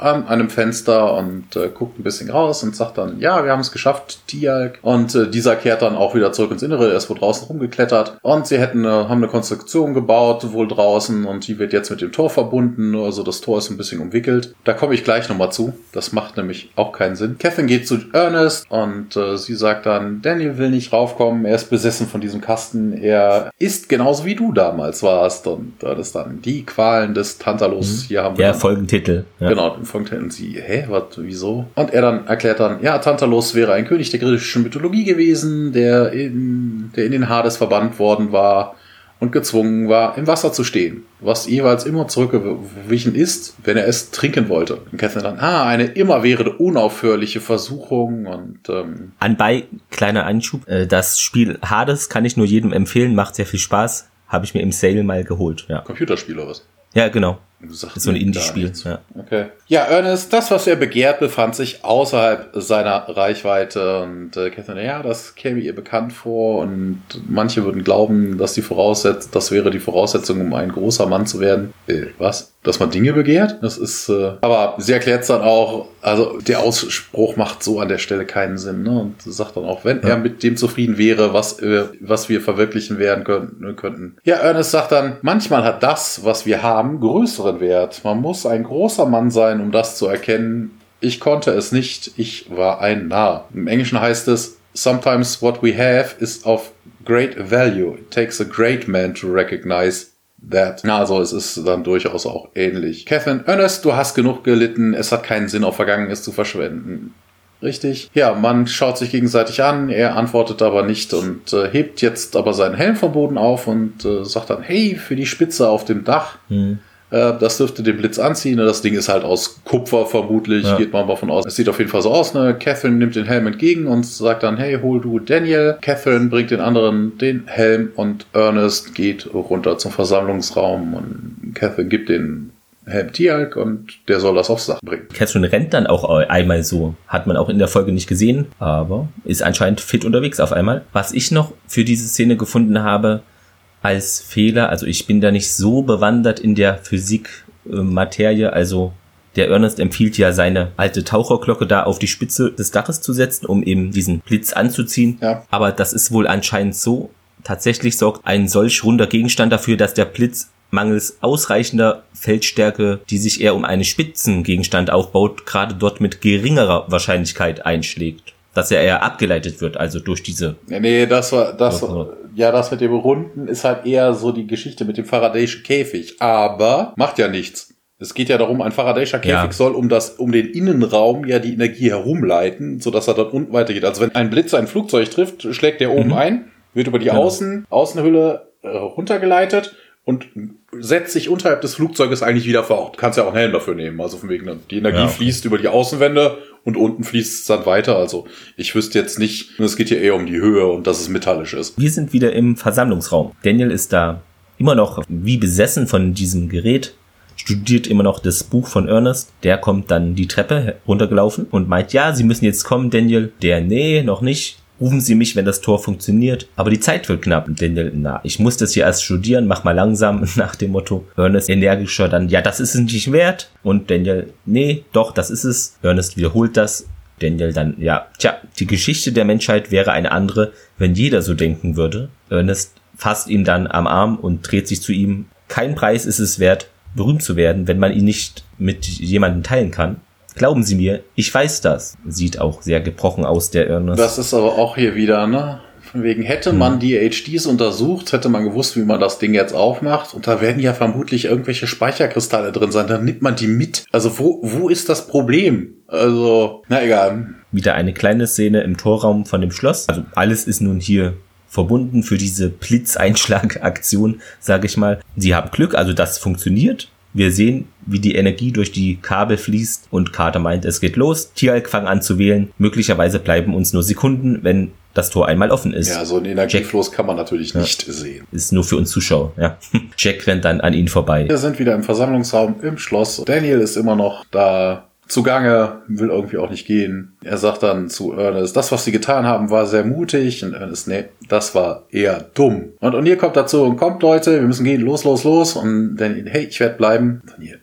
Speaker 2: an einem Fenster und äh, guckt ein bisschen raus und sagt dann, ja, wir haben es geschafft, Tialk. Und äh, dieser kehrt dann auch wieder zurück ins Innere, er ist wohl draußen rumgeklettert. Und sie hätten, äh, haben eine Konstruktion gebaut, wohl draußen, und die wird jetzt mit dem Tor verbunden. Also das Tor ist ein bisschen umwickelt. Da komme ich gleich nochmal zu. Das macht nämlich auch keinen Sinn. Catherine geht zu Ernest und äh, sie sagt dann, Daniel will nicht raufkommen, er ist besessen von diesem Kasten. Er ist genauso wie du damals warst. Und äh, das ist dann die Qualen des Tantalos.
Speaker 1: Mhm.
Speaker 2: Hier haben wir
Speaker 1: der Folgentitel.
Speaker 2: Ja. Genau, den Folgentitel. Und sie, hä, was, wieso? Und er dann erklärt dann, ja, Tantalos wäre ein König der griechischen Mythologie gewesen, der in, der in den Hades verbannt worden war und gezwungen war, im Wasser zu stehen, was jeweils immer zurückgewichen ist, wenn er es trinken wollte. Und Catherine dann, ah, eine immerwährende, unaufhörliche Versuchung. Und ähm,
Speaker 1: anbei, kleiner Einschub, äh, das Spiel Hades kann ich nur jedem empfehlen, macht sehr viel Spaß, habe ich mir im Sale mal geholt. Ja.
Speaker 2: Computerspiel oder was?
Speaker 1: Ja, genau. Das ist so ein Indie-Spiel. Ja.
Speaker 2: Okay. Ja, Ernest, das, was er begehrt, befand sich außerhalb seiner Reichweite. Und äh, Catherine, ja, das käme ihr bekannt vor. Und manche würden glauben, dass die Voraussetzung, das wäre die Voraussetzung, um ein großer Mann zu werden. Äh, was? Dass man Dinge begehrt? Das ist, äh, aber sie erklärt es dann auch, also der Ausspruch macht so an der Stelle keinen Sinn, ne? Und sagt dann auch, wenn ja. er mit dem zufrieden wäre, was, äh, was wir verwirklichen werden könnten, könnten. Ja, Ernest sagt dann, manchmal hat das, was wir haben, größeren Wert. Man muss ein großer Mann sein, um das zu erkennen. Ich konnte es nicht, ich war ein Narr. Im Englischen heißt es, sometimes what we have is of great value. It takes a great man to recognize that. Na, also es ist dann durchaus auch ähnlich. Catherine, Ernest, du hast genug gelitten. Es hat keinen Sinn, auf Vergangenes zu verschwenden. Richtig. Ja, man schaut sich gegenseitig an. Er antwortet aber nicht und äh, hebt jetzt aber seinen Helm vom Boden auf und äh, sagt dann, hey, für die Spitze auf dem Dach. Hm. Äh, das dürfte den Blitz anziehen. Das Ding ist halt aus Kupfer vermutlich. Ja. Geht man mal von aus. Es sieht auf jeden Fall so aus. Ne? Catherine nimmt den Helm entgegen und sagt dann, hey, hol du Daniel. Catherine bringt den anderen den Helm und Ernest geht runter zum Versammlungsraum und Catherine gibt den Helm Tialk und der soll das aufs Dach bringen.
Speaker 1: Catherine rennt dann auch einmal so. Hat man auch in der Folge nicht gesehen, aber ist anscheinend fit unterwegs auf einmal. Was ich noch für diese Szene gefunden habe als Fehler, also ich bin da nicht so bewandert in der Physik-Materie, also der Ernest empfiehlt ja seine alte Taucherglocke da auf die Spitze des Daches zu setzen, um eben diesen Blitz anzuziehen. Ja. Aber das ist wohl anscheinend so. Tatsächlich sorgt ein solch runder Gegenstand dafür, dass der Blitz mangels ausreichender Feldstärke, die sich eher um einen Spitzengegenstand aufbaut, gerade dort mit geringerer Wahrscheinlichkeit einschlägt. Dass er eher abgeleitet wird, also durch diese...
Speaker 2: Nee, nee, das war, das, ja, das mit dem Runden ist halt eher so die Geschichte mit dem Faradayschen Käfig. Aber macht ja nichts. Es geht ja darum, ein Faradayischer Käfig ja. soll um das, um den Innenraum ja die Energie herumleiten, sodass er dann unten weitergeht. Also wenn ein Blitz ein Flugzeug trifft, schlägt der oben mhm. ein, wird über die ja. Außen, Außenhülle äh, runtergeleitet und setzt sich unterhalb des Flugzeuges eigentlich wieder fort. Du kannst ja auch einen Helm dafür nehmen. Also von wegen, die Energie ja, okay. fließt über die Außenwände und unten fließt es dann weiter. Also ich wüsste jetzt nicht, es geht hier eher um die Höhe und dass es metallisch ist.
Speaker 1: Wir sind wieder im Versammlungsraum. Daniel ist da immer noch wie besessen von diesem Gerät, studiert immer noch das Buch von Ernest. Der kommt dann die Treppe runtergelaufen und meint, ja, Sie müssen jetzt kommen, Daniel. Der, nee, noch nicht. Rufen Sie mich, wenn das Tor funktioniert. Aber die Zeit wird knapp. Und Daniel, na, ich muss das hier erst studieren, mach mal langsam, nach dem Motto. Ernest energischer dann, ja, das ist es nicht wert. Und Daniel, nee, doch, das ist es. Ernest wiederholt das. Daniel dann, ja, tja, die Geschichte der Menschheit wäre eine andere, wenn jeder so denken würde. Ernest fasst ihn dann am Arm und dreht sich zu ihm. Kein Preis ist es wert, berühmt zu werden, wenn man ihn nicht mit jemandem teilen kann. Glauben Sie mir, ich weiß das. Sieht auch sehr gebrochen aus, der Ernest.
Speaker 2: Das ist aber auch hier wieder, ne? Von wegen, hätte hm. man die H Ds untersucht, hätte man gewusst, wie man das Ding jetzt aufmacht. Und da werden ja vermutlich irgendwelche Speicherkristalle drin sein. Dann nimmt man die mit. Also wo, wo ist das Problem? Also, na egal.
Speaker 1: Wieder eine kleine Szene im Torraum von dem Schloss. Also alles ist nun hier verbunden für diese Blitzeinschlag-Aktion, sage ich mal. Sie haben Glück, also das funktioniert. Wir sehen, wie die Energie durch die Kabel fließt und Carter meint, es geht los. Tialk fangen an zu wählen. Möglicherweise bleiben uns nur Sekunden, wenn das Tor einmal offen ist.
Speaker 2: Ja, so ein Energiefluss kann man natürlich nicht ja. sehen.
Speaker 1: Ist nur für uns Zuschauer, ja. Jack rennt dann an ihn vorbei.
Speaker 2: Wir sind wieder im Versammlungsraum im Schloss. Daniel ist immer noch da zugange, will irgendwie auch nicht gehen. Er sagt dann zu Ernest, das, was sie getan haben, war sehr mutig. Und Ernest, nee, das war eher dumm. Und O'Neill kommt dazu und kommt, Leute, wir müssen gehen, los, los, los. Und Daniel, hey, ich werde bleiben. Daniel,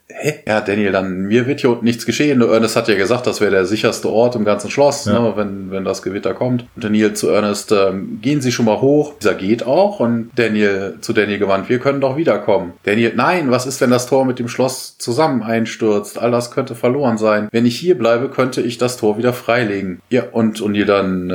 Speaker 2: hä? Ja, Daniel, dann, mir wird hier unten nichts geschehen. Ernest hat ja gesagt, das wäre der sicherste Ort im ganzen Schloss, ja. ne, wenn, wenn das Gewitter kommt. Und Daniel zu Ernest, ähm, gehen Sie schon mal hoch. Dieser geht auch und Daniel zu Daniel gewandt, wir können doch wiederkommen. Daniel, nein, was ist, wenn das Tor mit dem Schloss zusammen einstürzt? All das könnte verloren sein. Wenn ich hier bleibe, könnte ich das Tor wieder freilegen. Ja, und, und ihr dann,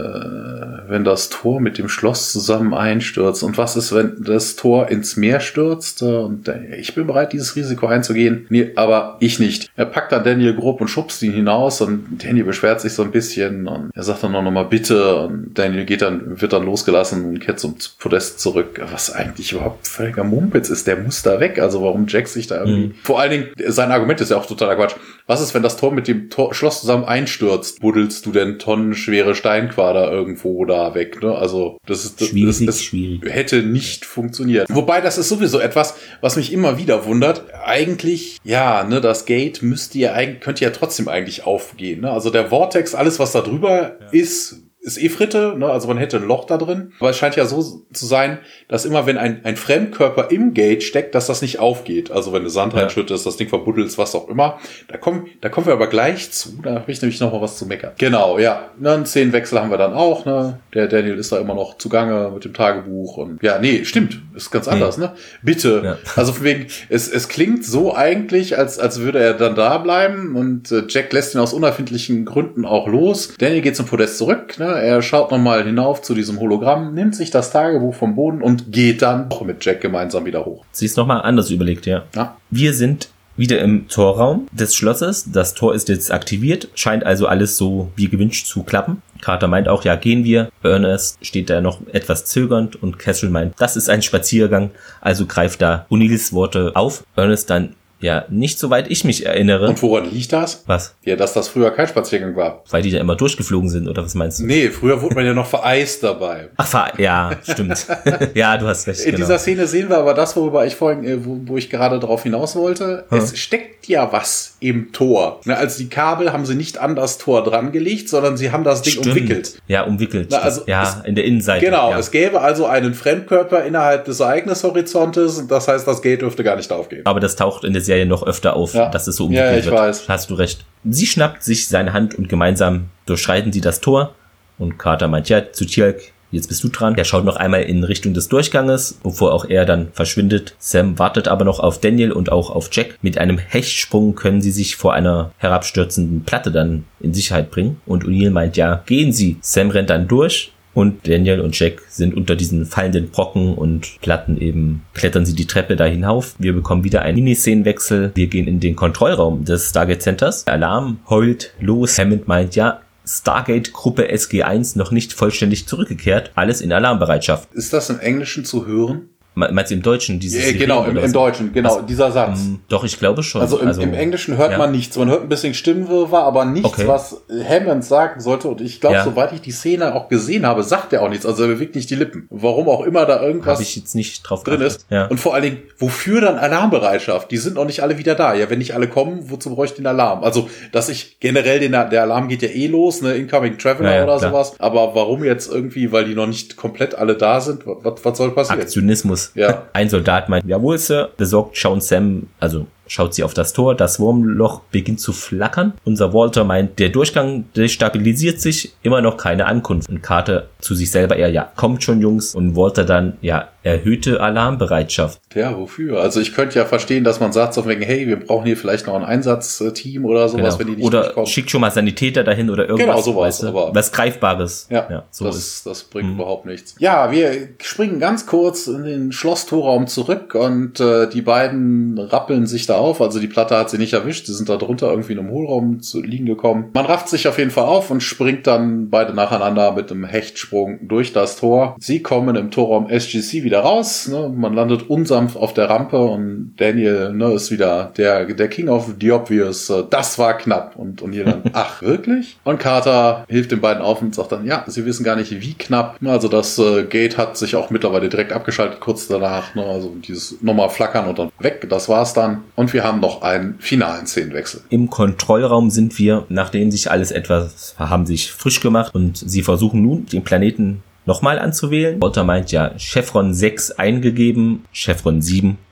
Speaker 2: äh, wenn das Tor mit dem Schloss zusammen einstürzt. Und was ist, wenn das Tor ins Meer stürzt? Und äh, ich bin bereit, dieses Risiko einzugehen. Nee, aber ich nicht. Er packt dann Daniel grob und schubst ihn hinaus und Daniel beschwert sich so ein bisschen und er sagt dann noch mal bitte und Daniel geht dann, wird dann losgelassen und kehrt zum Podest zurück. Was eigentlich überhaupt völliger Mumpitz ist, der muss da weg. Also warum Jack sich da irgendwie... Mhm. Vor allen Dingen, sein Argument ist ja auch totaler Quatsch. Was ist, wenn das Tor mit dem Tor, Schloss zusammen einstürzt? Buddelst du denn tonnenschwere Steinquader irgendwo da weg? Ne? Also das ist das,
Speaker 1: schwierig,
Speaker 2: das, das
Speaker 1: schwierig.
Speaker 2: hätte nicht funktioniert. Wobei das ist sowieso etwas, was mich immer wieder wundert. Eigentlich, ja, ne, das Gate müsste ja eigentlich, könnte ja trotzdem eigentlich aufgehen. Ne? Also der Vortex, alles was da drüber ja. ist, ist eh Fritte, ne? Also man hätte ein Loch da drin. Aber es scheint ja so zu sein, dass immer wenn ein, ein Fremdkörper im Gate steckt, dass das nicht aufgeht. Also wenn du Sand ja. reinschüttest, das Ding verbuddelst, was auch immer. Da kommen, da kommen wir aber gleich zu. Da habe ich nämlich noch mal was zu meckern. Genau, ja. Ne, einen Szenenwechsel haben wir dann auch. Ne? Der Daniel ist da immer noch zugange mit dem Tagebuch. Und ja, nee, stimmt. Ist ganz anders, nee. ne? Bitte. Ja. Also von wegen, es, es klingt so eigentlich, als, als würde er dann da bleiben. Und äh, Jack lässt ihn aus unerfindlichen Gründen auch los. Daniel geht zum Podest zurück, ne? Er schaut nochmal hinauf zu diesem Hologramm, nimmt sich das Tagebuch vom Boden und geht dann auch mit Jack gemeinsam wieder hoch.
Speaker 1: Sie ist nochmal anders überlegt, ja. ja. Wir sind wieder im Torraum des Schlosses. Das Tor ist jetzt aktiviert, scheint also alles so wie gewünscht zu klappen. Carter meint auch, ja, gehen wir. Ernest steht da noch etwas zögernd und Castle meint, das ist ein Spaziergang, also greift da O'Neills Worte auf. Ernest dann, ja, nicht soweit ich mich erinnere.
Speaker 2: Und woran liegt das?
Speaker 1: Was?
Speaker 2: Ja, dass das früher kein Spaziergang war.
Speaker 1: Weil die da immer durchgeflogen sind, oder was meinst du?
Speaker 2: Nee, früher wurde man ja noch vereist dabei.
Speaker 1: Ach, ver- ja, stimmt. Ja, du hast recht.
Speaker 2: In
Speaker 1: genau.
Speaker 2: dieser Szene sehen wir aber das, worüber ich vorhin, wo, wo ich gerade drauf hinaus wollte. Hm. Es steckt ja was im Tor. Na, also die Kabel haben sie nicht an das Tor dran gelegt, sondern sie haben das Ding
Speaker 1: stimmt.
Speaker 2: umwickelt.
Speaker 1: Ja, umwickelt.
Speaker 2: Na, also
Speaker 1: ja,
Speaker 2: es,
Speaker 1: in der Innenseite.
Speaker 2: Genau,
Speaker 1: ja.
Speaker 2: Es gäbe also einen Fremdkörper innerhalb des Ereignishorizontes und das heißt, das Gate dürfte gar nicht aufgehen.
Speaker 1: Aber das taucht in der Serie noch öfter auf, ja. dass es so umwickelt
Speaker 2: ja, ich
Speaker 1: wird.
Speaker 2: Weiß.
Speaker 1: Hast du recht. Sie schnappt sich seine Hand und gemeinsam durchschreiten sie das Tor. Und Carter meint, ja, zu Teal'c, jetzt bist du dran. Er schaut noch einmal in Richtung des Durchganges, bevor auch er dann verschwindet. Sam wartet aber noch auf Daniel und auch auf Jack. Mit einem Hechtsprung können sie sich vor einer herabstürzenden Platte dann in Sicherheit bringen. Und O'Neill meint, ja, gehen Sie. Sam rennt dann durch. Und Daniel und Jack sind unter diesen fallenden Brocken und Platten eben, klettern sie die Treppe da hinauf. Wir bekommen wieder einen Miniszenenwechsel. Wir gehen in den Kontrollraum des Stargate Centers. Der Alarm heult los. Hammond meint, ja, Stargate-Gruppe S G eins noch nicht vollständig zurückgekehrt. Alles in Alarmbereitschaft.
Speaker 2: Ist das im Englischen zu hören?
Speaker 1: Meinst du im Deutschen? Dieses
Speaker 2: ja, genau, im, im Deutschen, genau, also, dieser Satz.
Speaker 1: Um, doch, ich glaube schon.
Speaker 2: Also im, also, im Englischen hört ja. man nichts. Man hört ein bisschen Stimmenwirrwarr, aber nichts, okay. was Hammond sagen sollte. Und ich glaube, ja. soweit ich die Szene auch gesehen habe, sagt er auch nichts. Also er bewegt nicht die Lippen. Warum auch immer da irgendwas
Speaker 1: Hab ich jetzt nicht drauf
Speaker 2: drin ist.
Speaker 1: Ja.
Speaker 2: Und vor allen Dingen, wofür dann Alarmbereitschaft? Die sind noch nicht alle wieder da. Ja, wenn nicht alle kommen, wozu bräuchte ich den Alarm? Also, dass ich generell, den, der Alarm geht ja eh los, ne, Incoming Traveler ja, oder klar. sowas. Aber warum jetzt irgendwie, weil die noch nicht komplett alle da sind? Was, was soll passieren?
Speaker 1: Aktionismus.
Speaker 2: Ja.
Speaker 1: Ein Soldat meint, jawohl, Sir. Besorgt schauen Sam, also schaut sie auf das Tor. Das Wurmloch beginnt zu flackern. Unser Walter meint, der Durchgang destabilisiert sich. Immer noch keine Ankunft. Und Carter zu sich selber eher, ja, kommt schon, Jungs. Und Walter dann, ja, erhöhte Alarmbereitschaft.
Speaker 2: Ja, wofür? Also ich könnte ja verstehen, dass man sagt so wegen, hey, wir brauchen hier vielleicht noch ein Einsatzteam oder sowas,
Speaker 1: genau.
Speaker 2: wenn die nicht
Speaker 1: oder
Speaker 2: durchkommen.
Speaker 1: Schickt schon mal Sanitäter dahin oder irgendwas.
Speaker 2: Genau, sowas.
Speaker 1: Weißt du?
Speaker 2: Aber
Speaker 1: was Greifbares.
Speaker 2: Ja, ja so das, ist. das bringt mhm. überhaupt nichts. Ja, wir springen ganz kurz in den Schlosstorraum zurück und äh, die beiden rappeln sich da auf. Also die Platte hat sie nicht erwischt. Sie sind da drunter irgendwie in einem Hohlraum zu liegen gekommen. Man rafft sich auf jeden Fall auf und springt dann beide nacheinander mit einem Hechtsprung durch das Tor. Sie kommen im Torraum S G C wieder raus. Ne? Man landet unsanft auf der Rampe und Daniel ne, ist wieder der, der King of the Obvious. Das war knapp. Und, und hier dann, ach, wirklich? Und Carter hilft den beiden auf und sagt dann, ja, sie wissen gar nicht, wie knapp. Also das äh, Gate hat sich auch mittlerweile direkt abgeschaltet, kurz danach. Ne? Also dieses nochmal flackern und dann weg. Das war's dann. Und wir haben noch einen finalen Szenenwechsel.
Speaker 1: Im Kontrollraum sind wir, nachdem sich alles etwas, haben sich frisch gemacht und sie versuchen nun, den Planeten nochmal anzuwählen. Walter meint ja, Chevron sechs eingegeben, Chevron sieben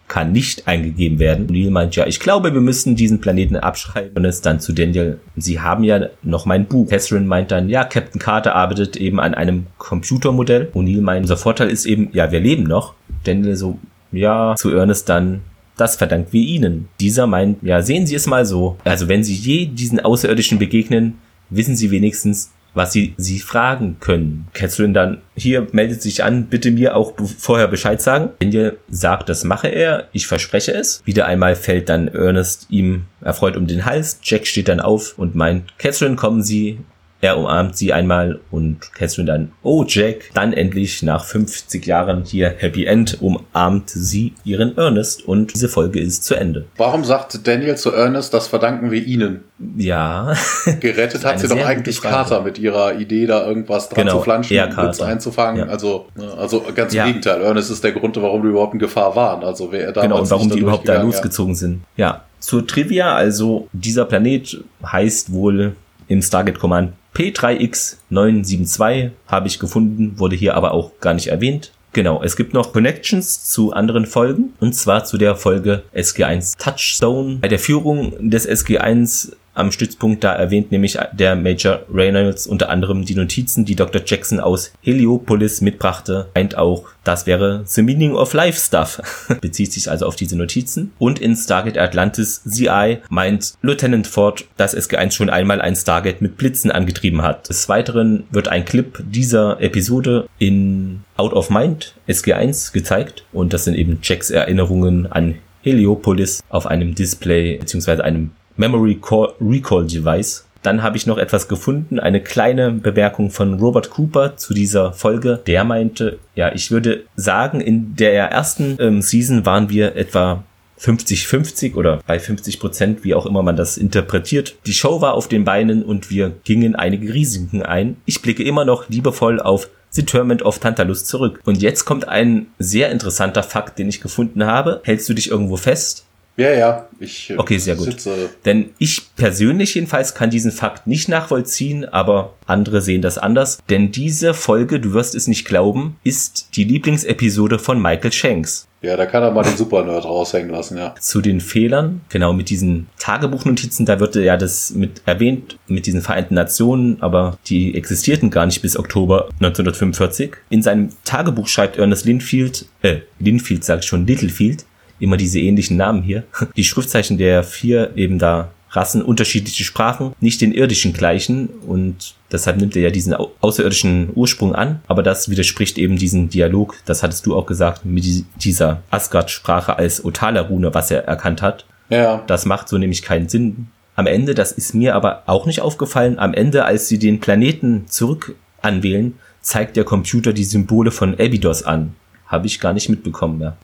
Speaker 1: kann nicht eingegeben werden. O'Neill meint, ja, ich glaube, wir müssen diesen Planeten abschreiben. Und es dann zu Daniel, sie haben ja noch mein Buch. Catherine meint dann, ja, Captain Carter arbeitet eben an einem Computermodell. O'Neill meint, unser Vorteil ist eben, ja, wir leben noch. Daniel so, ja, zu Ernest dann, das verdanken wir Ihnen. Dieser meint, ja, sehen Sie es mal so. Also wenn Sie je diesen Außerirdischen begegnen, wissen Sie wenigstens, was Sie sie fragen können. Catherine dann, hier meldet sich an, bitte mir auch vorher Bescheid sagen. Daniel sagt, das mache er, ich verspreche es. Wieder einmal fällt dann Ernest ihm erfreut um den Hals. Jack steht dann auf und meint, Catherine, kommen Sie. Er umarmt sie einmal und Catherine dann, oh Jack, dann endlich nach fünfzig Jahren hier Happy End, umarmt sie ihren Ernest und diese Folge ist zu Ende.
Speaker 2: Warum sagt Daniel zu Ernest, das verdanken wir Ihnen?
Speaker 1: Ja.
Speaker 2: Gerettet hat sie doch eigentlich Carter mit ihrer Idee, da irgendwas dran
Speaker 1: genau,
Speaker 2: zu flanschen und Witz einzufangen. Ja. Also, also ganz im ja. Gegenteil, Ernest ist der Grund, warum die überhaupt in Gefahr waren. Also wer er damals
Speaker 1: genau, und warum die überhaupt da losgezogen ja. sind. Ja, zur Trivia, also dieser Planet heißt wohl im Stargate Command P drei X neun sieben zwei, habe ich gefunden, wurde hier aber auch gar nicht erwähnt. Genau, es gibt noch Connections zu anderen Folgen, und zwar zu der Folge S G eins Touchstone. Bei der Führung des S G eins am Stützpunkt, da erwähnt nämlich der Major Reynolds unter anderem die Notizen, die Doktor Jackson aus Heliopolis mitbrachte. Meint auch, das wäre The Meaning of Life Stuff. Bezieht sich also auf diese Notizen. Und in Stargate Atlantis C I meint Lieutenant Ford, dass S G eins schon einmal ein Stargate mit Blitzen angetrieben hat. Des Weiteren wird ein Clip dieser Episode in Out of Mind S G eins gezeigt. Und das sind eben Jacks Erinnerungen an Heliopolis auf einem Display bzw. einem Memory Recall Device. Dann habe ich noch etwas gefunden, eine kleine Bemerkung von Robert Cooper zu dieser Folge. Der meinte, ja, ich würde sagen, in der ersten ähm, Season waren wir etwa fünfzig fünfzig oder bei fünfzig Prozent, wie auch immer man das interpretiert. Die Show war auf den Beinen und wir gingen einige Risiken ein. Ich blicke immer noch liebevoll auf The Tournament of Tantalus zurück. Und jetzt kommt ein sehr interessanter Fakt, den ich gefunden habe. Hältst du dich irgendwo fest?
Speaker 2: Ja, ja, ich
Speaker 1: okay, sehr gut. Sitze. Denn ich persönlich jedenfalls kann diesen Fakt nicht nachvollziehen, aber andere sehen das anders. Denn diese Folge, du wirst es nicht glauben, ist die Lieblingsepisode von Michael Shanks.
Speaker 2: Ja, da kann er mal den Supernerd raushängen lassen, ja.
Speaker 1: Zu den Fehlern, genau mit diesen Tagebuchnotizen, da wird ja das mit erwähnt, mit diesen Vereinten Nationen, aber die existierten gar nicht bis Oktober neunzehnhundertfünfundvierzig. In seinem Tagebuch schreibt Ernest Linfield, äh, Linfield sag ich schon, Littlefield, immer diese ähnlichen Namen hier. Die Schriftzeichen der vier eben da Rassen, unterschiedliche Sprachen, nicht den irdischen gleichen, und deshalb nimmt er ja diesen au- außerirdischen Ursprung an, aber das widerspricht eben diesen Dialog, das hattest du auch gesagt, mit die- dieser Asgard-Sprache als Otala-Rune, was er erkannt hat.
Speaker 2: Ja.
Speaker 1: Das macht so nämlich keinen Sinn. Am Ende, das ist mir aber auch nicht aufgefallen, am Ende, als sie den Planeten zurück anwählen, zeigt der Computer die Symbole von Abydos an. Habe ich gar nicht mitbekommen, ja.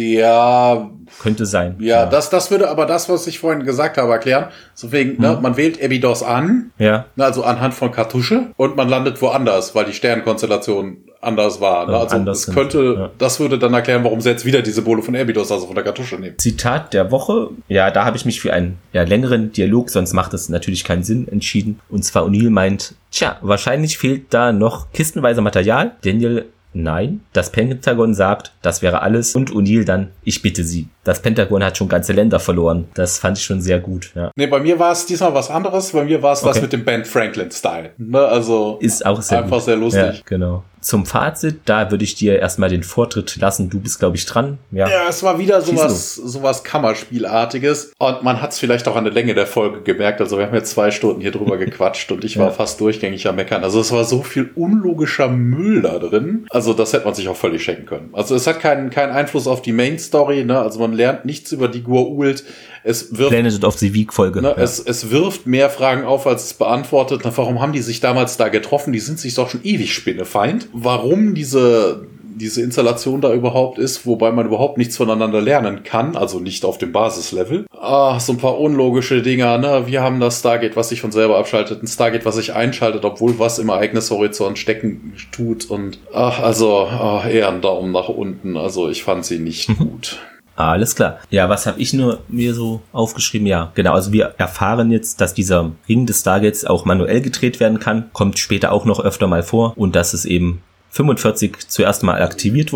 Speaker 2: Ja.
Speaker 1: Könnte sein.
Speaker 2: Ja, ja, das das würde aber das, was ich vorhin gesagt habe, erklären. So wegen, hm. ne, man wählt Abydos an,
Speaker 1: ja.
Speaker 2: ne, also anhand von Kartusche, und man landet woanders, weil die Sternenkonstellation anders war. Ne? Also das könnte, ja. das würde dann erklären, warum sie jetzt wieder die Symbole von Abydos, also von der Kartusche, nehmen.
Speaker 1: Zitat der Woche. Ja, da habe ich mich für einen ja, längeren Dialog, sonst macht es natürlich keinen Sinn, entschieden. Und zwar O'Neill meint, tja, wahrscheinlich fehlt da noch kistenweise Material. Daniel, nein. Das Pentagon sagt, das wäre alles. Und O'Neill dann, ich bitte Sie. Das Pentagon hat schon ganze Länder verloren. Das fand ich schon sehr gut, ja.
Speaker 2: Nee, bei mir war es diesmal was anderes. Bei mir war es okay. Das mit dem Ben Franklin-Style. Ne, also
Speaker 1: ist auch sehr
Speaker 2: einfach
Speaker 1: gut.
Speaker 2: Sehr lustig.
Speaker 1: Ja, genau. Zum Fazit, da würde ich dir erstmal den Vortritt lassen. Du bist, glaube ich, dran. Ja,
Speaker 2: ja, es war wieder sowas, sowas Kammerspielartiges. Und man hat es vielleicht auch an der Länge der Folge gemerkt. Also wir haben jetzt zwei Stunden hier drüber gequatscht und ich war ja. fast durchgängig am Meckern. Also es war so viel unlogischer Müll da drin. Also das hätte man sich auch völlig schenken können. Also es hat keinen, keinen Einfluss auf die Main-Story. Ne? Also man lernt nichts über die Goa'uld. Es wirft,
Speaker 1: Planet of the Week-Folge.
Speaker 2: Ne, ja. es, es wirft mehr Fragen auf, als es beantwortet. Na, warum haben die sich damals da getroffen? Die sind sich doch schon ewig Spinnefeind. Warum diese, diese Installation da überhaupt ist, wobei man überhaupt nichts voneinander lernen kann, also nicht auf dem Basislevel. Ah, so ein paar unlogische Dinger, ne? Wir haben das Stargate, was sich von selber abschaltet, ein Stargate, was sich einschaltet, obwohl was im Ereignishorizont stecken tut, und ach, also ach, eher ein Daumen nach unten. Also ich fand sie nicht gut.
Speaker 1: Alles klar. Ja, was habe ich nur mir so aufgeschrieben? Ja, genau. Also wir erfahren jetzt, dass dieser Ring des Stargates auch manuell gedreht werden kann. Kommt später auch noch öfter mal vor. Und dass es eben fünfundvierzig zuerst mal aktiviert wurde.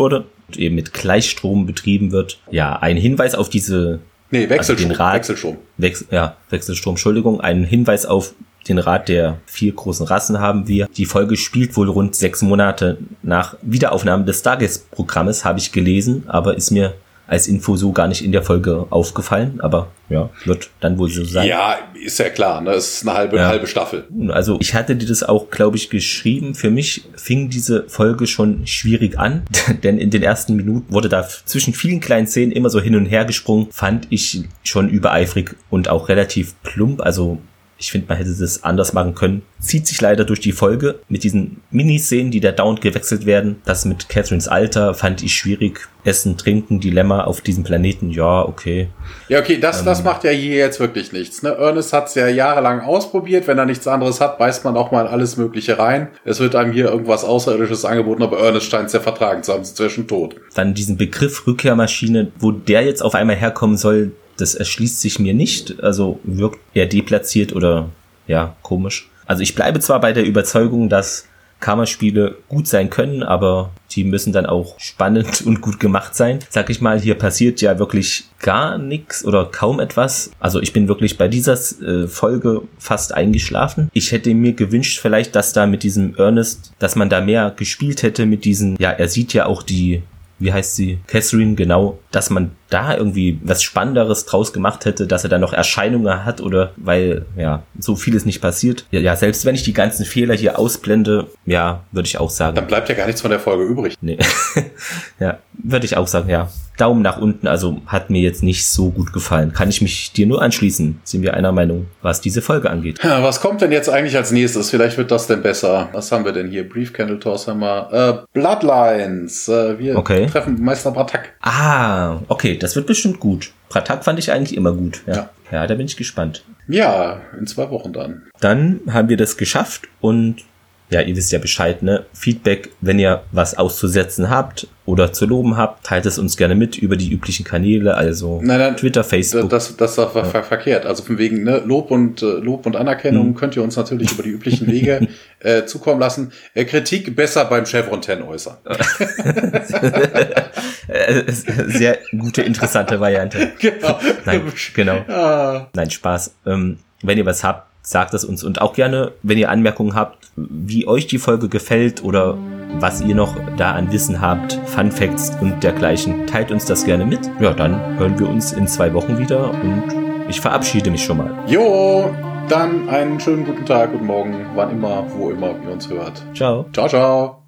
Speaker 1: eben mit Gleichstrom betrieben wird. Ja, ein Hinweis auf diese...
Speaker 2: Nee, Wechselstrom.
Speaker 1: Also Rat,
Speaker 2: Wechselstrom.
Speaker 1: Wechsel, ja, Wechselstrom, Entschuldigung. Ein Hinweis auf den Rat der vier großen Rassen haben wir. Die Folge spielt wohl rund sechs Monate nach Wiederaufnahme des Stargaze-Programmes, habe ich gelesen, aber ist mir als Info so gar nicht in der Folge aufgefallen, aber ja, wird dann wohl so sein.
Speaker 2: Ja, ist ja klar, ne? Es ist eine halbe, ja. halbe Staffel.
Speaker 1: Also ich hatte dir das auch, glaube ich, geschrieben. Für mich fing diese Folge schon schwierig an, denn in den ersten Minuten wurde da zwischen vielen kleinen Szenen immer so hin und her gesprungen. Fand ich schon übereifrig und auch relativ plump, also ich finde, man hätte das anders machen können. Zieht sich leider durch die Folge mit diesen Miniszenen, die da dauernd gewechselt werden. Das mit Catherines Alter fand ich schwierig. Essen, Trinken, Dilemma auf diesem Planeten, ja, okay.
Speaker 2: Ja, okay, das, ähm, das macht ja hier jetzt wirklich nichts. Ne? Ernest hat es ja jahrelang ausprobiert. Wenn er nichts anderes hat, beißt man auch mal alles Mögliche rein. Es wird einem hier irgendwas Außerirdisches angeboten, aber Ernest scheint es ja vertragen zu haben, sonst wäre schon tot.
Speaker 1: Dann diesen Begriff Rückkehrmaschine, wo der jetzt auf einmal herkommen soll, das erschließt sich mir nicht, also wirkt eher deplatziert oder ja, komisch. Also ich bleibe zwar bei der Überzeugung, dass Karma-Spiele gut sein können, aber die müssen dann auch spannend und gut gemacht sein. Sag ich mal, hier passiert ja wirklich gar nichts oder kaum etwas. Also ich bin wirklich bei dieser äh, Folge fast eingeschlafen. Ich hätte mir gewünscht vielleicht, dass da mit diesem Ernest, dass man da mehr gespielt hätte mit diesen, ja, er sieht ja auch die, wie heißt sie? Catherine, genau, dass man da irgendwie was Spannenderes draus gemacht hätte, dass er da noch Erscheinungen hat oder weil, ja, so vieles nicht passiert. Ja, ja, selbst wenn ich die ganzen Fehler hier ausblende, ja, würde ich auch sagen.
Speaker 2: Dann bleibt ja gar nichts von der Folge übrig.
Speaker 1: Nee. Ja, würde ich auch sagen, ja. Daumen nach unten, also hat mir jetzt nicht so gut gefallen. Kann ich mich dir nur anschließen. Sind wir einer Meinung, was diese Folge angeht.
Speaker 2: Ja, was kommt denn jetzt eigentlich als nächstes? Vielleicht wird das denn besser. Was haben wir denn hier? Brief Candle Toss haben wir. Äh, Bloodlines. Äh, wir
Speaker 1: okay.
Speaker 2: treffen Meister Bratak.
Speaker 1: Ah, okay, das wird bestimmt gut. Bratak fand ich eigentlich immer gut. Ja. ja, ja, da bin ich gespannt.
Speaker 2: Ja, in zwei Wochen dann.
Speaker 1: Dann haben wir das geschafft und ja, ihr wisst ja Bescheid, ne? Feedback, wenn ihr was auszusetzen habt oder zu loben habt, teilt es uns gerne mit über die üblichen Kanäle, also
Speaker 2: nein, nein,
Speaker 1: Twitter, Facebook.
Speaker 2: Das, das war ja. ver- verkehrt. Also von wegen ne, Lob und äh, Lob und Anerkennung hm. könnt ihr uns natürlich über die üblichen Wege äh, zukommen lassen. Äh, Kritik besser beim Chevron zehn äußern.
Speaker 1: Sehr gute, interessante Variante.
Speaker 2: Genau.
Speaker 1: Nein, genau.
Speaker 2: Ah.
Speaker 1: Nein, Spaß. Ähm, wenn ihr was habt, sagt es uns. Und auch gerne, wenn ihr Anmerkungen habt, wie euch die Folge gefällt oder was ihr noch da an Wissen habt, Fun Facts und dergleichen, teilt uns das gerne mit. Ja, dann hören wir uns in zwei Wochen wieder und ich verabschiede mich schon mal.
Speaker 2: Jo, dann einen schönen guten Tag, guten Morgen, wann immer, wo immer ihr uns hört.
Speaker 1: Ciao.
Speaker 2: Ciao, ciao.